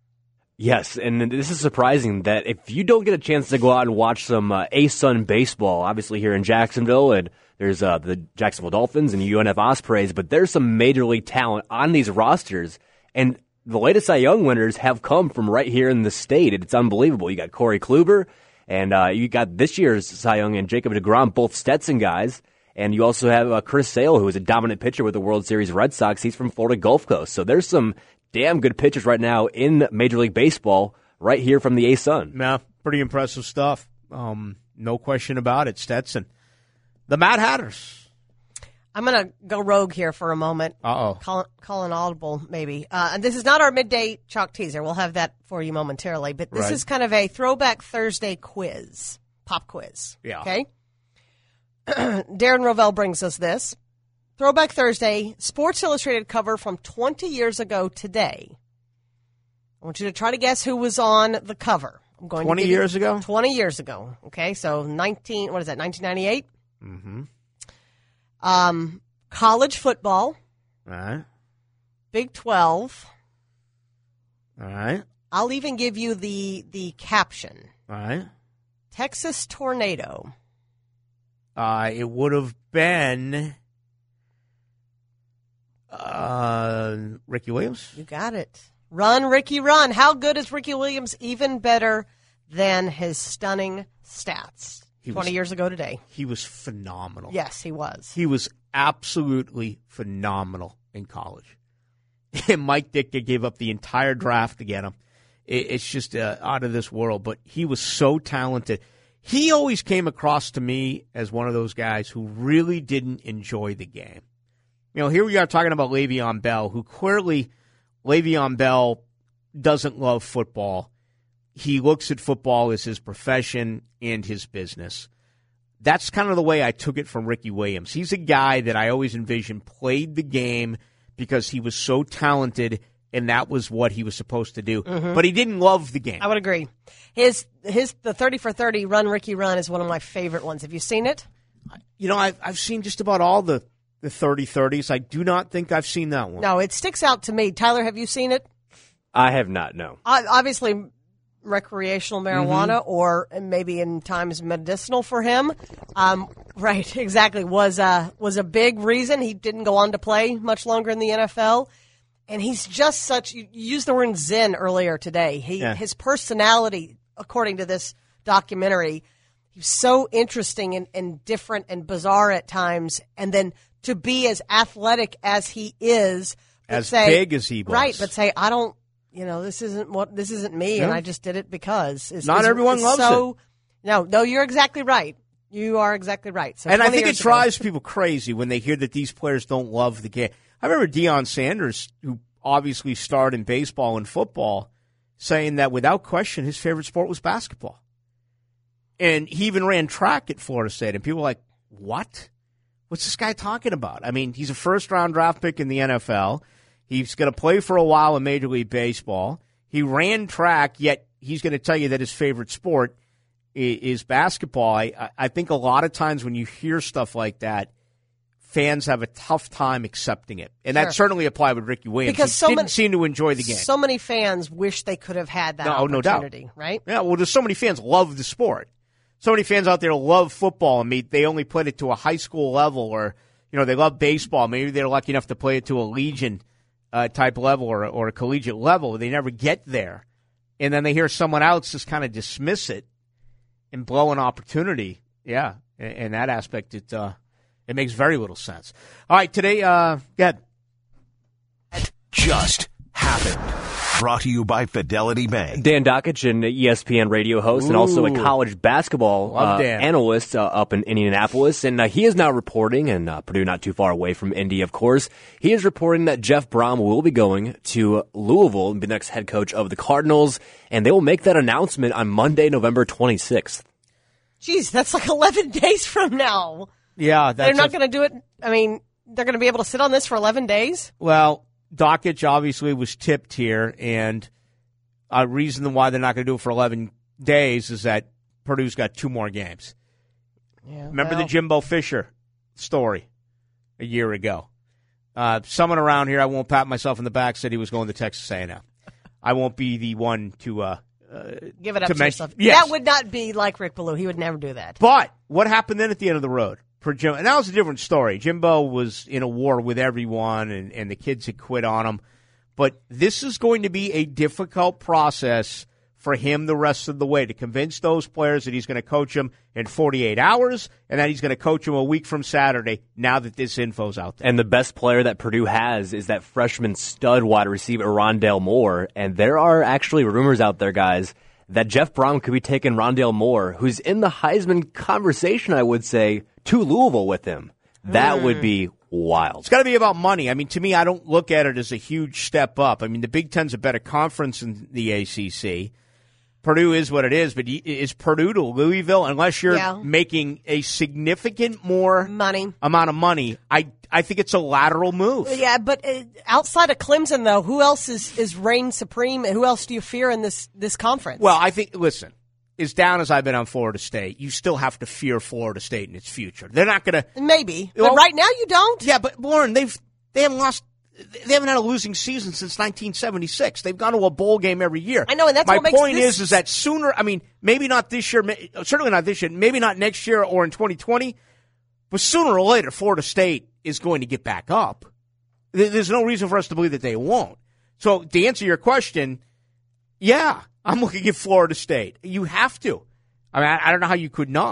Yes, and this is surprising that if you don't get a chance to go out and watch some uh, A-Sun baseball, obviously here in Jacksonville, and there's uh, the Jacksonville Dolphins and U N F Ospreys, but there's some major league talent on these rosters, and the latest Cy Young winners have come from right here in the state. It's unbelievable. You got Corey Kluber, and uh, you got this year's Cy Young and Jacob deGrom, both Stetson guys, and you also have uh, Chris Sale, who is a dominant pitcher with the World Series Red Sox. He's from Florida Gulf Coast, so there's some damn good pitchers right now in Major League Baseball right here from the A-Sun. Yeah, pretty impressive stuff. Um, no question about it, Stetson. The Mad Hatters. I'm going to go rogue here for a moment. Uh-oh. Call, call an audible, maybe. Uh, and this is not our midday chalk teaser. We'll have that for you momentarily. But this Right. is kind of a Throwback Thursday quiz, pop quiz. Yeah. Okay? Darren Rovell brings us this. Throwback Thursday, Sports Illustrated cover from twenty years ago today. I want you to try to guess who was on the cover. I'm going twenty to give you- years ago? twenty years ago. Okay, so nineteen, what is that, nineteen ninety-eight? Mm-hmm. Um, college football, All right. Big twelve. All right. I'll even give you the the caption. All right. Texas tornado. Uh, it would have been uh, Ricky Williams. You got it. Run, Ricky, run. How good is Ricky Williams? Even better than his stunning stats. He twenty was, years ago today. He was phenomenal. Yes, he was. He was absolutely phenomenal in college. And Mike Ditka gave up the entire draft to get him. It, it's just uh, out of this world. But he was so talented. He always came across to me as one of those guys who really didn't enjoy the game. You know, here we are talking about Le'Veon Bell, who clearly Le'Veon Bell doesn't love football. He looks at football as his profession and his business. That's kind of the way I took it from Ricky Williams. He's a guy that I always envisioned played the game because he was so talented, and that was what he was supposed to do. Mm-hmm. But he didn't love the game. I would agree. His his the thirty for thirty Run Ricky Run is one of my favorite ones. Have you seen it? You know, I've, I've seen just about all the, the thirty thirties. I do not think I've seen that one. No, it sticks out to me. Tyler, have you seen it? I have not, no. Uh, obviously, recreational marijuana Mm-hmm. or maybe in times medicinal for him. Um, right, exactly. Was, uh, was a big reason he didn't go on to play much longer in the N F L. And he's just such, you used the word zen earlier today. He, Yeah. His personality, according to this documentary, he's so interesting and, and different and bizarre at times. And then to be as athletic as he is, but As say, big as he was. right? But say, I don't, you know, this isn't what this isn't me, Yeah. and I just did it because it's, Not it's- everyone it's loves so, No, no, you're exactly right. You are exactly right. So and I twenty think it years ago- drives people crazy when they hear that these players don't love the game. I remember Deion Sanders, who obviously starred in baseball and football, saying that without question his favorite sport was basketball. And he even ran track at Florida State, and people were like, what? What's this guy talking about? I mean, he's a first-round draft pick in the N F L. He's going to play for a while in Major League Baseball. He ran track, yet he's going to tell you that his favorite sport is, is basketball. I, I think a lot of times when you hear stuff like that, fans have a tough time accepting it. And Sure. that certainly applied with Ricky Williams. Because he so didn't many- seem to enjoy the game. So many fans wish they could have had that No, no doubt. opportunity, right? Yeah, well, there's so many fans love the sport. So many fans out there love football. I mean, they only played it to a high school level, or you know, they love baseball. Maybe they're lucky enough to play it to a Legion uh, type level or or a collegiate level. They never get there, and then they hear someone else just kind of dismiss it and blow an opportunity. Yeah, in, in that aspect, it uh, it makes very little sense. All right, today, uh, go ahead. Just happened. Brought to you by Fidelity Bank. Dan Dockich, an E S P N radio host and also a Ooh. college basketball uh, Love Dan. analyst uh, up in Indianapolis. And uh, he is now reporting, and uh, Purdue not too far away from Indy, of course. He is reporting that Jeff Brom will be going to Louisville and be the next head coach of the Cardinals. And they will make that announcement on Monday, November twenty-sixth. Jeez, that's like eleven days from now. Yeah, that's They're not a- going to do it. I mean, they're going to be able to sit on this for eleven days? Well, Dockich obviously was tipped here, and a reason why they're not going to do it for eleven days is that Purdue's got two more games. Yeah, Remember well. the Jimbo Fisher story a year ago? Uh, someone around here, I won't pat myself in the back, said he was going to Texas A and M. I won't be the one to uh, uh, Give it up to to, mention- yourself. Yes. That would not be like Rick Ballou. He would never do that. But what happened then at the end of the road for Jim? And that was a different story. Jimbo was in a war with everyone, and, and the kids had quit on him. But this is going to be a difficult process for him the rest of the way to convince those players that he's going to coach them in forty-eight hours and that he's going to coach them a week from Saturday now that this info's out there. And the best player that Purdue has is that freshman stud wide receiver, Rondale Moore. And there are actually rumors out there, guys, that Jeff Brom could be taking Rondale Moore, who's in the Heisman conversation, I would say, to Louisville with him. That Mm. would be wild. It's got to be about money. I mean, to me, I don't look at it as a huge step up. I mean, the Big Ten's a better conference than the A C C. Purdue is what it is, but is Purdue to Louisville, unless you're Yeah. making a significant more money amount of money, I I think it's a lateral move. Yeah, but uh, outside of Clemson, though, who else is, is reign supreme? Who else do you fear in this, this conference? Well, I think, listen, as down as I've been on Florida State, you still have to fear Florida State in its future. They're not going to. Maybe. Well- but right now you don't. Yeah, but Lauren, they've they haven't lost. They haven't had a losing season since nineteen seventy-six. They've gone to a bowl game every year. I know, and that's my what makes point this- is, is that sooner. I mean, maybe not this year. ma- Certainly not this year. Maybe not next year or in twenty twenty. But sooner or later, Florida State is going to get back up. There- There's no reason for us to believe that they won't. So to answer your question, yeah, I'm looking at Florida State. You have to. I mean, I, I don't know how you could not.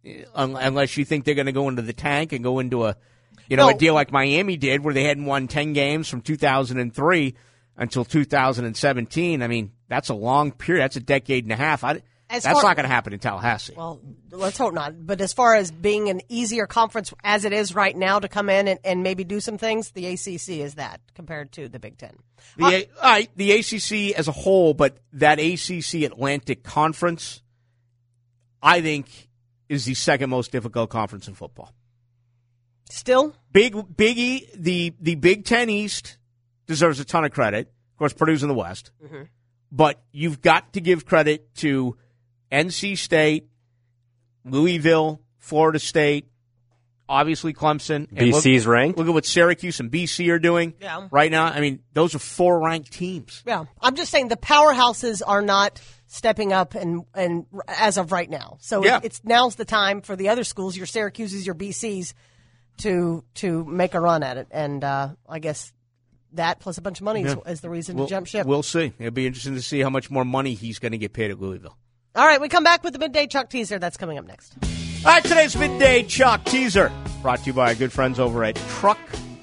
unless you think they're going to go into the tank and go into a, you know, No. a deal like Miami did where they hadn't won ten games from two thousand three until two thousand seventeen. I mean, that's a long period. That's a decade and a half. I, As that's far- not going to happen in Tallahassee. Well, let's hope not. But as far as being an easier conference as it is right now to come in and, and maybe do some things, the A C C is that compared to the Big Ten. The, A, all right, the A C C as a whole, but that A C C Atlantic Conference, I think, is the second most difficult conference in football. Still? Big Biggie, the, the Big Ten East deserves a ton of credit. Of course, Purdue's in the West. Mm-hmm. But you've got to give credit to N C State, Louisville, Florida State, obviously Clemson. And B C's look, ranked. Look at what Syracuse and B C are doing Yeah. right now. I mean, those are four ranked teams. Yeah. I'm just saying the powerhouses are not stepping up and, and as of right now. So Yeah. it, it's now's the time for the other schools, your Syracuses, your B Cs, to to make a run at it. And uh, I guess that plus a bunch of money is, Yeah. is the reason We'll, to jump ship. we'll see. It'll be interesting to see how much more money he's going to get paid at Louisville. All right, we come back with the Midday Chuck teaser. That's coming up next. All right, today's Midday Chuck teaser brought to you by our good friends over at truck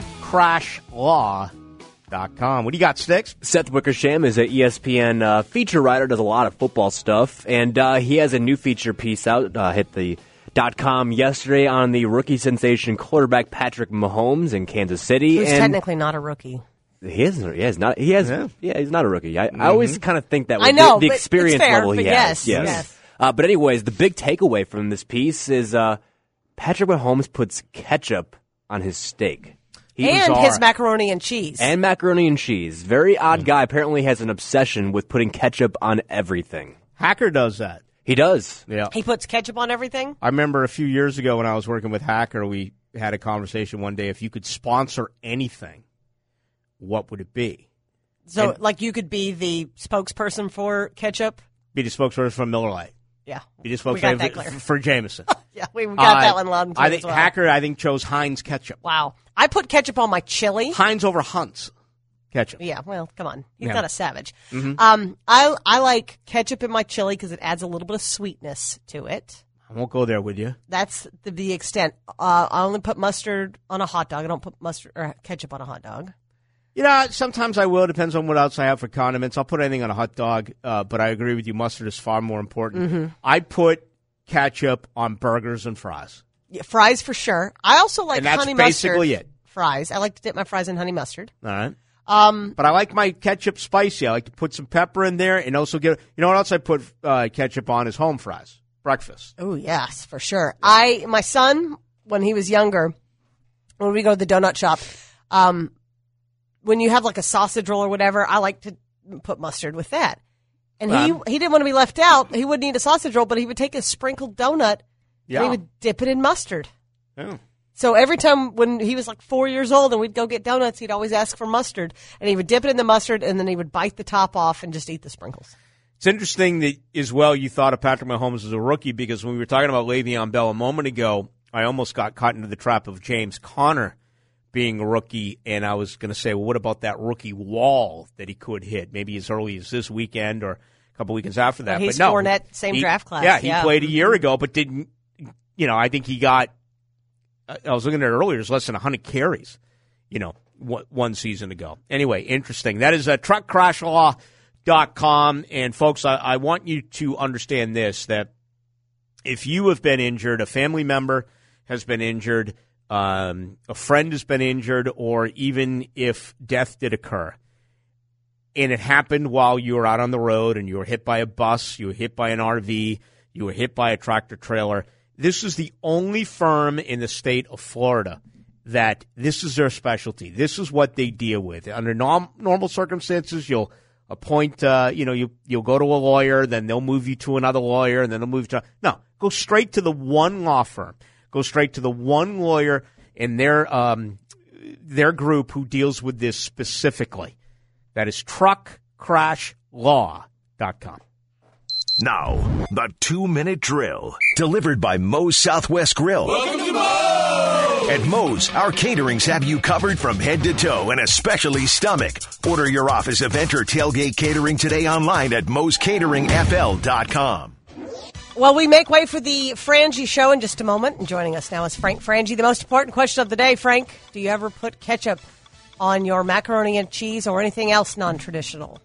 crash law dot com. What do you got, Sticks? Seth Wickersham is an E S P N uh, feature writer, does a lot of football stuff, and uh, he has a new feature piece out, uh, hit the dot com yesterday on the rookie sensation quarterback Patrick Mahomes in Kansas City. Who's and technically not a rookie. He is, he is not. He has. Yeah, yeah he's not a rookie. I, Mm-hmm. I always kind of think that with I know, the, the but it's experience fair, level he but has. yes, yes. Uh, but anyways, the big takeaway from this piece is uh, Patrick Mahomes puts ketchup on his steak. He and bizarre. his macaroni and cheese. and macaroni and cheese. Very odd guy. Apparently has an obsession with putting ketchup on everything. Hacker does that. He does. Yeah. He puts ketchup on everything? I remember a few years ago when I was working with Hacker, we had a conversation one day. If you could sponsor anything, what would it be? So, And- like, you could be the spokesperson for ketchup? Be the spokesperson for Miller Lite. Yeah. Be the We got spokesperson that for, clear. for Jameson. Yeah, we we got Uh, that one loud and clear I think as well. Hacker, I think, chose Heinz ketchup. Wow. I put ketchup on my chili. Heinz over Hunt's ketchup. Yeah, well, come on. He's Yeah. not a savage. Mhm. Um, I I like ketchup in my chili because it adds a little bit of sweetness to it. I won't go there with you. That's the, the extent. Uh, I only put mustard on a hot dog. I don't put mustard or ketchup on a hot dog. You know, sometimes I will. Depends on what else I have for condiments. I'll put anything on a hot dog, uh, but I agree with you. Mustard is far more important. Mhm. I put ketchup on burgers and fries. Yeah, fries for sure. I also like And that's honey basically mustard it. fries. I like to dip my fries in honey mustard. All right. Um, But I like my ketchup spicy. I like to put some pepper in there and also get, you know what else I put uh, ketchup on is home fries. Breakfast. Oh, yes, for sure. I my son, when he was younger, when we go to the donut shop, um, when you have like a sausage roll or whatever, I like to put mustard with that. And he Um, he didn't want to be left out. He wouldn't eat a sausage roll, but he would take a sprinkled donut Yeah. and he would dip it in mustard. Yeah. So every time when he was like four years old and we'd go get donuts, he'd always ask for mustard, and he would dip it in the mustard, and then he would bite the top off and just eat the sprinkles. It's interesting that as well you thought of Patrick Mahomes as a rookie because when we were talking about Le'Veon Bell a moment ago, I almost got caught into the trap of James Conner being a rookie, and I was going to say, well, what about that rookie wall that he could hit, maybe as early as this weekend or a couple weekends after that? Well, he's but no, Fournette, same he- draft class, Yeah, he yeah. played a year ago, but didn't. You know, I think he got. I was looking at it earlier. It was less than one hundred carries. You know, one one season ago. Anyway, interesting. That is uh, truck crash law dot com. And, folks, I, I want you to understand this, that if you have been injured, a family member has been injured, um, a friend has been injured, or even if death did occur, and it happened while you were out on the road and you were hit by a bus, you were hit by an R V, you were hit by a tractor trailer, this is the only firm in the state of Florida that this is their specialty. This is what they deal with. Under norm, normal circumstances, you'll appoint, uh, you know, you, you'll go to a lawyer, then they'll move you to another lawyer, and then they'll move to, no, go straight to the one law firm. Go straight to the one lawyer and their, um, their group who deals with this specifically. That is truck crash law dot com. Now, the two-minute drill, delivered by Moe's Southwest Grill. Welcome to Moe's! At Moe's, our caterings have you covered from head to toe, and especially stomach. Order your office event or tailgate catering today online at moes catering f l dot com. Well, we make way for the Frangie Show in just a moment. And joining us now is Frank Frangie. The most important question of the day, Frank, do you ever put ketchup on your macaroni and cheese or anything else non-traditional?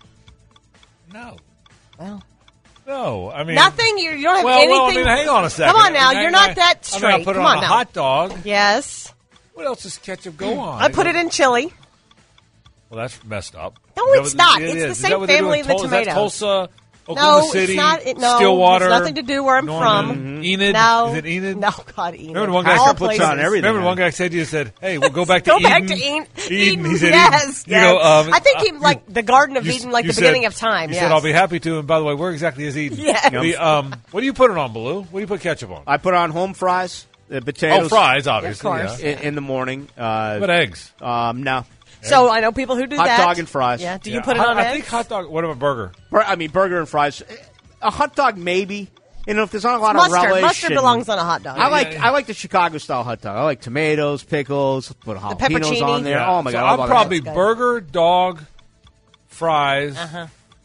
No. Well... No, I mean nothing. You, you don't have well, anything. Well, I mean, hang on a second. Come on now, I mean, you're I, not that I straight. mean, I put Come it on, on a now. hot dog. Yes. What else does ketchup go on? I put it in chili. Well, that's messed up. No, it's not. It it's is. the same family of the tomatoes. Is that Tulsa, Oklahoma no, City, it's not. It, no, Stillwater, it's nothing to do where I'm Norman, from. Enid. No, is it Enid? No, God, Enid. Remember one guy All puts places. on everything. Remember one guy said to you, said, "Hey, we'll go back to go Eden." back to Eden. Eden. He said, yes, Eden. yes. You go, um, I think he like the Garden of you, Eden, like the said, beginning of time. You yes. said, "I'll be happy to." And by the way, where exactly is Eden? Yes. The, um, what do you put it on, Baloo? What do you put ketchup on? I put on home fries, the potatoes. Oh, fries, obviously. Of course. Yeah. In, in the morning. Uh, But eggs? Um, no. So I know people who do hot that. Hot dog and fries. Yeah. Do Yeah. you put it I, on I eggs? think hot dog. What about burger? Bur- I mean, burger and fries. A hot dog, maybe. You know, if there's not a lot Mustard. of relish. Mustard and- belongs on a hot dog. I like Yeah. I like the Chicago style hot dog. I like tomatoes, pickles, put jalapenos pepperoni. on there. Yeah. Oh my so god! I I'm love probably that. burger, dog, fries. Uh-huh.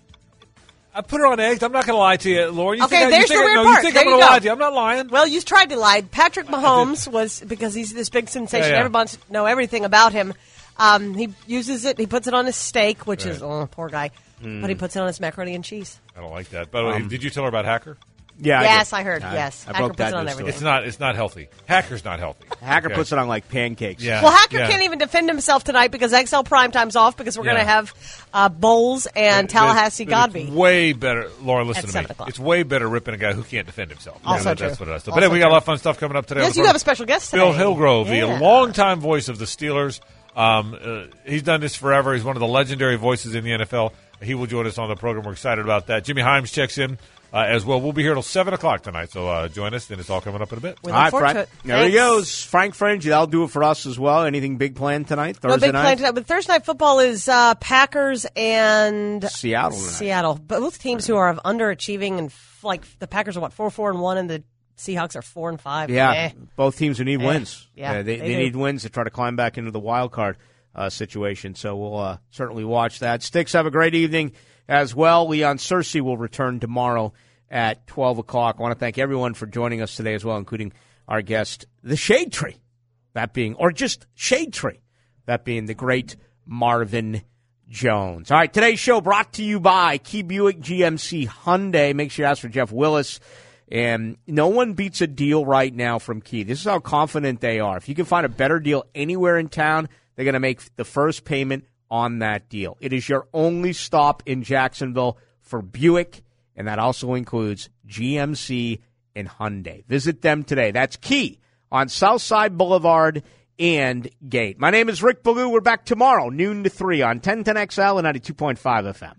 I put it on eggs. I'm not going to lie to you, Lauren. You Okay, think I, there's you think the I, weird no, part. You think There I'm going you to go. lie to you? I'm not lying. Well, you tried to lie. Patrick Mahomes was, because he's this big sensation, Yeah, yeah. everyone wants to know everything about him. Um, he uses it, he puts it on his steak, which Right. is, oh, poor guy. Mm. But he puts it on his macaroni and cheese. I don't like that. By the way, Um, did you tell her about Hacker? Yeah. yes, I, I, did. heard, I- yes. I Hacker broke puts that it on news everything. It's not. It's not healthy. Hacker's not healthy. Hacker Okay. puts it on like pancakes. Yeah. Well, Hacker yeah. can't even defend himself tonight because X L Primetime's off because we're Yeah. going to have uh, Bowles and It- Tallahassee it's- Godby. It's way better, Lauren. Listen At to seven me. o'clock. It's way better ripping a guy who can't defend himself. Also Yeah, true. That's what it is. But Also anyway, we got a true. lot of fun stuff coming up today. on Yes, the you program. have a special guest Bill today. Hillgrove, Yeah. the longtime voice of the Steelers. Um, uh, he's done this forever. He's one of the legendary voices in the N F L. He will join us on the program. We're excited about that. Jimmy Himes checks in uh, as well. We'll be here till seven o'clock tonight, so uh, join us. Then it's all coming up in a bit. We All look right, forward Frank. to it. There he Thanks. goes. Frank Frangie. That'll do it for us as well. Anything big planned tonight? No Thursday big night? plan tonight, but Thursday night football is uh, Packers and Seattle tonight. Seattle. Both teams who are underachieving and f- like the Packers are what four four and one, and the Seahawks are four and five. Yeah, Eh. both teams who need Eh. wins. Yeah, Uh, they, they they do. need wins to try to climb back into the wild card uh, situation. So we'll uh, certainly watch that. Sticks, have a great evening as well. Leon Searcy will return tomorrow at twelve o'clock. I want to thank everyone for joining us today as well, including our guest, the Shade Tree, that being, or just Shade Tree, that being the great Marvin Jones. All right, today's show brought to you by Key Buick G M C Hyundai. Make sure you ask for Jeff Willis. And no one beats a deal right now from Key. This is how confident they are. If you can find a better deal anywhere in town, they're going to make the first payment on that deal. It is your only stop in Jacksonville for Buick, and that also includes G M C and Hyundai. Visit them today. That's Key on Southside Boulevard and Gate. My name is Rick Ballou. We're back tomorrow, noon to three on ten ten X L and ninety-two point five F M.